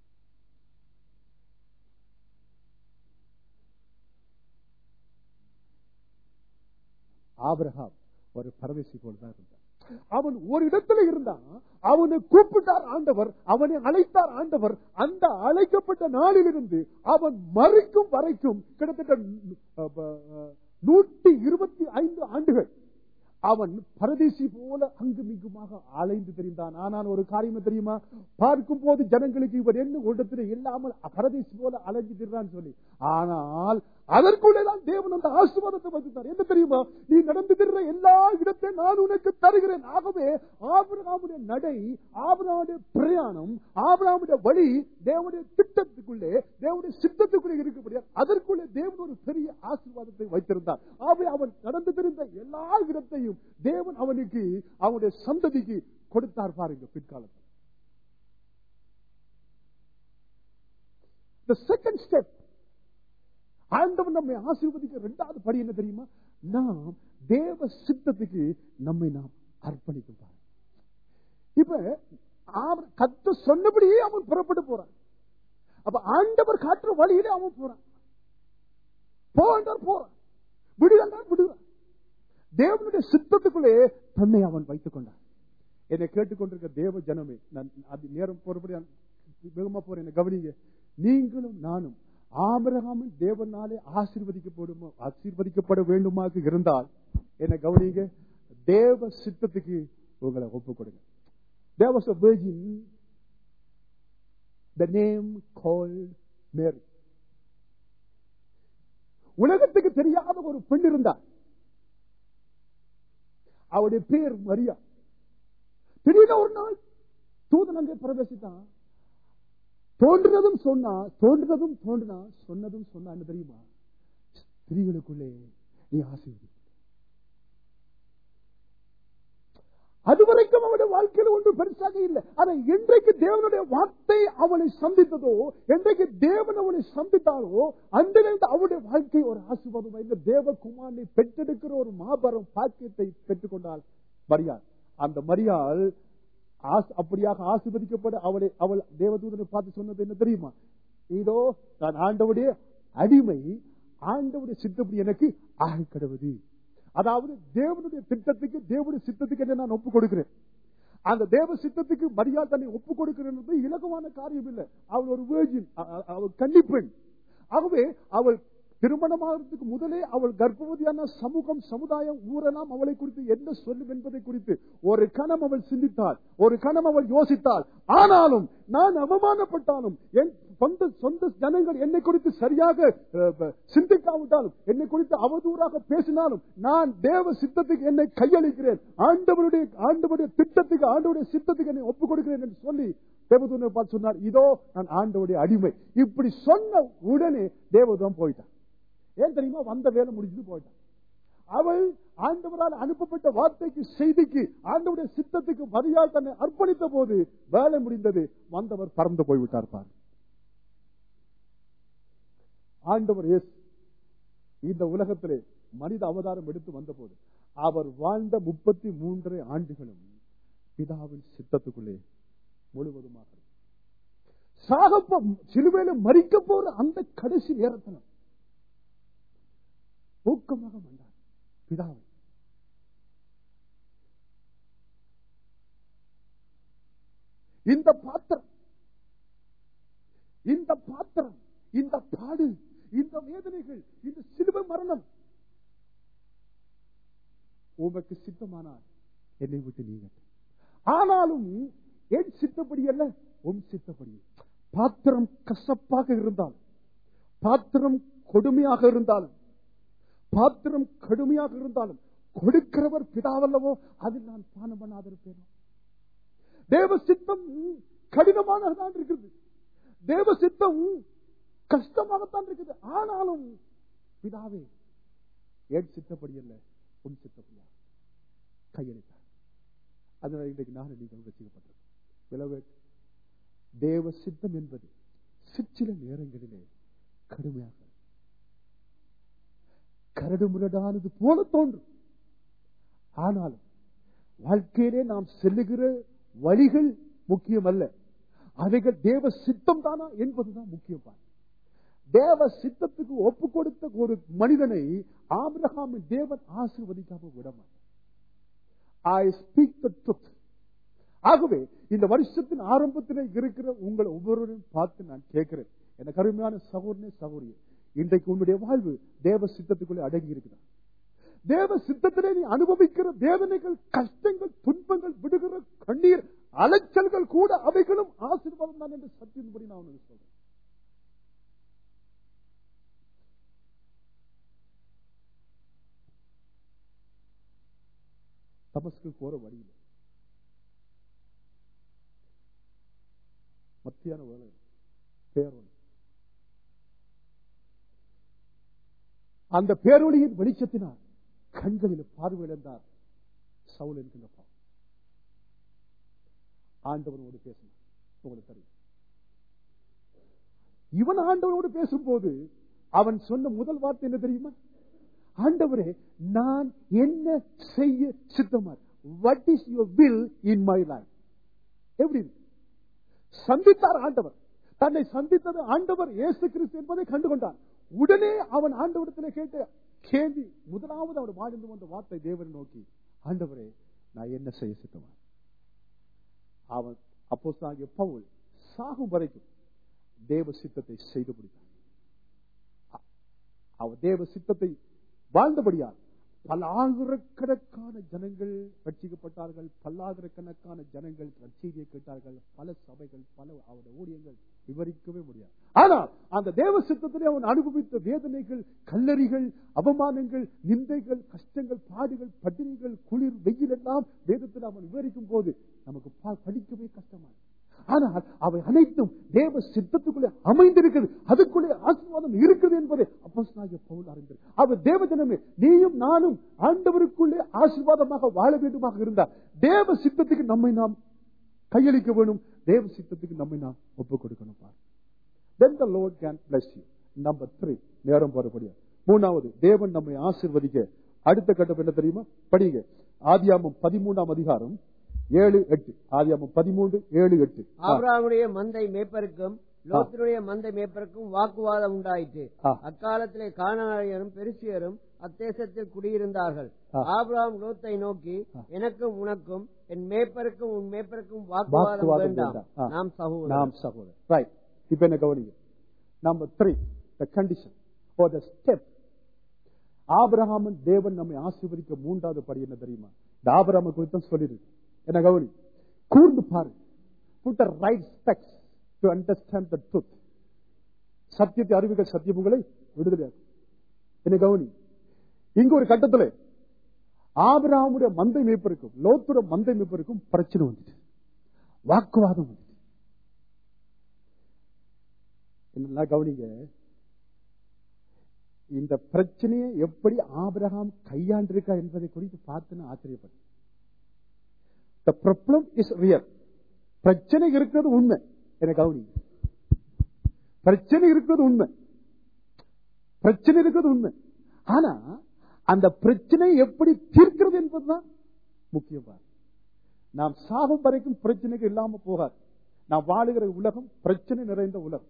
ஆபிரகாம் ஒரு பரதேசி போலதான் இருந்தான். அவன் ஒரு இடத்துல இருந்தான், அவனை கூப்பிட்டார் ஆண்டவர், அவனை அழைத்தார் ஆண்டவர். அந்த அழைக்கப்பட்ட நாளிலிருந்து அவன் மறிக்கும் வரைக்கும் கிட்டத்தட்ட நூற்றி இருபத்தி ஐந்து ஆண்டுகள் அவன் பரதேசி போல அங்குமிங்குமாக அலைந்து தெரிந்தான். ஆனால் ஒரு காரியம் தெரியுமா, பார்க்கும் போது ஜனங்களுக்கு இவர் என்ன இடத்துல இல்லாமல் பரதேசி போல அலைஞ்சு திரிறான்னு சொல்லி, ஆனால் அதற்குள்ளேதான் தேவன் அந்த ஆசீர்வாதத்தை வைத்தார். என்ன தெரியுமா, நீ நடந்து திரிற எல்லா இடத்தையும் நான் உனக்கு தருகிறேன். ஆகவே ஆபிரகாமுடைய நடை, ஆபிரகாமுடைய பிரயாணம், ஆபிரகாமுடைய வழி தேவனுடைய திட்டத்துக்குள்ளே, தேவனுடைய சித்தத்துக்குள்ளே இருக்கக்கூடிய அதற்குள்ளே தேவன் ஒரு பெரிய ஆசீர்வாதத்தை வைத்திருந்தார். ஆகவே அவன் நடந்து திரிந்த எல்லா இடத்தையும் தேவன் அவனுக்கு, அவனுடைய சந்ததிக்கு கொடுத்தார். பாருங்க பிற்காலத்தில். The second step, ஆண்டவன் நம்மை ஆசீர்வதிக்க இரண்டாவது படி என்ன தெரியுமா, நாம் தேவ சித்தத்துக்கு நம்மை நாம் அர்ப்பணிக்கும். இப்ப கத்த சொன்னபடியே அவன் புறப்பட்டு போறான். அப்ப ஆண்டவர் காட்டுற வழியிலே அவன் போறான். போன்றார் போறான், விடுகிறான் விடுகிறான். தேவனுடைய சித்தத்துக்குள்ளே தன்னை அவன் வைத்துக் கொண்டான். என்னை கேட்டுக்கொண்டிருக்க தேவ ஜனமே, நான் அது நேரம் போறபடி வேகமா போறேன், கவனிங்க. நீங்களும் நானும் ஆபிரகாமின் தேவனாலே ஆசீர்வதிக்கப்படுமோ ஆசீர்வதிக்கப்பட வேண்டுமாக இருந்தால் என்ன கவனிங்க, தேவ சித்தத்துக்கு உங்களை ஒப்புக் கொடுங்க. There was a virgin, the name called Mary. உலகத்துக்கு தெரியாத ஒரு பெண் இருந்தார், அவருடைய பேர் மரியா. திடீர்னு ஒரு நாள் தூதன் அங்கே பிரவேசித்தான். தோன்றினதும் சொன்னா, தோன்றினதும் தோன்றினா, சொன்னதும் சொன்னா, என்ன தெரியுமா, ஸ்திரீகளுக்குள்ளே நீ ஆசீர்வதி. அதுவரைக்கும் அவனுடைய வாழ்க்கையில் ஒன்று பெருசாக இல்லை. ஆனா என்றைக்கு தேவனுடைய வார்த்தை அவனை சந்தித்ததோ, என்றைக்கு தேவன் அவனை சந்தித்தாரோ, அன்றிலிருந்து அவனுடைய வாழ்க்கை ஒரு ஆசீர்வாதம். இந்த தேவகுமாரனை பெற்றெடுக்கிற ஒரு மாபெரும் பாக்கியத்தை பெற்றுக் கொண்டாள் மரியாள். அந்த மரியாள் அப்படியாக ஆசீர்வதிக்கப்பட அவளை அவள் தேவதூதனை பார்த்து சொன்னது என்ன தெரியுமா, இதோ நான் ஆண்டவுடைய அடிமை, ஆண்டவுடைய சித்தப்படி எனக்கு ஆக கடவுது. அதாவது தேவனுடைய திட்டத்துக்கு, தேவனுடைய சித்தத்துக்கு என்ன நான் ஒப்புக் கொடுக்கிறேன். அந்த தேவ சித்தத்துக்கு மரியாதை தன்னை ஒப்புக் கொடுக்கிறேன் இலகுவான காரியம் இல்லை. அவள் ஒரு வேர்ஜின், அவள் கன்னிப்பெண். ஆகவே அவள் திருமணமாகிறதுக்கு முதலே அவள் கர்ப்பவதியான சமூகம், சமுதாயம், ஊரெல்லாம் அவளை குறித்து என்ன சொல்லும் என்பதை குறித்து ஒரு கணம் அவள் சிந்தித்தாள், ஒரு கணம் அவள் யோசித்தாள். ஆனாலும் நான் அவமானப்பட்டாலும், என் சொந்த சொந்த ஜனங்கள் என்னை குறித்து சரியாக சிந்திக்காவிட்டாலும், என்னை குறித்து அவதூறாக பேசினாலும், நான் தேவ சித்தத்துக்கு என்னை கையளிக்கிறேன், ஆண்டவருடைய ஆண்டவருடைய திட்டத்துக்கு, ஆண்டவருடைய சித்தத்துக்கு என்னை ஒப்புக் கொடுக்கிறேன் என்று சொல்லி தேவதூதனை பார்த்து சொன்னார், இதோ நான் ஆண்டவருடைய அடிமை. இப்படி சொன்ன உடனே தேவதூதன் போயிட்டான். ஏன் தெரியுமா, வந்த வேலை முடிஞ்சு போயிட்டான். அவள் ஆண்டவரால் அனுப்பப்பட்ட வார்த்தைக்கு, செய்திக்கு, ஆண்டவருடைய சித்தத்துக்கு மரியாதை தன்னை அர்ப்பணித்த போது வேலை முடிந்தது. வந்தவர் பறந்து போய்விட்டார். பாரு, ஆண்டவர் இயேசு இந்த உலகத்திலே மனித அவதாரம் எடுத்து வந்த போது அவர் வாழ்ந்த முப்பத்தி மூன்றரை ஆண்டுகளும் பிதாவின் சித்தத்துக்குள்ளே முழுவதுமாக சாக சிலுவையில மரிக்க போற அந்த கடைசி நேரத்தில் ஊக்கமாக வந்தார் பிதாவை. இந்த பாத்திரம், இந்த பாத்திரம், இந்த பாடு, இந்த வேதனைகள், இந்த சிலுவை மரணம் உமக்கு சித்தமானால் என்னை விட்டு நீங்க. ஆனாலும் என் சித்தப்படி அல்ல, உன் சித்தப்படி. பாத்திரம் கசப்பாக இருந்தாலும், பாத்திரம் கொடுமையாக இருந்தாலும், பாத்திரம் கடுமையாக இருந்தாலும், கொடுக்கிறவர் பிதாவல்லவோ, அதில் நான் பானம் பண்ணாதிருப்பேன். தேவ சித்தம் கடினமானதான் இருக்குது, தேவ சித்தம் கஷ்டமாகத்தான் இருக்குது. ஆனாலும் பிதாவே என் சித்தப்படி அல்ல, உன் சித்தப்படியா கையளித்தார். அதனால இன்றைக்கு நான் நீங்கள் ரசிக்கப்பட்டிருக்கேன். தேவ சித்தம் என்பது சிற்சில நேரங்களிலே கடுமையாக கரடுமுரடானது போல தோன்றும். ஆனாலும் வாழ்க்கையிலே நாம் செல்லுகிற வழிகள் முக்கியம் அல்ல, அவைகள் தேவ சித்தம் தானா என்பதுதான் முக்கியம். தேவ சித்தத்துக்கு ஒப்பு கொடுத்த ஒரு மனிதனை ஆபிரகாமின் தேவன் ஆசீர்வதிக்காம விடமாட்டார். I speak the truth. ஆகவே இந்த வருஷத்தின் ஆரம்பத்தில் இருக்கிற உங்களை ஒவ்வொருவரையும் பார்த்து நான் கேட்கிறேன், எனக்கு அருமையான சகோதரனே சகோதரி, இன்றைக்கு உன்னுடைய வாழ்வு தேவ சித்தத்துக்குள்ளே அடங்கி இருக்கிறார். தேவ சித்தத்திலே நீ அனுபவிக்கிற வேதனைகள், கஷ்டங்கள், துன்பங்கள், விடுகிற கண்ணீர், அலைச்சல்கள் கூட அவைகளும் ஆசீர்வாதம் தான் என்று சத்தியத்தின்படி நான் உனக்கு சொல்றேன். தமஸ்கு போற வழியில் மத்தியான வேலை பேரொளி, அந்த பேரொளியின் வெளிச்சத்தினால் கண்களில் பார்வையிழந்தார் சவுல் என்கின்ற பாவம். ஆண்டவனோடு பேசினார். உங்களுக்கு தெரியும், இவன் ஆண்டவனோடு பேசும்போது அவன் சொன்ன முதல் வார்த்தை என்ன தெரியுமா? ஆண்டவரே, நான் என்ன செய்ய சித்தமா? What is your will in my life? எப்படி சந்தித்தார் ஆண்டவர். தன்னை சந்தித்தது ஆண்டவர் இயேசு கிறிஸ்து என்பதை கண்டுகொண்டான். உடனே அவன் ஆண்டவரிடத்தில் கேட்ட கேள்வி, முதலாவது அவர் வாழ்ந்து வந்த வார்த்தை தேவனை நோக்கி, ஆண்டவரே, நான் என்ன செய்ய சித்தமா? அவன் அப்போஸ்தலனாகிய பவுல் சாகும் வரைக்கும் தேவ சித்தத்தை செய்து முடித்தார். அவர் தேவ சித்தத்தை வாழ்ந்தபடியால் பல்லாயிரக்கணக்கான ஜனங்கள் ரட்சிக்கப்பட்டார்கள். பல்லாயிரக்கணக்கான ஜனங்கள் ரட்சியை கேட்டார்கள். பல சபைகள், பல அவருடைய ஊழியங்கள் விவரிக்கவே முடியாது. ஆனால் அந்த தேவ சித்தத்திலே அவன் அனுபவித்த வேதனைகள், கல்லறிகள், அவமானங்கள், நிந்தைகள், கஷ்டங்கள், பாடுகள், பட்டினிகள், குளிர், வெயில் எல்லாம் வேதத்தில் அவன் விவரிக்கும் போது நமக்கு படிக்கவே கஷ்டமா. ஆனால் அவை அனைத்தும் தேவ சித்தத்துக்குள்ளே அமைந்திருக்கிறது, அதுக்குள்ளே ஆசீர்வாதம் இருக்குது என்பதை அப்போஸ்தலனாகிய பவுல் அறிந்தார். அவர் தேவ ஜனமே, நீயும் நானும் ஆண்டவருக்குள்ளே ஆசீர்வாதமாக வாழ வேண்டுமாக இருந்தால் தேவ சித்தத்துக்கு நம்மை நாம் கையளிக்க வேண்டும், தேவ சித்தத்துக்கு நம்மை நாம் ஒப்புக் கொடுக்கணும். Then the Lord can bless you. Number three, நேரம் போறபடியா. மூணாவது, தேவன் நம்மை ஆசீர்வதிக்க அடுத்த கட்டம் என்ன தெரியுமா? படிங்க. ஆதியாகமம் பதிமூன்றாம் அதிகாரம் ஏழு எட்டு. ஆதியாகமம் பதிமூன்று ஏழு எட்டு. ஆபிரகாமுடைய மந்தை மேய்ப்பருக்கும் லோத்தினுடைய மந்தை மேய்ப்பருக்கும் வாக்குவாதம் உண்டாயிற்று. அக்காலத்திலே கானானியரும் பெரிசியரும் அத்தேசத்தில் குடியிருந்தார்கள். ஆபிரகாம் லோத்தை நோக்கி, எனக்கும் உனக்கும் என் மேய்ப்பருக்கும் உன் மேய்ப்பருக்கும் வாக்குவாதம் வேண்டாம், நாம் சகோதரர் நாம் சகோதரர் ரைட். இப்ப என்ன கவனிங்க. Number three, the condition or the step. ஆபிரகாமின் தேவன் நம்மை ஆசீர்வதிக்க மூன்றாவது படி என்ன தெரியுமா? இந்த ஆபிரகாமை குறித்து சொல்லிருக்கு. என்ன கவனி, கூர்ந்து பாரு. Put the right specs to understand the truth. சத்தியத்தை அறிவுகள் சத்தியமுங்களை விடுதலையாகும். என்ன கவனி, இங்க ஒரு கட்டத்தில் ஆபிரகாமுடைய மந்தை மேய்ப்பருக்கும் லோத்துடைய மந்தை மேய்ப்பருக்கும் பிரச்சனை வந்துச்சு, வாக்குவாதம் வந்துச்சு. என்ன கவனிங்க, இந்த பிரச்சனையை எப்படி ஆபிரகாம் கையாண்டிருக்கா என்பதை குறித்து பார்த்து ஆச்சரியப்பட்டேன். The problem is real. பிரச்சனை இருக்கிறது உண்மை. எனக்கு கவனி, பிரச்சனை இருக்கிறது உண்மை, பிரச்சனை இருக்கிறது உண்மை. ஆனா அந்த பிரச்சனை எப்படி தீர்க்கிறது என்பதுதான் முக்கியம். நாம் சாகும் வரைக்கும் பிரச்சனைகள் இல்லாம போகாது. நாம் வாழுகிற உலகம் பிரச்சனை நிறைந்த உலகம்.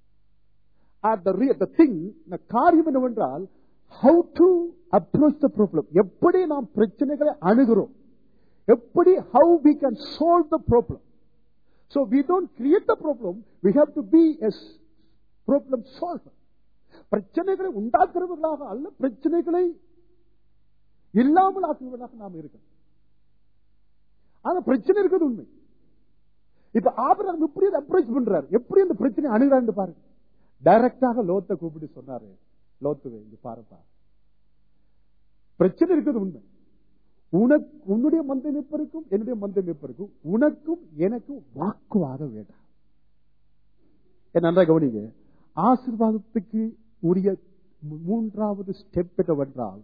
The thing, the காரியம் என்னவென்றால், how to approach the problem. எப்படி நாம் பிரச்சனைகளை அணுகிறோம், எப்படி how we can solve the problem. So we don't create the problem, we have to be a problem solver. பிரச்சனைகளை உண்டாக்குறவர்களாக அல்ல, பிரச்சனைகளை இல்லாமல் ஆக்குவதாக நாம் இருக்கோம். ஆனா பிரச்சனை இருக்கிறது உண்மை. இப்ப ஆபிரகாம் எப்படி அப்ரோச் பண்றாரு, எப்படி அந்த பிரச்சனை அணுகிறான்னு பாருங்க. டைரக்டாக லோத்தை கூப்பிட்டு சொன்னாரு, லோத்துவே இங்க பாருப்பா, பிரச்சனை இருக்கிறது உண்மை. உனக்கு உன்னுடைய மந்தை மேய்ப்பருக்கும் என்னுடைய மந்தை மேய்ப்பருக்கும் உனக்கும் எனக்கும் வாக்குவாதம் வேண்டாம். நன்றாக கவனிங்க. ஆசீர்வாதத்துக்கு உரிய மூன்றாவது ஸ்டெப் என்னவென்றால்,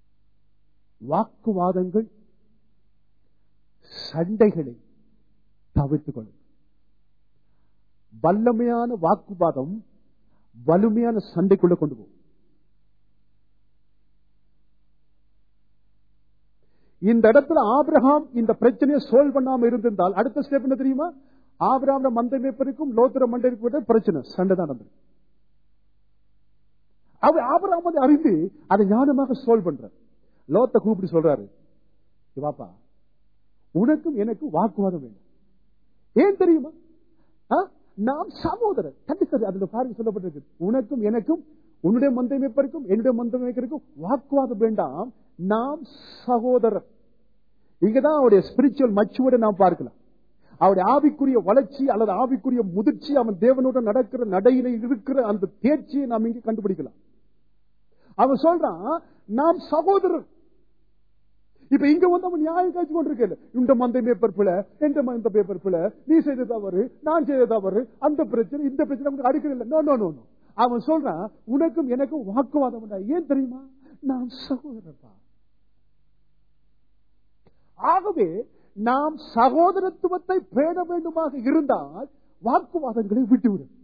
வாக்குவாதங்கள், சண்டைகளை தவிர்த்துக் கொள்ளும். வல்லமையான வாக்குவாதம் வலிமையான சண்டைக்குள்ள கொண்டு போகும். இந்த இடத்துல ஆபிரகாம் இந்த பிரச்சனையை சால்வ் பண்ணாம இருந்திருந்தால் அடுத்த ஸ்டெப் என்ன தெரியுமா? ஆபிரகாம் மந்தை மேய்ப்பருக்கும் லோத்திர மண்டைக்கும் பிரச்சனை சண்டை தான் நடந்தது. அவர் ஆபிரகாம் அதை அறிந்து அதை ஞானமாக சால்வ் பண்ற. லோத்தை கூப்பிட்டு சொல்றாரு, வாப்பா உனக்கும் எனக்கும் வாக்குவாதம் வேண்டும். ஏன் தெரியுமா? நாம் சகோதரர். கண்டிப்பாக அதுல பாருங்க சொல்லப்பட்டிருக்கு, உனக்கும் எனக்கும் உன்னுடைய மந்தை மேய்ப்பருக்கும் என்னுடைய மந்தை மேய்ப்பருக்கும் வாக்குவாதம் வேண்டாம், நாம் சகோதரர். இங்கதான் அவருடைய ஸ்பிரிச்சுவல் மச்சுவரை நாம் பார்க்கலாம். அவருடைய ஆவிக்குரிய வளர்ச்சி அல்லது ஆவிக்குரிய முதிர்ச்சி, அவன் தேவனோட நடக்கிற நடையில இருக்கிற அந்த தேர்ச்சியை நாம் இங்கே கண்டுபிடிக்கலாம். அவன் சொல்றான் நாம் சகோதரர். இப்ப இங்க வந்து அவன் நியாயம் காய்ச்சி கொண்டிருக்கல, இந்த மந்தை மேய்ப்பர் பிள்ளை எந்த மந்த பேப்பர் பிள்ளை, நீ செய்த தவறு நான் செய்த தவறு, அந்த பிரச்சனை இந்த பிரச்சனை நமக்கு அடிக்கல. நோ நோ நோ நோ அவன் சொல்றான் உனக்கும் எனக்கும் வாக்குவாதம். ஏன் தெரியுமா? நாம் சகோதரர். ஆகவே நாம் சகோதரத்துவத்தை பேண வேண்டுமாக இருந்தால் வாக்குவாதங்களை விட்டுவிடும்.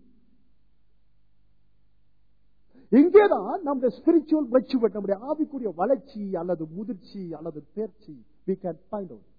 இங்கேதான் நம்முடைய ஸ்பிரிச்சுவல் மெச்சூரிட்டி, நம்முடைய ஆவிக்குரிய வளர்ச்சி அல்லது முதிர்ச்சி அல்லது தேர்ச்சி we can find out.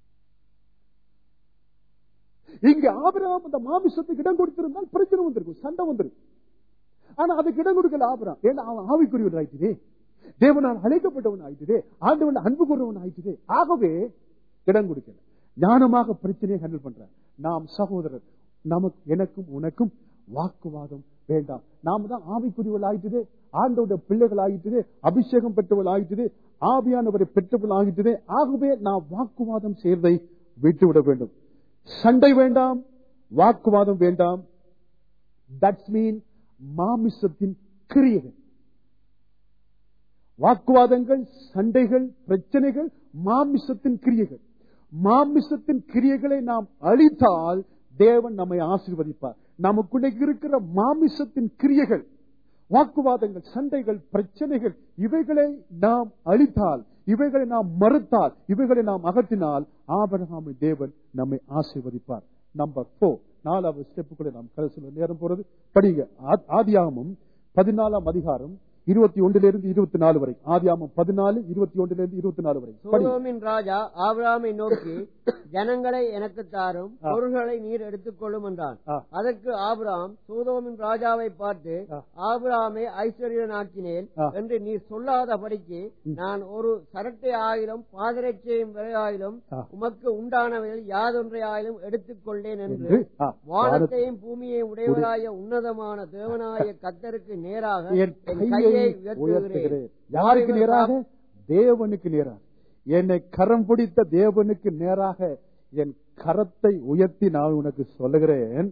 இங்க ஆபிரகாம் அந்த மாமிசத்துக்கு இடம் கொடுத்திருந்தால் பிரச்சனை வந்திருக்கும், சண்டை வந்திருக்கும். ஆனா அதுக்கு இடம் கொடுக்கல ஆபிரகாம். ஏன்னா அவன் ஆவிக்குரியவன் ஆயிட்டுதே, தேவனால் அழைக்கப்பட்டவன் ஆயிட்டுதே, ஆண்டவன் அன்பு கூறவன் ஆயிட்டுதே. ஆகவே இடம் கொடுக்கல, ஞானமாக பிரச்சனையை ஹேண்டில் பண்ற. நாம் சகோதரர், நமக்கு எனக்கும் உனக்கும் வாக்குவாதம் வேண்டாம். நாம தான் ஆவிக்குரியவள் ஆயிட்டுதே, ஆண்டோட பிள்ளைகள் ஆயிட்டுதே, அபிஷேகம் பெற்றவள் ஆயிட்டுதே, ஆவியானவரை பெற்றவள் ஆகிட்டதே. ஆகவே நாம் வாக்குவாதம் செய்வதை விட்டுவிட வேண்டும். சண்டை வேண்டாம், வாக்குவாதம் வேண்டாம். தட்ஸ் மீன் மாமிசத்தின் கிரியைகள். வாக்குவாதங்கள், சண்டைகள், பிரச்சனைகள் மாமிசத்தின் கிரியைகள். மாமிசத்தின் கிரியைகளை நாம் அழித்தால் தேவன் நம்மை ஆசீர்வதிப்பார். நமக்குள்ளே இருக்கிற மாமிசத்தின் கிரியைகள், வாக்குவாதங்கள், சண்டைகள், பிரச்சனைகள், இவைகளை நாம் அழித்தால், இவைகளை நாம் மறுத்தால், இவைகளை நாம் அகற்றினால் ஆபிரகாமின் தேவன் நம்மை ஆசீர்வதிப்பார். நம்பர் போர், நாலாவது ஸ்டெப்புக்குள்ள நாம் கடைசியில் நேரம் போறது. படிங்க ஆதியாகமம் பதினாலாம் அதிகாரம் இருபத்தி ஒன்றிலிருந்து இருபத்தி நாலு வரை. ஆதியாகமம் பதினாலு இருபத்தி ஒன்றிலிருந்து இருபத்தி நாலு வரை. சோதோமின் ராஜா ஆபிரகாமை நோக்கி, ஜனங்களை எனக்கு தாரும், பொருள்களை நீர் எடுத்துக்கொள்ளும் என்றான். அதற்கு ஆபிரகாம் சோதோமின் ராஜாவை பார்த்து, ஆபிரகாமை ஐஸ்வர்யனாக்கினேன் என்று நீர் சொல்லாதபடிக்கு நான் ஒரு சரட்டை ஆயிரம் பாதரட்சையும் விலையாயிலும் உமக்கு உண்டானவைகள் யாதொன்றை ஆயிலும் எடுத்துக்கொண்டேன் என்று வானத்தையும் பூமியையும் உடையவராய உன்னதமான தேவனாய கர்த்தருக்கு நேராக என் கையை உயர்த்துகிறேன். யாருக்கு நேராக? தேவனுக்கு நேராக. என்னை கரம் பிடித்த தேவனுக்கு நேராக என் கரத்தை உயர்த்தி நான் உனக்கு சொல்லுகிறேன்,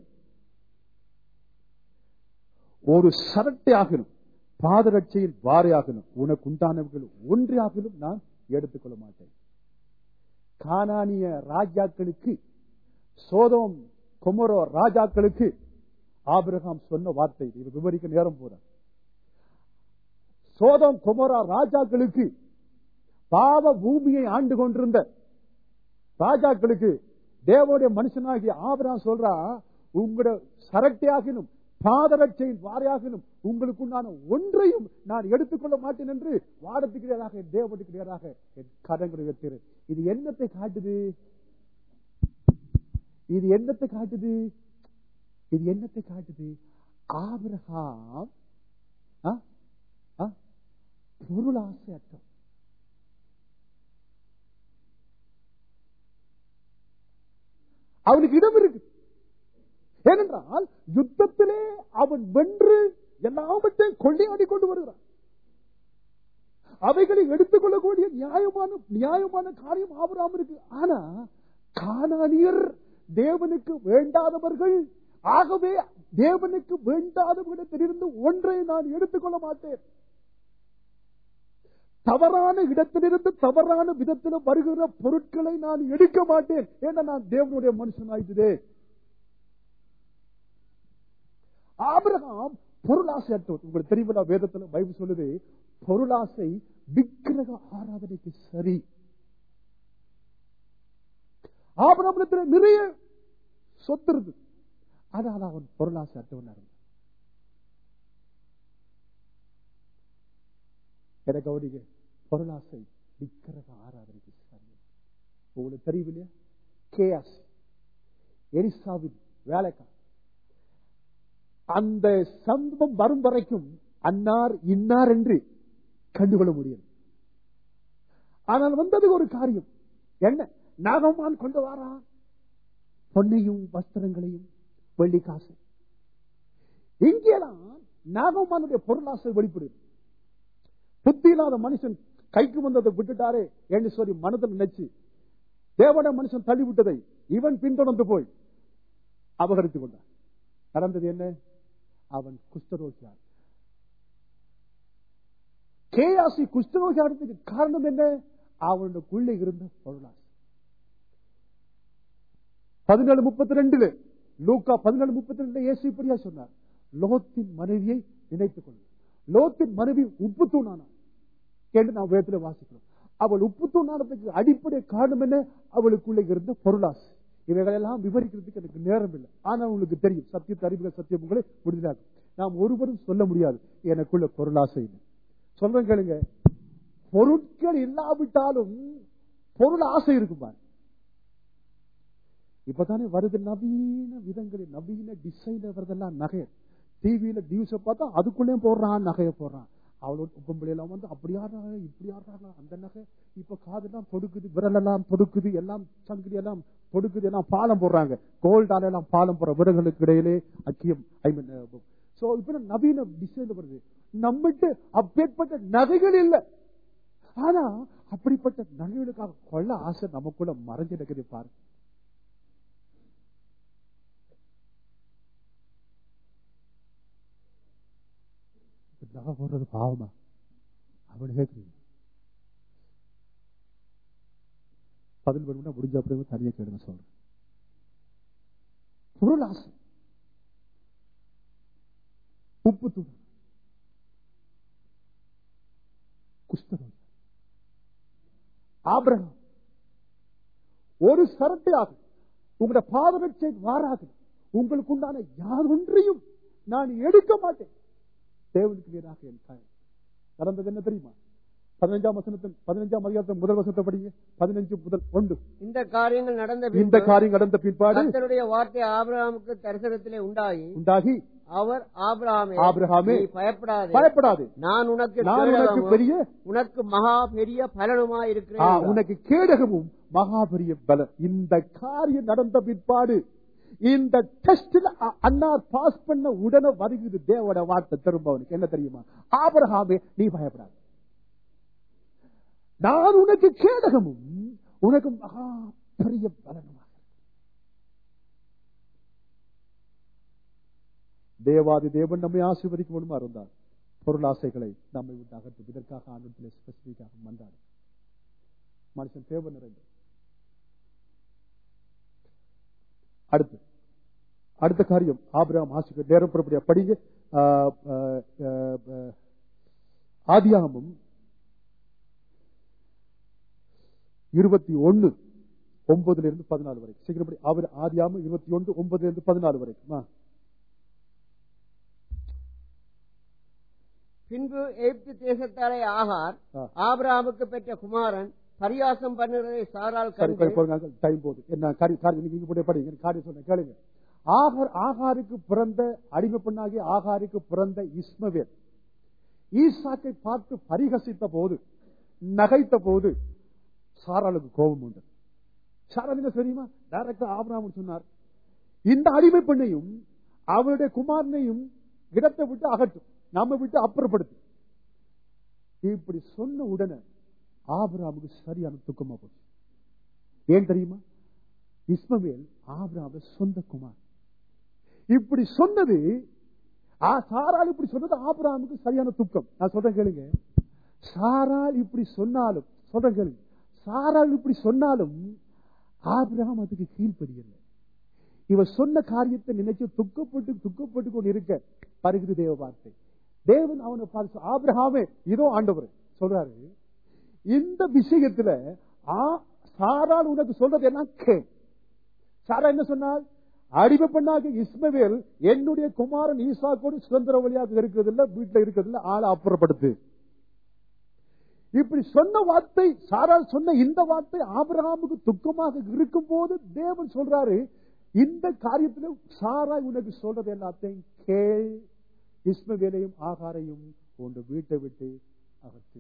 ஒரு சரட்டை ஆகணும், பாதரட்சையில் வாரையாகணும், உனக்கு உண்டானவர்கள் ஒன்றாகணும் நான் எடுத்துக்கொள்ள மாட்டேன். கானானிய ராஜாக்களுக்கு, சோதோம் கொமோரோ ராஜாக்களுக்கு ஆபிரகாம் சொன்ன வார்த்தை இது. விவரிக்க நேரம் போற. சோதோம் கொமோரா ராஜாக்களுக்கு, பாவ பூமியை ஆண்டு கொண்டிருந்த ராஜாக்களுக்கு தேவனுடைய மனுஷனாகிய ஆபிரகாம் சொல்றா, உங்களுடைய சரட்டையாகினும் பாதரட்சையின் வாரையாகினும் உங்களுக்கு உண்டான ஒன்றையும் நான் எடுத்துக்கொள்ள மாட்டேன் என்று வாடத்துக்கு நேராக, தேவனுக்கு நேராக என் கரங்களை உயர்த்துகிறேன். இது என்னத்தை காட்டுது? இது என்னத்தை காட்டுது? இது என்னத்தை காட்டுது? ஆபிரகாம் பொருளாசை அற்ற, அவனுக்கு இடம் இருக்கு. ஏனென்றால் யுத்தத்திலே அவன் வென்று எல்லாவற்றையும் கொள்ளையாடி கொண்டு வருகிறான். அவைகளை எடுத்துக்கொள்ளக்கூடிய நியாயமான நியாயமான காரியம் ஆபிரகாம் இருக்கு. ஆனா கானானியர் தேவனுக்கு வேண்டாதவர்கள். ஆகவே தேவனுக்கு வேண்டாதவர்களிடத்திலிருந்து ஒன்றை நான் எடுத்துக்கொள்ள மாட்டேன். தவறான இடத்திலிருந்து தவறான விதத்தில் வருகிற பொருட்களை நான் எடுக்க மாட்டேன். ஏன்னா நான் தேவனுடைய மனுஷன் ஆயிட்டதே. ஆபிரகாம் பொருளாசை அற்றவர். உங்களுக்கு தெரியுமா, வேதத்தில் பைபிள் சொல்லுது, பொருளாசை விக்கிரக ஆராதனைக்கு சரி. ஆபிரகாமிடத்தில் நிறைய சொத்து இருந்தது. ஆனால் அவன் பொருளாசை அற்றவனா இருந்தான். எனக்கு அவனுக்கு பொருளாசை விக்கிரக ஆராதனைக்கு சரி. உங்களுக்கு தெரியும் இல்லையா? கேயாஸ் எலிசாவின் வேலைக்காரன். அந்த சம்பவம் வரும் வரைக்கும் அன்னார் இன்னார் என்று கண்டுகொள்ள முடியும். ஆனால் வந்தது ஒரு காரியம் என்ன? நாகமான் கொண்டு வாரா பொன்னையும் வஸ்திரங்களையும் வெள்ளி காசு. இங்கேதான் நாகமானுடைய பொருளாசை வெளிப்படுது. புத்தி இல்லாத மனுஷன் கைக்கு வந்ததை விட்டுட்டாரே என்று சொல்லி மனதில் நினைச்சு தேவன மனுஷன் தள்ளிவிட்டதை இவன் பின்தொடர்ந்து போய் அபகரித்துக் கொண்டான். நடந்தது என்ன? அவன் குஷ்டரோகியார். கேயாசி குஷ்டரோகியாரத்துக்கு காரணம் என்ன? அவனுக்குள்ளே இருந்த பொருளாசை. பதினேழு முப்பத்தி ரெண்டுல லூக்கா பதினேழு முப்பத்தி ரெண்டுல இயேசு இப்படியா சொன்னார், லோத்தின் மனைவியை நினைத்துக் கொள்ள. லோத்தின் மனைவி உப்பு தூணானா என்று நாம் வேதத்துல வாசிக்கிறோம். அவள் உப்பு தூணானதுக்கு அடிப்படை காரணம் என்ன? அவளுக்குள்ளே இருந்த பொருளாசை. இவைகளெல்லாம் விவரிக்கிறதுக்கு எனக்கு நேரம் இல்லை. ஆனால் உங்களுக்கு தெரியும், சத்தியத்தை அறிவுகள் சத்தியம் உங்களை விடுதலாகும். நாம் ஒருவரும் சொல்ல முடியாது எனக்குள்ள பொருளாசை. சொல்றேன் கேளுங்க, பொருட்கள் இல்லாவிட்டாலும் பொருள் ஆசை இருக்குமாறு. இப்பதானே வருது நவீன விதங்களில் நவீன டிசைன் வருதெல்லாம் நகை. டிவியில நியூஸ பார்த்தா அதுக்குள்ளே போடுறான், நகையை போடுறான். அவளோட பொம்பளையெல்லாம் வந்து அப்படி ஆடுறாங்க இப்படி ஆடுறாங்க. அந்த நகை இப்ப காதெல்லாம் தொடுக்குது, விரல் எல்லாம் தொடுக்குது, எல்லாம் சங்கிலி எல்லாம் தொடுக்குது, எல்லாம் பாலம் போடுறாங்க. கோல்டால எல்லாம் பாலம் போடுற விரல்களுக்கு இடையிலே அக்கியம். ஐ மீன் சோ இப்ப நவீன டிசைன் வருது. நம்மகிட்ட அப்பேற்பட்ட நகைகள் இல்லை. ஆனா அப்படிப்பட்ட நகைகளுக்காக கொள்ள ஆசை நமக்குள்ள மறைஞ்சு இருக்குது பாரு. நகை போடுறது பாவமா? அவனு கேட்கிறீங்க பதில் வேணும்னா முடிஞ்ச அப்புறம் தனியா கேளுங்க சொல்றேன். பொருள் ஆசை, உப்பு தூள், குஷ்டரோகி, ஆபிரகாம் ஒரு சரட்டையாக உங்களுடைய பாதரட்சை மாறாது. உங்களுக்கு உண்டான யாரொன்றையும் நான் எடுக்க மாட்டேன். தேவனுக்கு நேராக என் தாய். நடந்தது என்ன தெரியுமா? பதினஞ்சாம் வசனத்தின் பதினஞ்சாம் அதிகாரத்தின் முதல் வசனத்தை படிங்க. பதினஞ்சு முதல் ஒன்று. இந்த காரியங்கள் நடந்த இந்த காரியம் நடந்த பிற்பாடு கர்த்தருடைய வார்த்தை ஆபிரகாமுக்கு தரிசனத்திலே உண்டாகி உண்டாகி அவர் ஆபிரகாமே ஆபிரகாமே பயப்படாதே பயப்படாதே நான் உனக்கு நான் உனக்கு பெரிய உனக்கு மகா பெரிய பலனுமாய் இருக்கிறேன். உனக்கு கேடகமும் மகா பெரிய பலன். இந்த காரியம் நடந்த பிற்பாடு இந்த டெஸ்ட்ல அன்னார் பாஸ் பண்ண உடனே வருகிறது தேவோட வார்த்தை திரும்ப. அவனுக்கு என்ன தெரியுமா? ஆபிரகாமே நீ பயப்படாத, நான் உனக்கு கேடகமும் உனக்கு மகா பெரிய பலனுமாக. தேவாதி தேவன் நம்மை ஆசீர்வதிக்க வேண்டுமா இருந்தார் பொருளாசைகளை நம்மை விட்டு அகற்றும். இதற்காக ஆண்டவரிலே ஸ்பெசிபிக்காக மன்றாடு. மனுஷன் தேவை நிறைந்த. அடுத்து அடுத்த காரியம் ஆபிரகாம் ஆசீர்வதிக்க நேரம் புறப்படியா படிங்க. ஆதியாகமம் இருபத்தி ஒன்னு ஒன்பதுல இருந்து பதினாலு வரைக்கும் சீக்கிரப்படி. அவர் ஆதியாகமம் இருபத்தி ஒன்று ஒன்பதுல இருந்து பதினாலு வரைக்கும். பின்பு எகிப்து தேசத்தாரே ஆகார் ஆபிரகாமுக்கு பெற்ற குமாரன் பரியாசம் பண்ணுறதை சாரால் டைம் போகுது. என்ன காரியம் சொன்ன கேளுங்க. ஆகார் ஆகாருக்கு பிறந்த அடிமை பெண்ணாகிய ஆகாருக்கு பிறந்த இஸ்மவேல் ஈசாக்கை பார்த்து பரிகசித்த போது நகைத்த போது சாராளுக்கு கோபம் உண்டு. சாரால் என்ன தெரியுமா? டைரக்டா ஆபிரகாம் சொன்னார், இந்த அடிமை பெண்ணையும் அவருடைய குமாரனையும் இடத்தை விட்டு அகற்றும், நாம விட்டு அப்புறப்படுத்து. இப்படி சொன்ன உடனே ஆபிரகாமுக்கு சரியான துக்கமா போச்சு. ஏன் தெரியுமா? இஸ்மவேல் ஆபிரகாம் சொந்த குமார். இப்படி சொன்னது சாரால் இப்படி சொன்னது ஆபிரகாமுக்கு சரியான துக்கம். நான் சொல்றேன் கேளுங்க, சாரால் இப்படி சொன்னாலும் சொல்றேன் கேளுங்க சாரால் இப்படி சொன்னாலும் ஆபிரகாம் அதுக்கு கீழ்ப்படியல. இவ சொன்ன காரியத்தை நினைச்சு துக்கப்பட்டு துக்கப்பட்டு கொண்டு இருக்க பருகுது தேவ வார்த்தை. தேவன் அவனை பார்த்து ஆபிரகாமே இதோ ஆண்டவர் சொல்றாரு, இந்த விஷயத்துல சாரால் உனக்கு சொல்றது என்ன கே. சாரா என்ன சொன்னால், அடிமை பெண்ணாக இஸ்மவேல் என்னுடைய குமாரன் ஈசாக்கோடு சுதந்திர வழியாக இருக்கிறது இல்ல, வீட்டுல இருக்கிறது இல்ல, ஆளை அப்புறப்படுத்து. இப்படி சொன்ன வார்த்தை, சாரா சொன்ன இந்த வார்த்தை ஆபிரகாமுக்கு துக்கமாக இருக்கும் போது தேவன் சொல்றாரு, இந்த காரியத்துல சாரா உனக்கு சொல்றது எல்லாத்தையும் கேள், இஸ்மவேலையும் ஆகாரையும் உன் வீட்டை விட்டு அகற்று.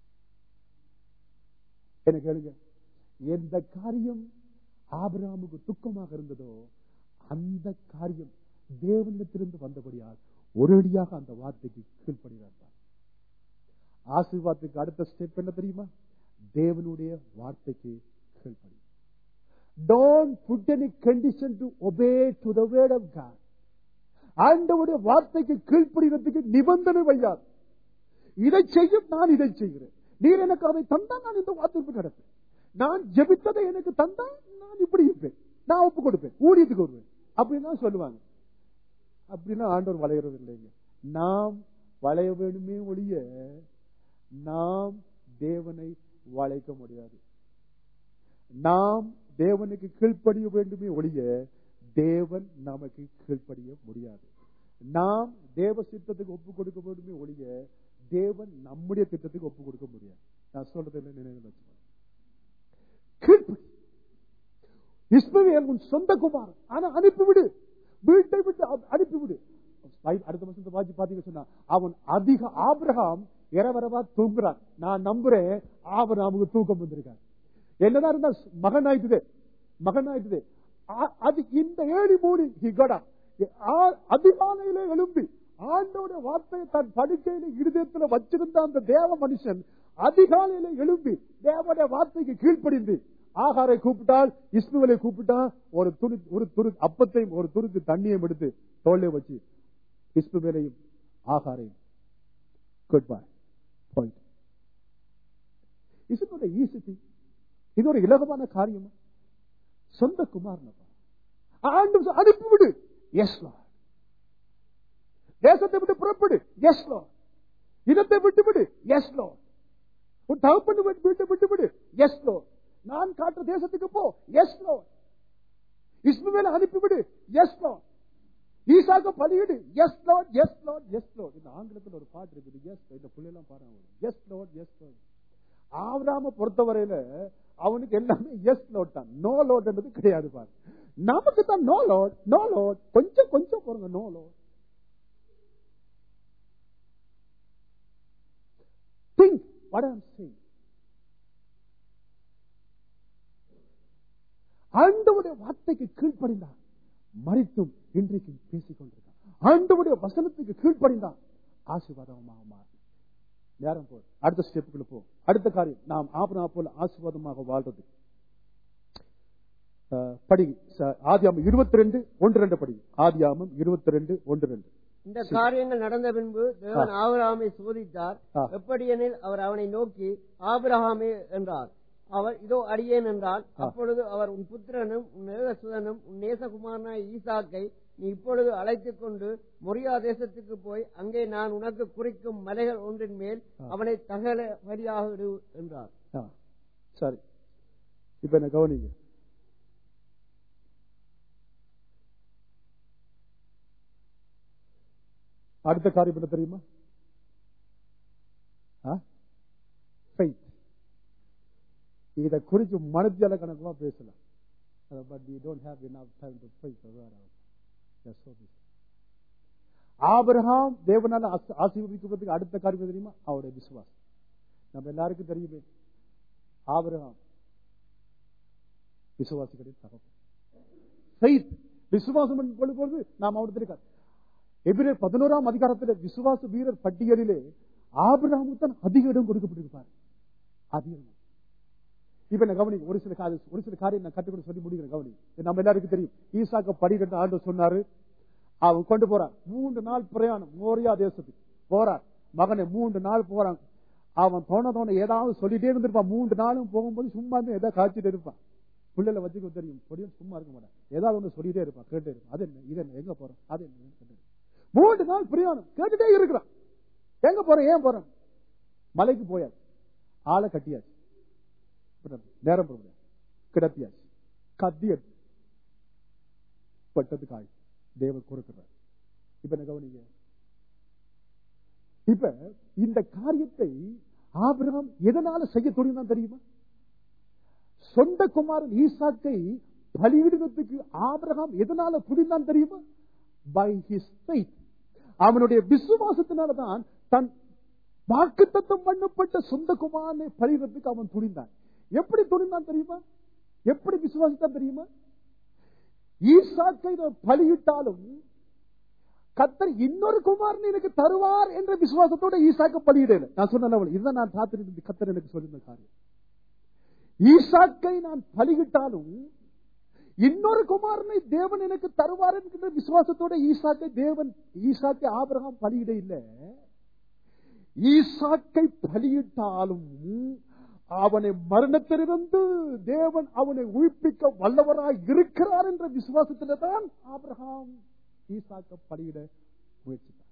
என்ன கேளுங்க, எந்த காரியம் ஆபிரகாமுக்கு துக்கமாக இருந்ததோ அந்த காரியம் தேவனிடத்திலிருந்து வந்தபடியால் ஒரேடியாக அந்த வார்த்தைக்கு கீழ்ப்படுகிறார். ஆசீர்வாதத்துக்கு அடுத்த ஸ்டெப் என்ன தெரியுமா? தேவனுடைய வார்த்தைக்கு கீழ்ப்படி. Don't put any condition to obey to the word of God. ஆண்டவருடைய வார்த்தைக்கு கீழ்ப்படிகிறதுக்கு நிபந்தனை வையாது. இதை செய்யும், நான் இதை செய்கிறேன், நீர் எனக்கு அதை தந்தா நான் இந்த வார்த்தைக்கு நடப்பேன், நான் ஜெபித்ததை எனக்கு தந்தா நான் இப்படி இருப்பேன், நான் ஒப்பு கொடுப்பேன், ஊழியத்துக்கு வருவேன் அப்படின்னா சொல்லுவாங்க. அப்படின்னா ஆண்டவர் வளையறது இல்லைங்க. நாம் வளைய வேணுமே ஒழிய நாம் தேவனை வளைக்க முடியாது. நாம் தேவனுக்கு கீழ்ப்படிய வேண்டுமே ஒழிய தேவன் நமக்கு கீழ்ப்படிய முடியாது. நாம் தேவ சித்தத்துக்கு ஒப்பு கொடுக்க வேண்டுமே ஒழிய தேவன் நம்முடைய திட்டத்துக்கு ஒப்பு கொடுக்க முடியாது. நான் சொல்றது என்ன நினைவு கீழ்ப்படி. இஸ்மவேல் உன் சொந்த குமாரன், ஆனா அனுப்பிவிடு, வீட்டை விட்டு அனுப்பிவிடு. அடுத்த வருஷத்தை வாசி பாத்தீங்க சொன்னா அவன் அதிக ஆபிரகாம் இரவரவா தூங்குறான். நான் நம்புறேன் ஆபிரகாமுக்கு தூக்கம் வந்திருக்காரு. என்னதான் இருந்தா மகன் ஆயிட்டுது, மகன் ஆயிட்டுது. அது இந்த ஏழு மூணு அதிகாலையில எழும்பி ஆண்டோட வார்த்தையை தன் படுக்கையில இருதயத்துல வச்சிருந்த அந்த தேவ மனுஷன் அதிகாலையில எழும்பி தேவனுடைய வார்த்தைக்கு கீழ்ப்படிந்து ஆகாரை கூப்பிட்டால், இஸ்மவேலை கூப்பிட்டான், ஒரு துணி ஒரு துரு அப்பத்தையும் ஒரு துருக்கு தண்ணியும் எடுத்து தோல்ல வச்சு இஸ்மவேலையும் ஆகாரையும் குட் பை பாயிண்ட். இது ஒரு இலகுவான காரியமா? சொந்த குமாரனப்பா ஆண்டு அனுப்பிவிடு. Yes Lord. தேசத்தை விட்டு புறப்படு. Yes lord. இடத்தை விட்டு விடு. Yes lord. உன் தகப்பன் வீட்டை விட்டு விடு. Yes lord. நான் காட்டுற தேசத்துக்கு போ. Yes lord. இஸ்மவேலை அனுப்பிவிடு. Yes lord. ஈசாக்க பலியிடு. Yes lord, yes lord, yes lord. இந்த ஆங்கிலத்தில் ஒரு பாட்டு இருக்குது. எஸ் இந்த பிள்ளைலாம் பாருங்க. Yes lord, yes lord. ஆபிரகாமை பொறுத்தவரையில அவனுக்கு எல்லாமே எஸ் லோட் தான், நோ லோட் என்பது கிடையாது. பாரு, நமக்கு தான் நோ லோட், நோ லோட், கொஞ்சம் கொஞ்சம் போறங்க, no lord. Think what I'm saying. ஆண்டவருடைய வார்த்தைக்கு கீழ்ப்படிந்தான், மரித்தும் இன்றைக்கு பேசிக் கொண்டிருக்கான். ஆண்டவருடைய வசனத்துக்கு கீழ்ப்படிந்தான், ஆசீர்வாதமாக மாறும். நேரம் போ, அடுத்த ஸ்டெப்புக்குள்ள போ. அடுத்த காரியம், நாம் ஆபிரகாம் போல ஆசீர்வாதமாக வாழ்றது. படி ஆதியாகமம் இருபத்தி ரெண்டு ஒன்று ரெண்டு படி. ஆதியாகமம் இருபத்தி ரெண்டு ஒன்று ரெண்டு. இந்த காரியங்கள் நடந்த பின்பு தேவன் ஆபிரகாமை சோதித்தார். எப்படியெனில் அவர் அவனை நோக்கி ஆபிரகாமே என்றார். அவர் இதோ அடியேன் என்றால். அப்பொழுது அவர் உன் புத்திரனும் உன் ஏகசுதனும் உன் நேசகுமாரனாய் ஈசாக்கை நீ இப்பொழுது அழைத்துக் கொண்டு மொரியா தேசத்துக்கு போய் அங்கே நான் உனக்கு குறிக்கும் மலைகள் ஒன்றின் மேல் அவனை தகல வழியாக விடு என்றார். சரி, இப்ப என்ன கவனிங்க. அடுத்த காரியம் என்ன தெரியுமா? இத குறிச்சு மனத்தியால கணக்குமா பேசலாம். But we don't have enough time to pray for that. That's so big. ஆபிரகாம் தேவனால ஆசீர்வதிக்கப்பட்டதுக்கு அடுத்த காரியம் தெரியுமா? அவருடைய விசுவாசம். நம்ம எல்லாருக்கும் தெரியுமே, ஆபிரகாம் விசுவாசிகளின் தகப்பன். விசுவாசம் பொழுது நாம் அவருக்கு இருக்கார். எபிரேயர் பதினோராம் அதிகாரத்தில் விசுவாச வீரர் பட்டியலிலே ஆபிரகாமுக்கு தான் அதிக இடம் கொடுக்கப்பட்டிருப்பார். அதிகம். இப்ப நான் கவனி, ஒரு சில காரியம் ஒரு சில காரியம் நான் கற்றுக்கொண்டு சொல்லி முடிக்கிறேன். கவனி, நம்ம எல்லாருக்கும் தெரியும், ஈசாக்க படிக்கிற ஆண்டு சொன்னாரு. அவன் கொண்டு போறான், மூன்று நாள் பிரயாணம் மோரியா தேசத்துக்கு போறான். மகனை மூன்று நாள் போறான். அவன் தோண தோண ஏதாவது சொல்லிட்டே இருந்திருப்பான். மூன்று நாளும் போகும்போது சும்மா ஏதாவது காய்ச்சிட்டு இருப்பான். பிள்ளைல வச்சுக்க தெரியும், பொடியும் சும்மா இருக்க மாட்டான், ஏதாவது ஒண்ணு சொல்லிட்டே இருப்பான், கேட்டே இருப்பான். அது என்ன, இது என்ன, எங்க போறோம், அது என்ன. மூன்று நாள் பிரயாணம் கேட்டுட்டே இருக்கிறான். எங்க போறேன், ஏன் போறேன்? மலைக்கு போயாச்சு, ஆளை கட்டியாச்சு, நேரம் கிடத்தியாச்சு, கத்தியாச்சு. பட்டதுக்காய் தேவன் கொடுக்கிறார். இப்ப என்ன கவனிங்க, இப்ப இந்த காரியத்தை ஆபிரகாம் எதனால செய்ய துணிந்தான் தெரியுமா? சொந்த குமாரன் ஈசாக்கை பலியிடுவதற்கு ஆபிரகாம் எதனால துணிந்தான் தெரியுமா? By his faith. அவனுடைய விசுவாசத்தினால்தான் தன் வாக்குத்தத்தம் பண்ணப்பட்ட சொந்த குமாரனை பலியிடுவதற்கு அவன் துணிந்தான். எப்படி துணிந்தான் தெரியுமா? எப்படி விசுவாசித்தான் தெரியுமா? ஈசாக்கை பலியிட்டாலும் கர்த்தர் இன்னொரு குமாரன் எனக்கு தருவார் என்ற விசுவாசத்தோட ஈசாக்க பலியிடல. நான் சொன்ன இதுதான் நான் பார்த்து கர்த்தர் எனக்கு சொல்லியிருந்த காரியம். ஈசாக்கை நான் பலியிட்டாலும் இன்னொரு குமாரனை தேவன் எனக்கு தருவார் என்கிற விசுவாசத்தோட ஈசாக்கை தேவன் ஈசாக்கை ஆபிரகாம் பலியிட இல்லை. ஈசாக்கை பலியிட்டாலும் அவனை மரணத்திலிருந்து தேவன் அவனை உயிர்ப்பிக்க வல்லவராய் இருக்கிறார் என்ற விசுவாசத்தில தான் ஆபிரகாம் ஈசாக்க பலியிட முயற்சித்தார்.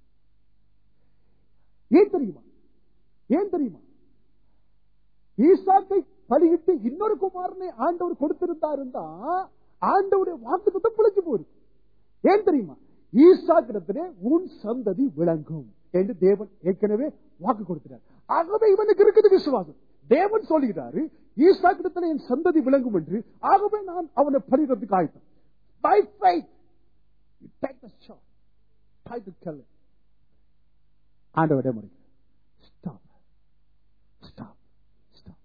ஏன் தெரியுமா? ஏன் தெரியுமா? ஈசாக்கை பலியிட்டு இன்னொரு குமாரனை ஆண்டவர் கொடுத்திருந்தா இருந்தா ஆண்டவருடைய வாக்குத்தத்தம் பிழைச்சு போயிருக்கு. ஏன் தெரியுமா? ஈசாக்கிடத்திலே உன் சந்ததி விளங்கும் என்று தேவன் ஏற்கனவே வாக்கு கொடுக்கிறார். ஆகவே இவனுக்கு இருக்குது விசுவாசம். தேவன் சொல்லுகிறாரு ஈசாக்கிடத்திலே என் சந்ததி விளங்கும் என்று. ஆகவே நான் அவனை பலியிடத்துக்கு ஆயத்தம். By faith you take the shot. Try to kill him. ஆண்டவரே முடிக்க. Stop. Stop. Stop.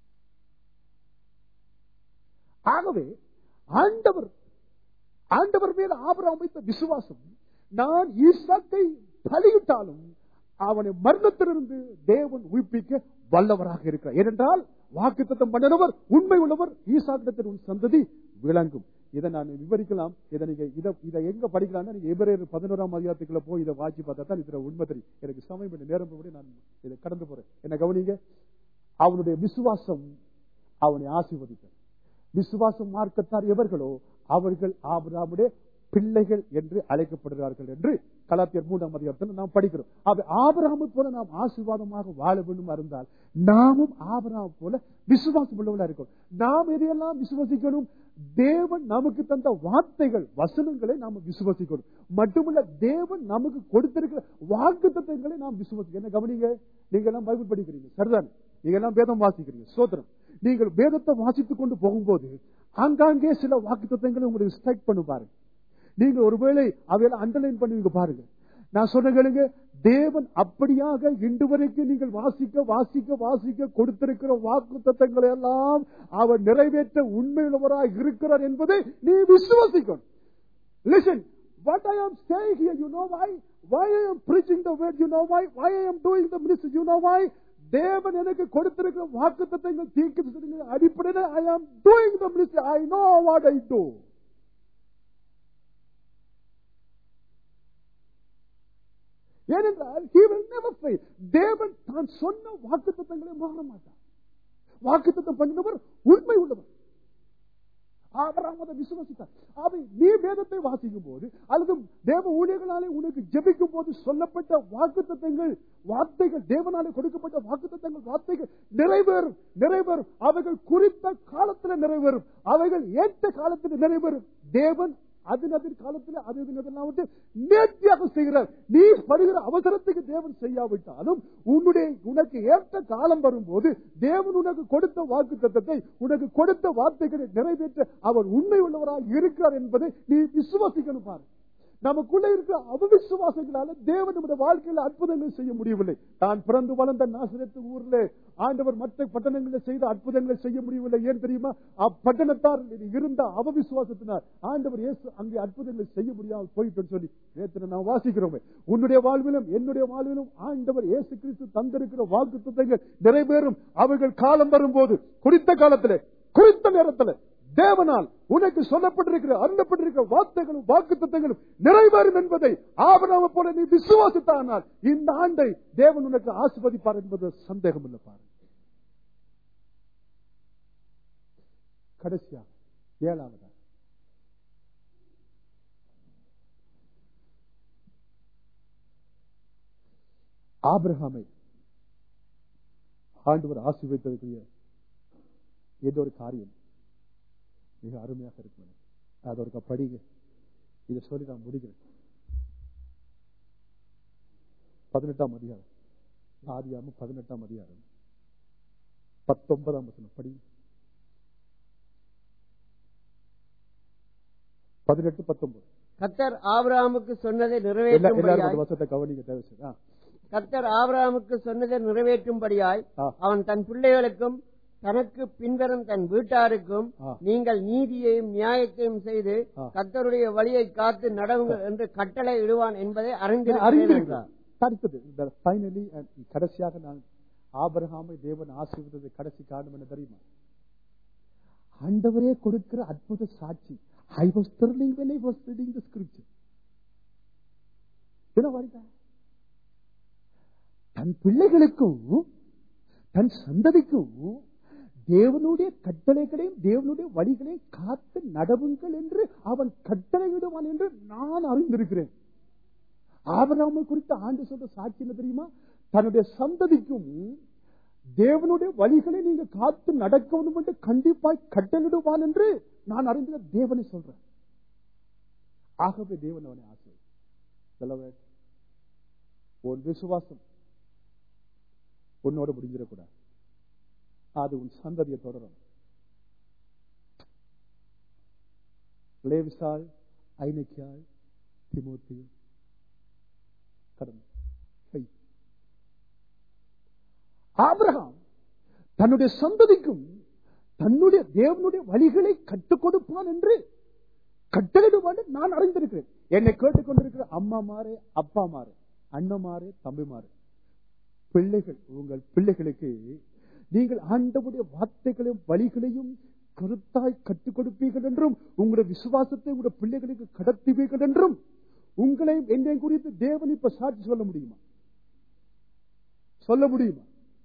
ஆகவே ஆண்டவர் ஆண்டவர் மேல் ஆபிரகாம் வைத்த விசுவாசம், நான் ஈசாக்கை பலியிட்டாலும் அவனை மரணத்திலிருந்து தேவன் உயிர்ப்பிக்க வல்லவராக இருக்கிறார். ஏனென்றால் வாக்குத்தத்தம் பண்ணினவர் உண்மை உள்ளவர். ஈசாக்கிடத்தில் உன் சந்ததி விளங்கும். இதை நான் விவரிக்கலாம். இதை நீங்க இதை எங்க படிக்கலாம்? நீங்க எபிரேயர் பதினோராம் அதிகாரத்துக்குள்ள போய் இதை வாசி பார்த்தா தான் இதுல உண்மை தெரியும். எனக்கு சமயம் நேரம் நான் இதை கடந்து போறேன். என்ன கவனிங்க, அவனுடைய விசுவாசம் அவனை ஆசீர்வதித்தார். விசுவாசம் மார்க்கத்தார் எவர்களோ அவர்கள் ஆபிரகாமுடைய பிள்ளைகள் என்று அழைக்கப்படுகிறார்கள் என்று கலாத்தியர் மூன்றாம் அதிகாரத்தில் நாம் படிக்கிறோம். ஆபிரகாமை போல நாம் ஆசீர்வாதமாக வாழ வேண்டும் இருந்தால் நாமும் ஆபிரகாம் போல விசுவாசம் உள்ளவர்களா இருக்கணும். நாம் எதையெல்லாம் விசுவாசிக்கணும்? தேவன் நமக்கு தந்த வார்த்தைகள் வசனங்களை நாம் விசுவாசிக்கணும். மட்டுமல்ல தேவன் நமக்கு கொடுத்திருக்கிற வாக்குத்தத்தங்களை நாம் விசுவாசிக்கணும். என்ன கவனிங்க, நீங்க எல்லாம் பைபிள் படிக்கிறீங்க, சரிதான்? நீங்க எல்லாம் வேதம் வாசிக்கிறீங்க, சோதரம். நீங்கள் வேதத்தை வாசித்துக் கொண்டு போகும்போது ஆங்காங்கே சில வாக்குத்தத்தங்களை உங்களுக்கு ஸ்ட்ரைக் பண்ணி பாருங்க. நீங்க ஒருவேளை அவையெல்லாம் அண்டர்லைன் பண்ணுவீங்க பாருங்க. நான் சொன்ன கேளுங்க, தேவன் அப்படியாக இன்று வரைக்கும் நீங்கள் வாசிக்க வாசிக்க வாசிக்க கொடுத்திருக்கிற வாக்குத்தத்தங்களை எல்லாம் அவர் நிறைவேற்ற உண்மையுள்ளவராக இருக்கிறார் என்பதை நீ விசுவாசிக்கணும். Listen, what I am saying here, you know why? Why I am preaching the word, you know why? Why I am doing the ministry, you know why? தேவன் எனக்கு கொடுத்திருக்கிற வாக்குத்தத்தங்கள் தீர்க்க அடிப்படையில் I am doing the ministry. I know what I do. ஏனென்றால் he will never fail. தேவன் தான் சொன்ன வாக்குத்தத்தங்களை மாற மாட்டார். வாக்குத்தத்தம் பண்ணினவர் உண்மை உள்ளவர். ஆபிரகாம் அதை விசுவாசித்தார். அவை நீ வேதத்தை வாசிக்கும் போது அல்லது தேவ ஊழியர்களாலே உனக்கு ஜெபிக்கும் போது சொல்லப்பட்ட வாக்குத்தத்தங்கள் வார்த்தைகள், தேவனாலே கொடுக்கப்பட்ட வாக்குத்தத்தங்கள் வார்த்தைகள் நிறைவேறும் நிறைவேறும் அவைகள் குறித்த காலத்தில் நிறைவேறும். அவைகள் ஏற்ற காலத்தில் நிறைவேறும். தேவன் அதன் காலத்தில் அது வந்து நேர்த்தியாக செய்கிறார். நீ படுகிற அவசரத்துக்கு தேவன் செய்யாவிட்டாலும் உன்னுடைய உனக்கு ஏற்ற காலம் வரும்போது தேவன் உனக்கு கொடுத்த வாக்குத்தத்தத்தை உனக்கு கொடுத்த வார்த்தைகளை நிறைவேற்ற அவர் உண்மை உள்ளவராக இருக்கிறார் என்பதை நீ விசுவாசிக்கணும். பாரு, நமக்குள்ள இருக்கிற அவிசுவாசங்களால தேவன் நம்முடைய வாழ்க்கையில் அற்புதங்கள் செய்ய முடியவில்லை. தான் பிறந்து வளர்ந்த நாசரேத்து ஊர்ல ஆண்டவர் மற்ற பட்டணங்களில் செய்த அற்புதங்களை செய்ய முடியவில்லை. ஏன் தெரியுமா? அப்பட்டணத்தார் இருந்த அவவிசுவாசத்தினார் ஆண்டவர் இயேசு அங்கே அற்புதங்களை செய்ய முடியாமல் போயிட்டு சொல்லி நேற்று நாம் வாசிக்கிறோமே. உன்னுடைய வாழ்விலும் என்னுடைய வாழ்விலும் ஆண்டவர் இயேசு கிறிஸ்து தந்திருக்கிற வாக்குத்தத்தங்கள் நிறைவேறும். அவர்கள் காலம் வரும்போது குறித்த காலத்தில் குறித்த நேரத்தில் தேவனால் உனக்கு சொல்லப்பட்டிருக்கிற அருளப்பட்டிருக்கிற வார்த்தைகளும் வாக்குத்தத்தங்களும் நிறைவேறும் என்பதை ஆபிரகாமை போல நீ விசுவாசித்தானால் இந்த ஆண்டை தேவன் உனக்கு ஆசீர்வதிப்பார் என்பது சந்தேகம் இல்லை. பாரு, கடைசியாக ஏழாவதாக ஆபிரகாமை ஆண்டவர் ஆசீர்வதித்ததற்குரிய ஏதோ ஒரு காரியம் மிக அருமையாக இருக்கும். அது ஒரு படிங்க இதை சொல்லி நான் முடிக்கிறேன். பதினெட்டாம் அதிகாரம், ஆதியாகமம் பதினெட்டாம் அதிகாரம் பத்தொன்பதாம் வசனம் படி. பதினெட்டு பத்தொன்பது. கர்த்தர் ஆபிரகாமுக்கு சொன்னதை நிறைவேற்றும்படியாய், வசனத்தை கவனிக்க தேவை. கர்த்தர் ஆபிரகாமுக்கு சொன்னதை நிறைவேற்றும்படியாய் அவன் தன் பிள்ளைகளுக்கும் தனக்கு பின்வரும் தன் வீட்டாருக்கும் நீங்கள் நீதியையும் நியாயத்தையும் செய்து கர்த்தருடைய வழியை காத்து நடவுங்கள் என்று கட்டளை இடுவான் என்பதை அறிந்திருக்கிறார். கடைசியாக நான் ஆபிரகாமை தேவன் ஆசீர்வதித்ததை கடைசி காரணம் என்ன தெரியுமா? ஆண்டவரே கொடுக்கிற அற்புத சாட்சி. I was thrilling when I was reading the scripture. You know what is that? தன் பிள்ளைகளுக்கும் தன் சந்ததிக்கும் தேவனுடைய கட்டளைகளையும் தேவனுடைய வழிகளையும் காத்து நடவுங்கள் என்று அவன் கட்டளையிடுவான் என்று நான் அறிந்திருக்கிறேன். ஆபிரகாமை குறித்த ஆண்டு சொல்ற சாட்சி என்ன தெரியுமா? தன்னுடைய சந்ததிக்கும் தேவனுடைய வழிகளை நீங்க காத்து நடக்க வேண்டும் என்று கண்டிப்பாய் கட்டளிடுவான் என்று நான் அறிந்த தேவனை சொல்றேன். ஆகவே தேவன் அவனை ஆசை. உன் விசுவாசம் உன்னோட முடிஞ்சிடக்கூடாது. அது உன் சந்ததியை தொடரும். லேவிசாள், ஐநக்கியாள், திமோத்தி கடந்து ஆபிரகாம் தன்னுடைய சந்ததிக்கும் தன்னுடைய தேவனுடைய வழிகளை கற்றுக் கொடுப்பான் என்று கட்டளையிடுவான் நான் அறிந்திருக்கிறேன். என்னை கேட்டுக்கொண்டிருக்கிற அம்மா மாறே, அப்பா மாறே, அண்ணமாறே, தம்பி மாறே, பிள்ளைகள், உங்கள் பிள்ளைகளுக்கு நீங்கள் ஆண்டவருடைய வார்த்தைகளையும் வழிகளையும் கருத்தாய் கற்றுக் கொடுப்பீர்கள் என்றும் உங்களுடைய விசுவாசத்தை உங்களுடைய பிள்ளைகளுக்கு கடத்துவீர்கள் என்றும் உங்களையும் என்னை குறித்து தேவன் இப்ப சாட்சி சொல்ல முடியுமா? சொல்ல முடியுமா?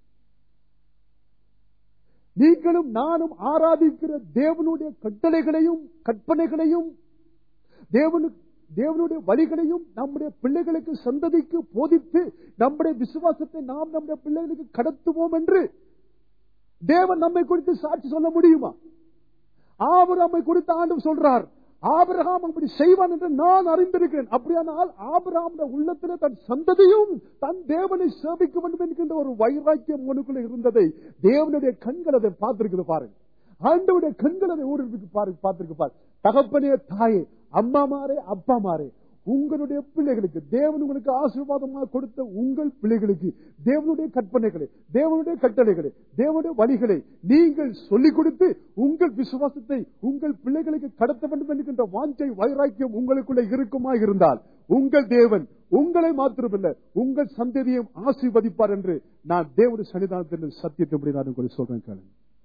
நீங்களும் நானும் ஆராதிக்கிற தேவனுடைய கட்டளைகளையும் கற்பனைகளையும் தேவனுடைய வழிகளையும் நம்முடைய பிள்ளைகளுக்கு சந்ததிக்கு போதித்து நம்முடைய விசுவாசத்தை நாம் நம்முடைய பிள்ளைகளுக்கு கடத்துவோம் என்று தேவன் நம்மை குறித்து சாட்சி சொல்ல முடியுமா? ஆபிரகாமை குறித்து ஆண்டவர் சொல்றார், ஆபிரகாம் அப்படி செய்வான் என்று நான் அறிந்திருக்கிறேன். அப்படியானால் ஆபிரகாமுடைய உள்ளத்திலே தன் சந்ததியும் தன் தேவனை சேவிக்க வேண்டும் என்கின்ற ஒரு வைராக்கியம் உனக்குள்ள இருந்ததை தேவனுடைய கண்கள் அதை பார்த்திருக்கிறது பாருங்க. ஆண்டவருடைய கண்கள் அதை ஊருக்கு பார்த்திருக்கு பாரு. தகப்பனே, தாயே, அம்மா மாறே, அப்பா மாறே, உங்களுடைய பிள்ளைகளுக்கு தேவன் உங்களுக்கு ஆசீர்வாதமாக கொடுத்த உங்கள் பிள்ளைகளுக்கு தேவனுடைய கற்பனைகளை, தேவனுடைய கட்டளைகளை, தேவனுடைய வழிகளை நீங்கள் சொல்லிக் கொடுத்து உங்கள் விசுவாசத்தை உங்கள் பிள்ளைகளுக்கு கடத்த வேண்டும் என்கின்ற வாஞ்சை வைராக்கியம் உங்களுக்குள்ள இருக்குமா இருந்தால் உங்கள் தேவன் உங்களை மாத்திரமல்ல உங்கள் சந்ததியையும் ஆசீர்வதிப்பார் என்று நான் தேவனுடைய சன்னிதானத்தின் சத்தியத்தை நான் உங்களுக்கு சொல்றேன். கேளுங்க.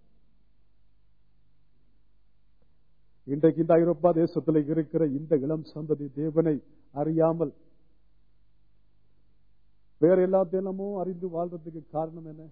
இன்றைக்கு இந்த ஐரோப்பா தேசத்தில் இருக்கிற இந்த இளம் சந்ததி தேவனை அறியாமல் வேற எல்லாத்தையுமோ அறிந்து வாழ்றதுக்கு காரணம் என்ன?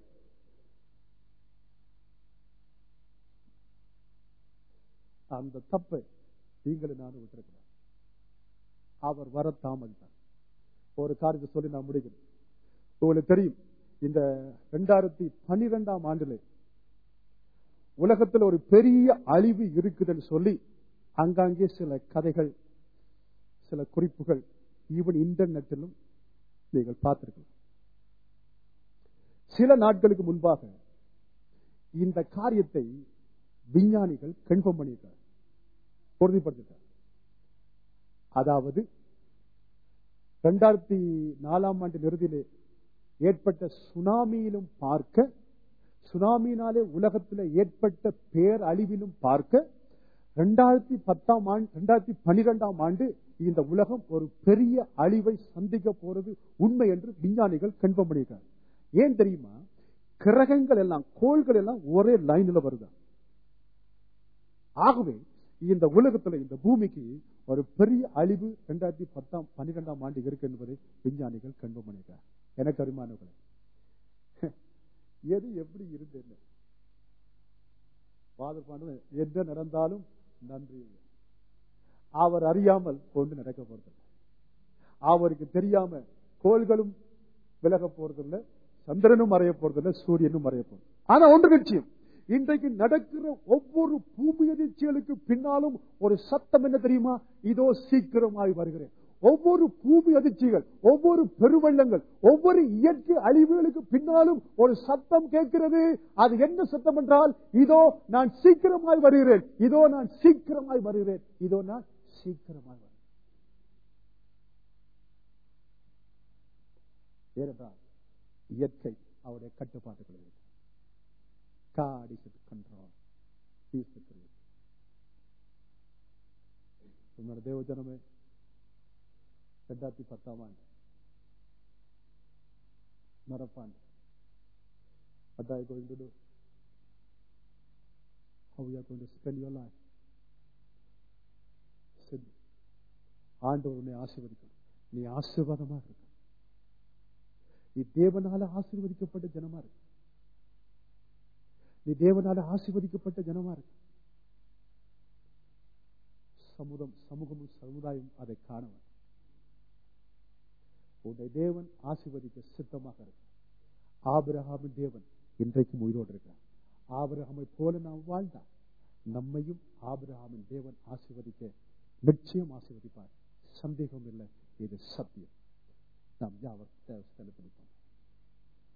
அந்த தப்பை நீங்களும் நானும் விட்டிருக்கிறோம். அவர் வர தாமதித்தார். ஒரு காரியத்தை சொல்லி நான் முடிக்கிறேன். உங்களுக்கு தெரியும், இந்த இரண்டாயிரத்தி பன்னிரெண்டாம் ஆண்டுல உலகத்தில் ஒரு பெரிய அழிவு இருக்குதுன்னு சொல்லி அங்காங்கே சில கதைகள், சில குறிப்புகள் ஈவன் இன்டர்நெட்டிலும் நீங்கள் பார்த்திருக்கலாம். சில நாட்களுக்கு முன்பாக இந்த காரியத்தை விஞ்ஞானிகள் கன்ஃபார்ம் பண்ணியிருக்கார், உறுதிப்படுத்திட்டார். அதாவது இரண்டாயிரத்தி நாலாம் ஆண்டு இறுதியிலே ஏற்பட்ட சுனாமியிலும் பார்க்க, சுனாமியினாலே உலகத்தில் ஏற்பட்ட பேர் அழிவிலும் பார்க்க, இரண்டாயிரத்தி பத்தாம் ஆண்டு இரண்டாயிரத்தி பன்னிரெண்டாம் ஆண்டு இந்த உலகம் ஒரு பெரிய அழிவை சந்திக்க போறது உண்மை என்று விஞ்ஞானிகள் கன்ஃபார்ம் பண்ணியிருக்காங்க. ஏன் தெரியுமா? கிரகங்கள் எல்லாம், கோள்கள் எல்லாம் ஒரே லைன்ல வருது. ஆகவே இந்த உலகத்தில் இந்த பூமிக்கு ஒரு பெரிய அழிவு இரண்டாயிரத்தி பத்தாம் பன்னிரெண்டாம் ஆண்டு இருக்கு என்பதை விஞ்ஞானிகள் கன்ஃபார்ம் பண்ணியிருக்காங்க. எனக்கு அருமையானவர்களே, எது எப்படி இருந்தது எந்த நடந்தாலும் நன்றி. அவர் அறியாமல் கொண்டு நடக்க போறதில்லை. அவருக்கு தெரியாம கோள்களும் விலக போறதில்லை, சந்திரனும் மறைய போறதில்லை, சூரியனும் மறைய போறது. ஆனா ஒன்று நிச்சயம், இன்றைக்கு நடக்கிற ஒவ்வொரு பூமி அதிர்ச்சிகளுக்கு பின்னாலும் ஒரு சத்தம் என்ன தெரியுமா? இதோ சீக்கிரமாய் வருகிறேன். ஒவ்வொரு பூமி அதிர்ச்சிகள், ஒவ்வொரு பெருவெள்ளங்கள், ஒவ்வொரு இயற்கை அழிவுகளுக்கு பின்னாலும் ஒரு சத்தம் கேட்கிறது. அது என்ன சத்தம் என்றால், இதோ நான் சீக்கிரமாய் வருகிறேன், இதோ நான் சீக்கிரமாய் வருகிறேன், இதோ நான் சீக்கிரமாய் வருகிறேன். ஏனென்றால் இயற்கை அவருடைய கட்டுப்பாட்டுகள் இருக்கு. God is in control. He is the creator. உன்னோட தேவ ஜனமே, இரண்டாயிரத்தி பத்தாம் ஆண்டு நடப்பாண்டு what are you going to do? How you are going to spend your life? ஆண்டவர் உன்னை ஆசீர்வதிக்கணும். நீ ஆசீர்வாதமாக இருக்க. நீ தேவனால ஆசீர்வதிக்கப்பட்ட ஜனமா இருக்கு. நீ தேவனால ஆசீர்வதிக்கப்பட்ட ஜனமா இருக்கு. சமூகம் சமூகமும் சமுதாயம் அதை காண வேண்டும். உன்னை தேவன் ஆசீர்வதிக்க சித்தமாக இருக்கு. ஆபிரகாமின் தேவன் இன்றைக்கும் உயிரோடு இருக்கிறார். ஆபிரகாமை போல நாம் வாழ்ந்தார். நம்மையும் ஆபிரகாமின் தேவன் ஆசீர்வதிக்க நிச்சயம் ஆசீர்வதிப்பார். சந்தேகம் இல்லை, இது சத்தியம். நாம் யாவர் செலுத்தினோம்.